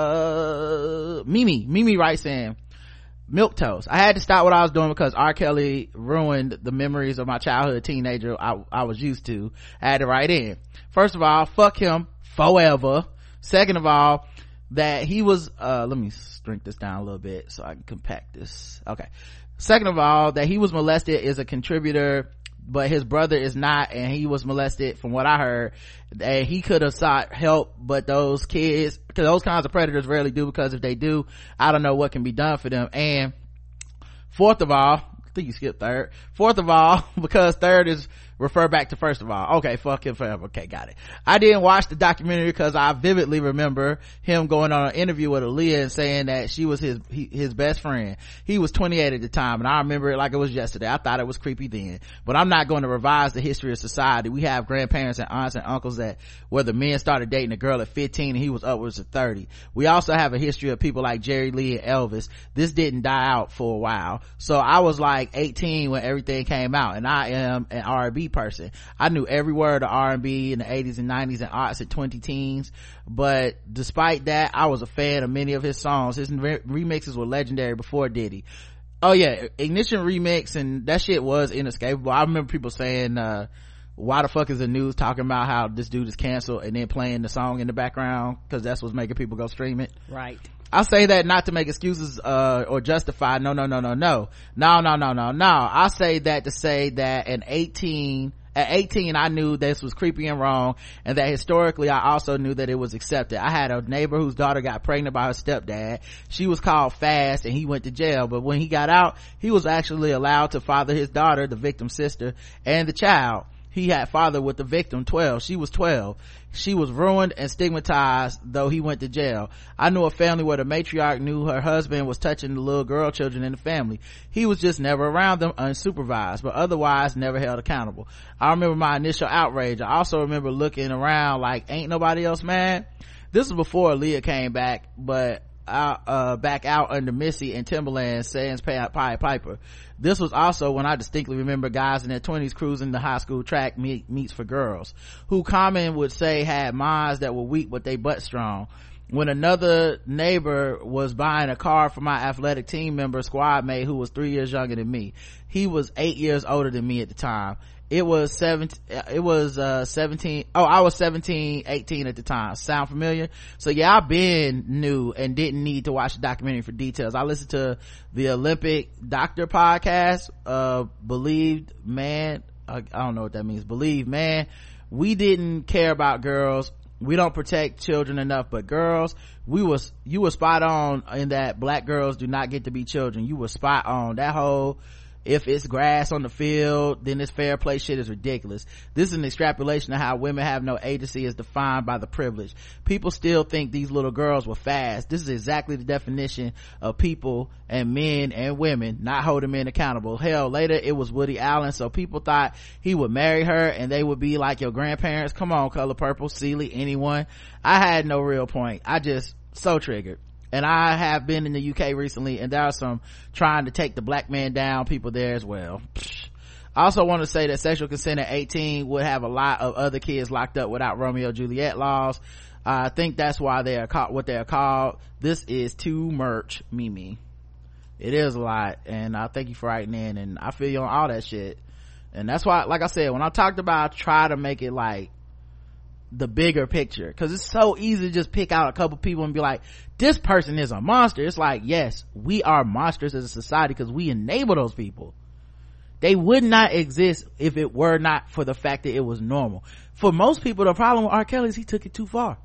Mimi writes in, milk toast. I had to stop what I was doing because R. Kelly ruined the memories of my childhood teenager I was used to. I had to write in. First of all, fuck him forever. Second of all, that he was let me shrink this down a little bit so I can compact this. Okay. Second of all, that he was molested is a contributor, but his brother is not, and he was molested from what I heard. And he could have sought help, but those kids, because those kinds of predators rarely do, because if they do, I don't know what can be done for them. And fourth of all, I think you skipped third. Fourth of all, because third is refer back to first of all. Okay, fuck him forever. Okay, got it. I didn't watch the documentary because I vividly remember him going on an interview with Aaliyah and saying that she was his best friend. He was 28 at the time, and I remember it like it was yesterday. I thought it was creepy then, but I'm not going to revise the history of society. We have grandparents and aunts and uncles that where the men started dating a girl at 15 and he was upwards of 30. We also have a history of people like Jerry Lee and Elvis. This didn't die out for a while. So I was like 18 when everything came out, and I am an R&B person. I knew every word of R&B in the 80s and 90s and aughts at 20 teens, but despite that, I was a fan of many of his songs. His remixes were legendary before Diddy. Oh yeah, Ignition remix, and that shit was inescapable. I remember people saying, why the fuck is the news talking about how this dude is canceled, and then playing the song in the background because that's what's making people go stream it. Right. I say that not to make excuses or justify no. I say that to say that at 18 I knew this was creepy and wrong, and that historically I also knew that it was accepted. I had a neighbor whose daughter got pregnant by her stepdad. She was called fast and he went to jail, but when he got out, he was actually allowed to father his daughter, the victim's sister, and the child he had fathered with the victim, 12. She was 12. She was ruined and stigmatized, though he went to jail. I knew a family where the matriarch knew her husband was touching the little girl children in the family. He was just never around them unsupervised, but otherwise never held accountable. I remember my initial outrage. I also remember looking around like, ain't nobody else mad? This was before Aaliyah came back, but back out under Missy and Timberland saying Pied Piper. This was also when I distinctly remember guys in their 20s cruising the high school track meets for girls, who Common would say had minds that were weak but they butt strong. When another neighbor was buying a car for my athletic team member squad mate who was 3 years younger than me. He was 8 years older than me at the time. I was 17, 18 at the time. Sound familiar? So yeah, I've been new and didn't need to watch the documentary for details. I listened to the Olympic Doctor podcast, Believed Man. I don't know what that means. Believe Man. We didn't care about girls. We don't protect children enough, but girls, you were spot on in that black girls do not get to be children. You were spot on. That whole, if it's grass on the field, then it's fair play shit is ridiculous. This is an extrapolation of how women have no agency as defined by the privilege. People still think these little girls were fast. This is exactly the definition of people and men and women not holding men accountable. Hell, later it was Woody Allen, so people thought he would marry her and they would be like your grandparents. Come on, Color Purple, Seeley, anyone. I had no real point. I just so triggered. and I have been in the UK recently, and there are some trying to take the black man down people there as well. I also want to say that sexual consent at 18 would have a lot of other kids locked up without Romeo and Juliet laws. I think that's why they are called what they are called. This is too much, Mimi. It is a lot, and I thank you for writing in, and I feel you on all that shit. And that's why, like I said, when I talked about try to make it like the bigger picture, because it's so easy to just pick out a couple people and be like, this person is a monster. It's like, yes, we are monsters as a society because we enable those people. They would not exist if it were not for the fact that it was normal. For most people, the problem with R. Kelly is he took it too far.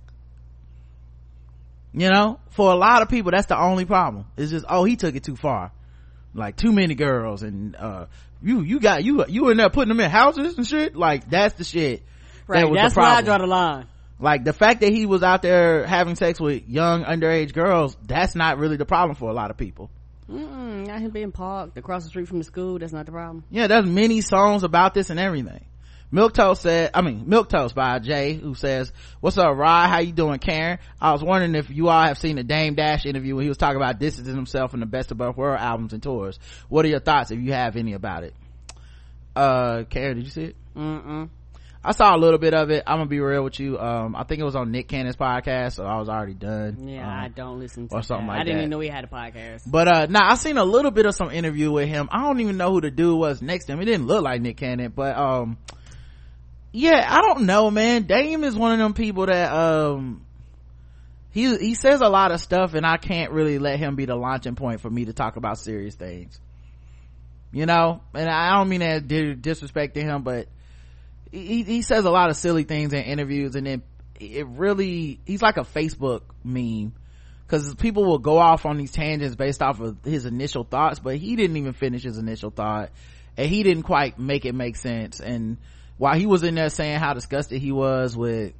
You know, for a lot of people, that's the only problem. It's just, oh, he took it too far. Like too many girls, and you in there putting them in houses and shit. Like that's the shit. Right, that's where I draw the line. Like the fact that he was out there having sex with young underage girls, that's not really the problem for a lot of people. Not him being parked across the street from the school, that's not the problem. Yeah, there's many songs about this and everything. Milk Toast by Jay, who says, what's up, Rod? How you doing, Karen? I was wondering if you all have seen the Dame Dash interview when he was talking about distancing himself from the Best of Both World albums and tours. What are your thoughts, if you have any, about it? Karen, did you see it? I saw a little bit of it. I'm gonna be real with you. I think it was on Nick Cannon's podcast, so I was already done. Yeah, I don't listen to or something that. like I didn't that. even know he had a podcast. But I seen a little bit of some interview with him. I don't even know who the dude was next to him. It didn't look like Nick Cannon, but yeah, I don't know, man. Dame is one of them people that he says a lot of stuff, and I can't really let him be the launching point for me to talk about serious things, you know. And I don't mean that disrespect to him, but he says a lot of silly things in interviews, and then he's like a Facebook meme, because people will go off on these tangents based off of his initial thoughts, but he didn't even finish his initial thought, and he didn't quite make it make sense. And while he was in there saying how disgusted he was with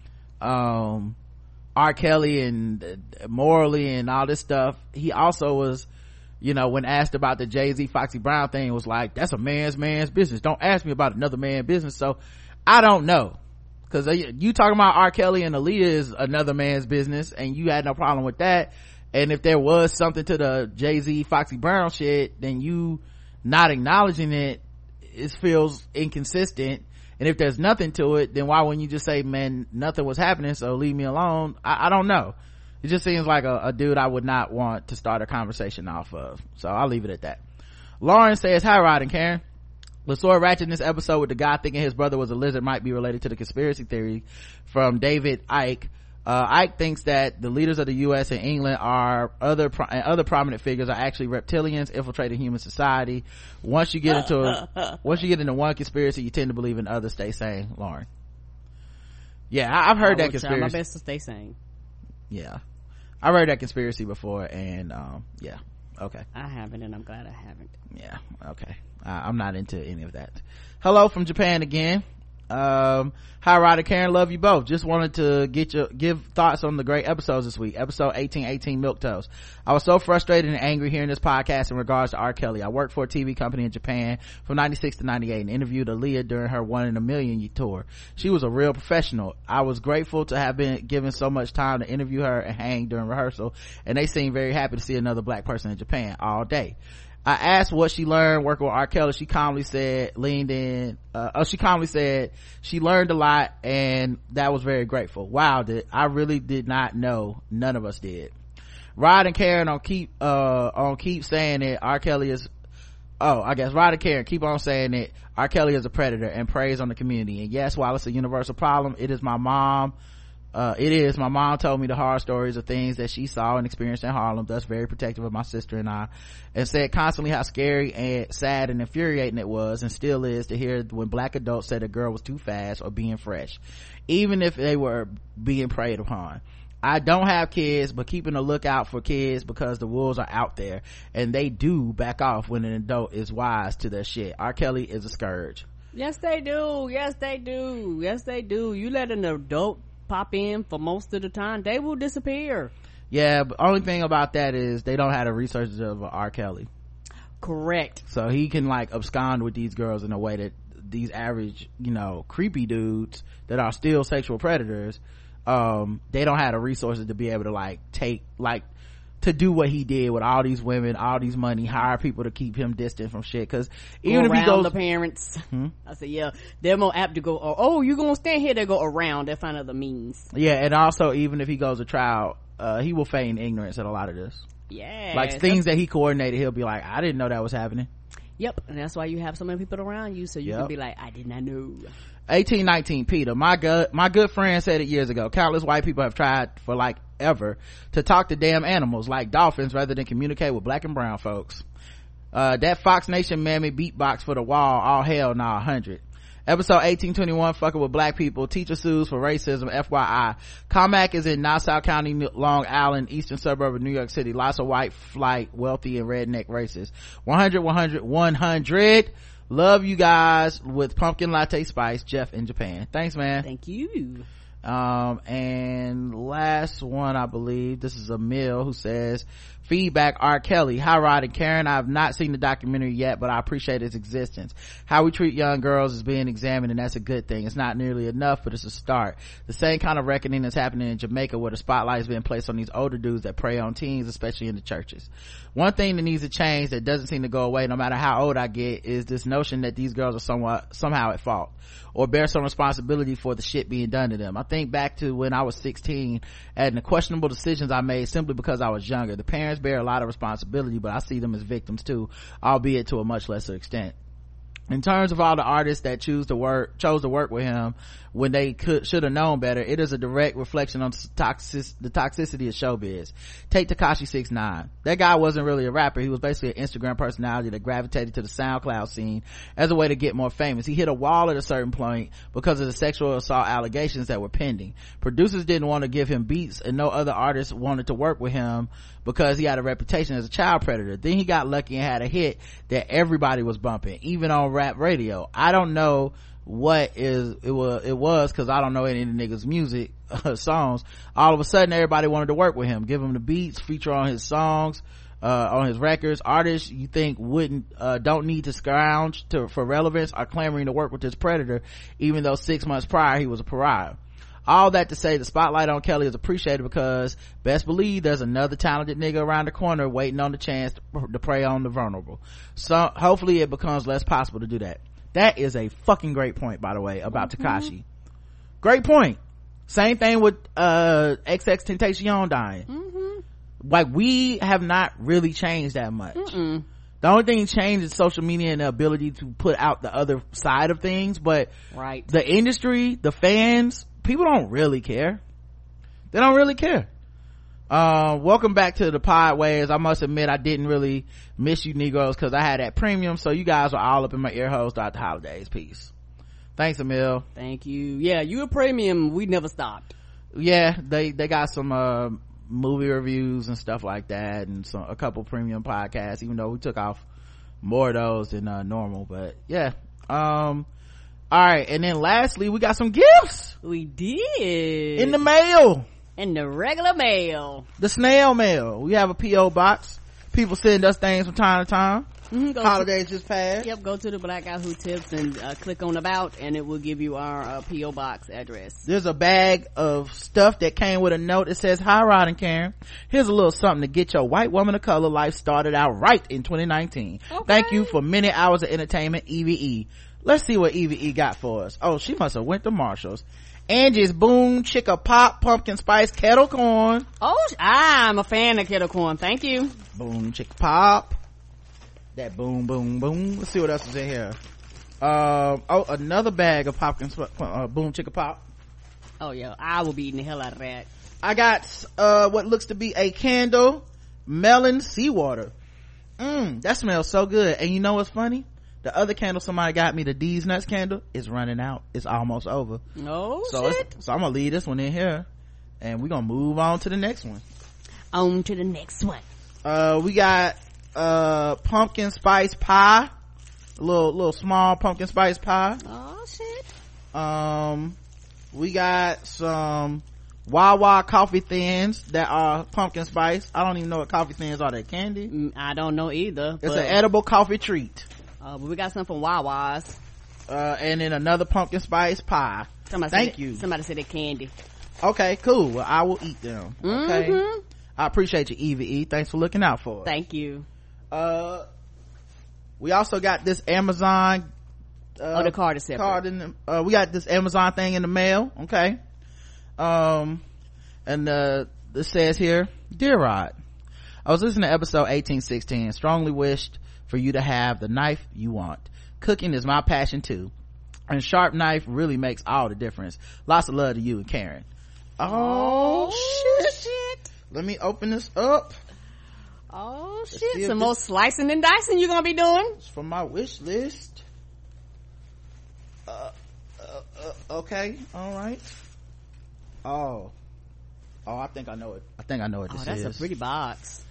R. Kelly and morally and all this stuff, he also was, you know, when asked about the Jay-Z Foxy Brown thing, was like, that's a man's business. Don't ask me about another man's business. So I don't know, because you talking about R. Kelly and Aaliyah is another man's business, and you had no problem with that. And if there was something to the Jay-Z Foxy Brown shit, then you not acknowledging it feels inconsistent. And if there's nothing to it, then why wouldn't you just say, man, nothing was happening, so leave me alone? I don't know. It just seems like a dude I would not want to start a conversation off of. So I'll leave it at that. Lauren says, hi, Rod and Karen. LaSoy Ratchet in this episode with the guy thinking his brother was a lizard might be related to the conspiracy theory from David Icke. Icke thinks that the leaders of the U.S. and England and other prominent figures are actually reptilians infiltrating human society. Once you get into one conspiracy, you tend to believe in others. Stay sane, Lauren. Yeah, I've heard that conspiracy. Try my best to stay sane. Yeah, I've heard that conspiracy before, and yeah, okay. I haven't, and I'm glad I haven't. Yeah, okay. I'm not into any of that. Hello from Japan again. Hi, Rod and Karen, love you both. Just wanted to give thoughts on the great episodes this week. Episode 1818, Milquetoast. I was so frustrated and angry hearing this podcast in regards to R. Kelly. I worked for a TV company in Japan from 96 to 98 and interviewed Aaliyah during her 1 in a Million tour. She was a real professional. I was grateful to have been given so much time to interview her and hang during rehearsal, and they seemed very happy to see another black person in Japan all day. I asked what she learned working with R. Kelly. She calmly said she learned a lot, and that was very grateful. Wow, I really did not know. None of us did. Rod and Karen keep saying it. R. Kelly is, I guess Rod and Karen keep on saying it. R. Kelly is a predator and preys on the community. And yes, while it's a universal problem, it is my mom told me the horror stories of things that she saw and experienced in Harlem, thus very protective of my sister and I, and said constantly how scary and sad and infuriating it was and still is to hear when black adults said a girl was too fast or being fresh, even if they were being preyed upon. I don't have kids, but keeping a lookout for kids because the wolves are out there and they do back off when an adult is wise to their shit. R. Kelly is a scourge. Yes they do. You let an adult pop in for most of the time, they will disappear. Yeah, but only thing about that is they don't have the research of R. Kelly. Correct. So he can like abscond with these girls in a way that these average, creepy dudes that are still sexual predators they don't have the resources to be able to like take like to do what he did with all these women, all these money, hire people to keep him distant from shit. Cause even if he goes, the parents, I said, yeah, they're more apt to go, oh, you gonna stand here? They go around, they find other means. Yeah. And also, even if he goes to trial, he will feign ignorance at a lot of this. Yeah. Like things that he coordinated, he'll be like, I didn't know that was happening. Yep. And that's why you have so many people around you, so you can be like, I did not know. 1819 Peter, my good friend said it years ago. Countless white people have tried for like ever to talk to damn animals like dolphins rather than communicate with black and brown folks. That Fox Nation mammy beatbox for the wall, all hell nah, 100. Episode 1821, fucking with black people, teacher sues for racism, FYI. Carmack is in Nassau County, Long Island, eastern suburb of New York City. Lots of white, flight, wealthy, and redneck racists. 100. Love you guys with pumpkin latte spice, Jeff in Japan. Thanks, man. Thank you. And last one, I believe this is Emil who says, feedback, R. Kelly. Hi Rod and Karen, I have not seen the documentary yet, but I appreciate its existence. How we treat young girls is being examined, and that's a good thing. It's not nearly enough, but it's a start. The same kind of reckoning that's happening in Jamaica, where the spotlight is being placed on these older dudes that prey on teens, especially in the churches. One thing that needs to change that doesn't seem to go away no matter how old I get is this notion that these girls are somehow at fault or bear some responsibility for the shit being done to them. I think back to when I was 16 and the questionable decisions I made simply because I was younger. The parents bear a lot of responsibility, but I see them as victims too, albeit to a much lesser extent. In terms of all the artists that chose to work with him when they should have known better, it is a direct reflection on the toxicity of showbiz. Take Tekashi 6ix9ine. That guy wasn't really a rapper. He was basically an Instagram personality that gravitated to the SoundCloud scene as a way to get more famous. He hit a wall at a certain point because of the sexual assault allegations that were pending. Producers didn't want to give him beats, and no other artists wanted to work with him because he had a reputation as a child predator. Then he got lucky and had a hit that everybody was bumping, even on rap radio. I don't know what it was because I don't know any of the niggas' music songs. All of a sudden everybody wanted to work with him, give him the beats, feature on his songs, on his records. Artists you think don't need to scrounge for relevance are clamoring to work with this predator, even though 6 months prior he was a pariah. All that to say, the spotlight on Kelly is appreciated because best believe there's another talented nigga around the corner waiting on the chance to prey on the vulnerable. So hopefully it becomes less possible to do that. That is a fucking great point, by the way, about Tekashi. Great point. Same thing with XXXTentacion dying. Like, we have not really changed that much. The only thing changed is social media and the ability to put out the other side of things, but the industry, the fans, people don't really care. They don't really care. Welcome back to the Podways. I must admit I didn't really miss you Negroes because I had that premium, so you guys were all up in my ear holes throughout the holidays. Peace. Thanks, Emil. Thank you. Yeah, you a premium. We never stopped. Yeah, they got some movie reviews and stuff like that, and a couple premium podcasts, even though we took off more of those than normal. But yeah, all right, and then lastly we got some gifts. We did in the mail. In the regular mail, the snail mail. We have a P.O. box. People send us things from time to time. Holidays just passed. Yep, go to the Black Guy Who Tips and click on About, and it will give you our P.O. box address. There's a bag of stuff that came with a note that says, hi Rod and Karen, here's a little something to get your white woman of color life started out right in 2019. Thank you for many hours of entertainment, EVE. Let's see what EVE got for us. Oh, she must have went to Marshall's. Angie's Boom Chicka Pop Pumpkin Spice Kettle Corn. Oh, I'm a fan of kettle corn. Thank you. Boom Chicka Pop. That boom boom boom. Let's see what else is in here. Another bag of Boom Chicka Pop. Oh yeah, I will be eating the hell out of that. I got what looks to be a candle, melon seawater. That smells so good. And you know what's funny? The other candle somebody got me, the D's Nuts candle, is running out. It's almost over. Oh, so shit. So I'm gonna leave this one in here, and we're gonna move on to the next one. On to the next one. We got pumpkin spice pie, a little small pumpkin spice pie. Oh shit. We got some Wawa coffee thins that are pumpkin spice. I don't even know what coffee thins are. They candy? I don't know either. It's an edible coffee treat. But we got some from Wawa's. And then another pumpkin spice pie. Thank you. Somebody said it candy. Okay, cool. Well, I will eat them. Okay. I appreciate you, Eva E. Thanks for looking out for us. Thank you. We also got this Amazon the card is separate. We got this Amazon thing in the mail. Okay. And this says here, Dear Rod, I was listening to episode 1816 and strongly wished for you to have the knife you want. Cooking is my passion too, and a sharp knife really makes all the difference. Lots of love to you and Karen. Oh shit. Let me open this up. Oh shit, some more slicing and dicing you gonna be doing? It's from my wish list. Okay, all right. Oh, I think I know it. I know what this is. That's a pretty box.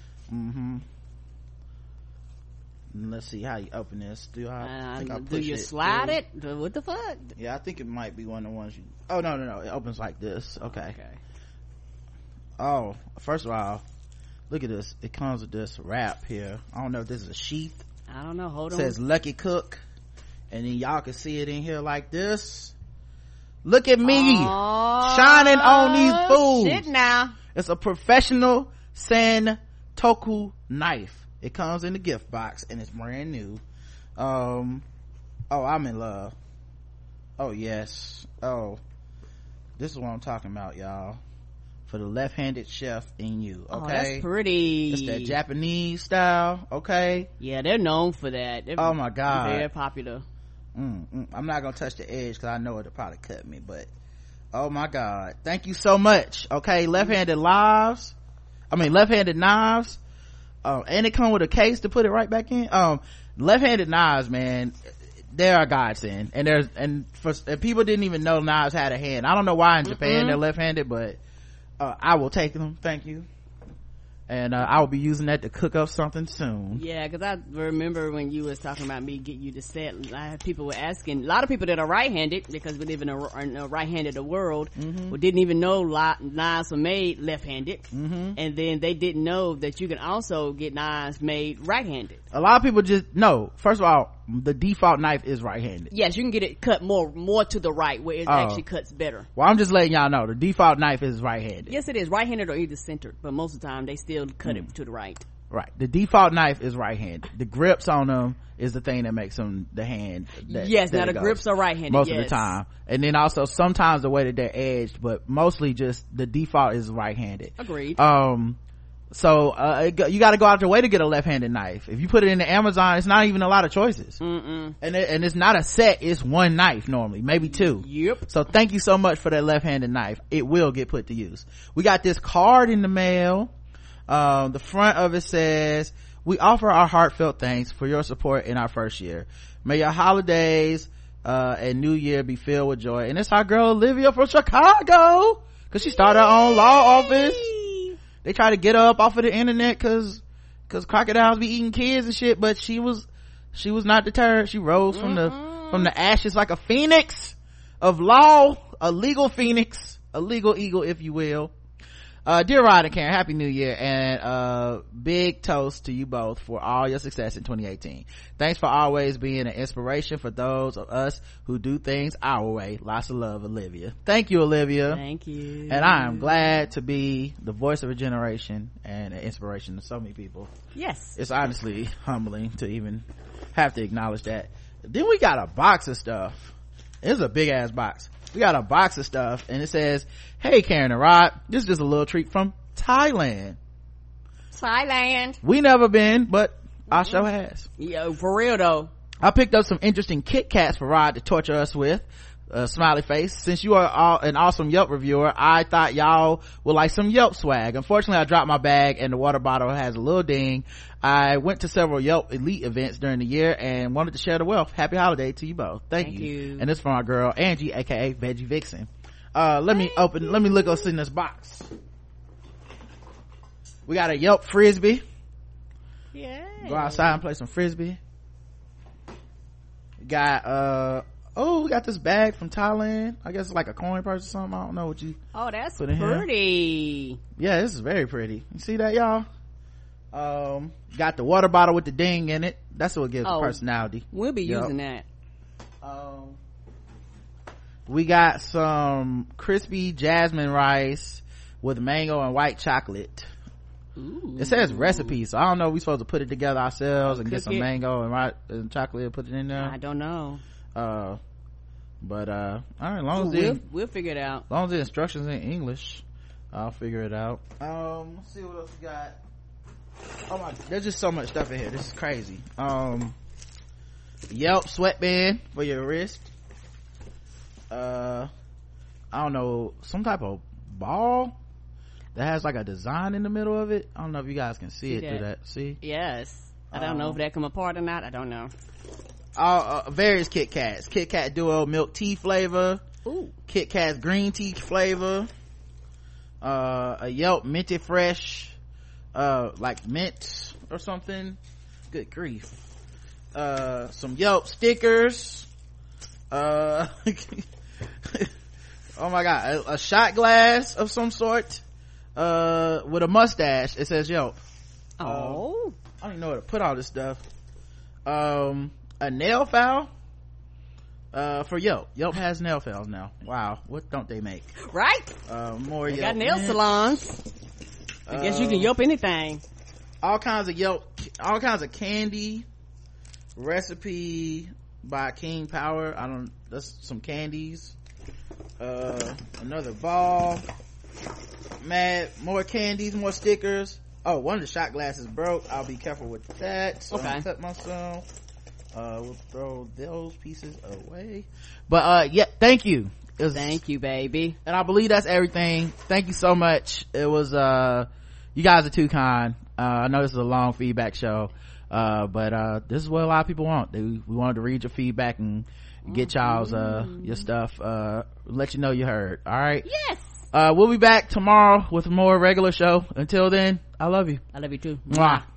Let's see how you open this. Do you slide it? What the fuck? Yeah, I think it might be one of the ones you. Oh no, it opens like this. Okay. Oh, first of all, look at this. It comes with this wrap here. I don't know if this is a sheath. I don't know. Hold on. It says Lucky Cook, and then y'all can see it in here like this. Look at me shining on these fools. Shit now. It's a professional Santoku knife. It comes in the gift box and it's brand new. I'm in love. Oh yes. Oh, this is what I'm talking about, y'all. For the left-handed chef in you. Okay. Oh, that's pretty. It's that Japanese style. Okay. Yeah, they're known for that. Oh my god, they're popular. I'm not gonna touch the edge because I know it'll probably cut me, but oh my god, thank you so much. Okay, left-handed knives, and it come with a case to put it right back in. Left-handed knives, man, they're a godsend. And people didn't even know knives had a hand. I don't know why in Japan they're left-handed, but I will take them. Thank you. And I will be using that to cook up something soon. Yeah, because I remember when you was talking about me get you to set, people were asking, a lot of people that are right-handed, because we live in a right-handed world, didn't even know knives were made left-handed, and then they didn't know that you can also get knives made right-handed. A lot of people just know, first of all, the default knife is right-handed. Yes, you can get it cut more to the right, where it actually cuts better. Well, I'm just letting y'all know, the default knife is right-handed. Yes, it is right-handed or either centered, but most of the time they still cut it to the right. Right. The default knife is right-handed. The grips on them is the thing that makes them the hand. The grips are right-handed. Most of the time. And then also sometimes the way that they're edged, but mostly just the default is right-handed. Agreed. So you got to go out your way to get a left-handed knife. If you put it in the Amazon, it's not even a lot of choices. And it's not a set, it's one knife normally, maybe two. Yep. So thank you so much for that left-handed knife. It will get put to use. We got this card in the mail. The front of it says, we offer our heartfelt thanks for your support in our first year. May your holidays and new year be filled with joy. And it's our girl Olivia from Chicago, because she started her own law office. They try to get her up off of the internet because crocodiles be eating kids and shit, but she was not deterred. She rose from the ashes like a phoenix of law, a legal phoenix, a legal eagle, if you will. Dear Rod and Karen, happy new year, and big toast to you both for all your success in 2018. Thanks for always being an inspiration for those of us who do things our way. Lots of love, Olivia. Thank you, Olivia. Thank you. And I am glad to be the voice of a generation and an inspiration to so many people. Yes. It's honestly humbling to even have to acknowledge that. Then we got a box of stuff. It's a big ass box. We got a box of stuff and it says, hey Karen and Rod, this is just a little treat from Thailand. We never been, but our show has. Yo, for real though. I picked up some interesting Kit Kats for Rod to torture us with. Smiley face. Since you are an awesome Yelp reviewer, I thought y'all would like some Yelp swag. Unfortunately, I dropped my bag and the water bottle has a little ding. I went to several Yelp elite events during the year and wanted to share the wealth. Happy holiday to you both. Thank you. And this is from our girl Angie, aka Veggie Vixen. Let me look what's in this box. We got a Yelp frisbee. Yeah. Go outside and play some frisbee. We got we got this bag from Thailand. I guess it's like a coin purse or something. I don't know what you that's put in pretty here. Yeah, this is very pretty. You see that, y'all? Got the water bottle with the ding in it. That's what gives it personality. We'll be using that. We got some crispy jasmine rice with mango and white chocolate. Ooh. It says recipe, so I don't know if we're supposed to put it together ourselves and get some mango and chocolate and put it in there. I don't know. But all right, as long as we'll figure it out. As long as the instructions in English, I'll figure it out. Let's see what else we got. Oh my, there's just so much stuff in here. This is crazy. Yelp sweatband for your wrist. I don't know, some type of ball that has like a design in the middle of it. I don't know if you guys can see it through that. See? Yes. I don't know if that come apart or not. I don't know. Various Kit Kats. Kit Kat Duo milk tea flavor. Ooh. Kit Kat's green tea flavor. A Yelp minty fresh, like mint or something. Good grief. Some Yelp stickers. Oh my god, a shot glass of some sort, with a mustache. It says Yelp. I don't even know where to put all this stuff. A nail file for Yelp. Yelp has nail files now. Wow, what don't they make? Right? More they Yelp got nail salons. I guess you can Yelp anything. All kinds of candy. Recipe by King Power. That's some candies. Another ball. More candies, more stickers. One of the shot glasses broke. I'll be careful with that, so I don't cut myself. We'll throw those pieces away, but yeah, thank you. Thank you, baby. And I believe that's everything. Thank you so much. It was you guys are too kind. I know this is a long feedback show, but this is what a lot of people want. We wanted to read your feedback and get y'all's your stuff, let you know you heard. All right, yes. We'll be back tomorrow with a more regular show. Until then, I love you. I love you too. Mwah.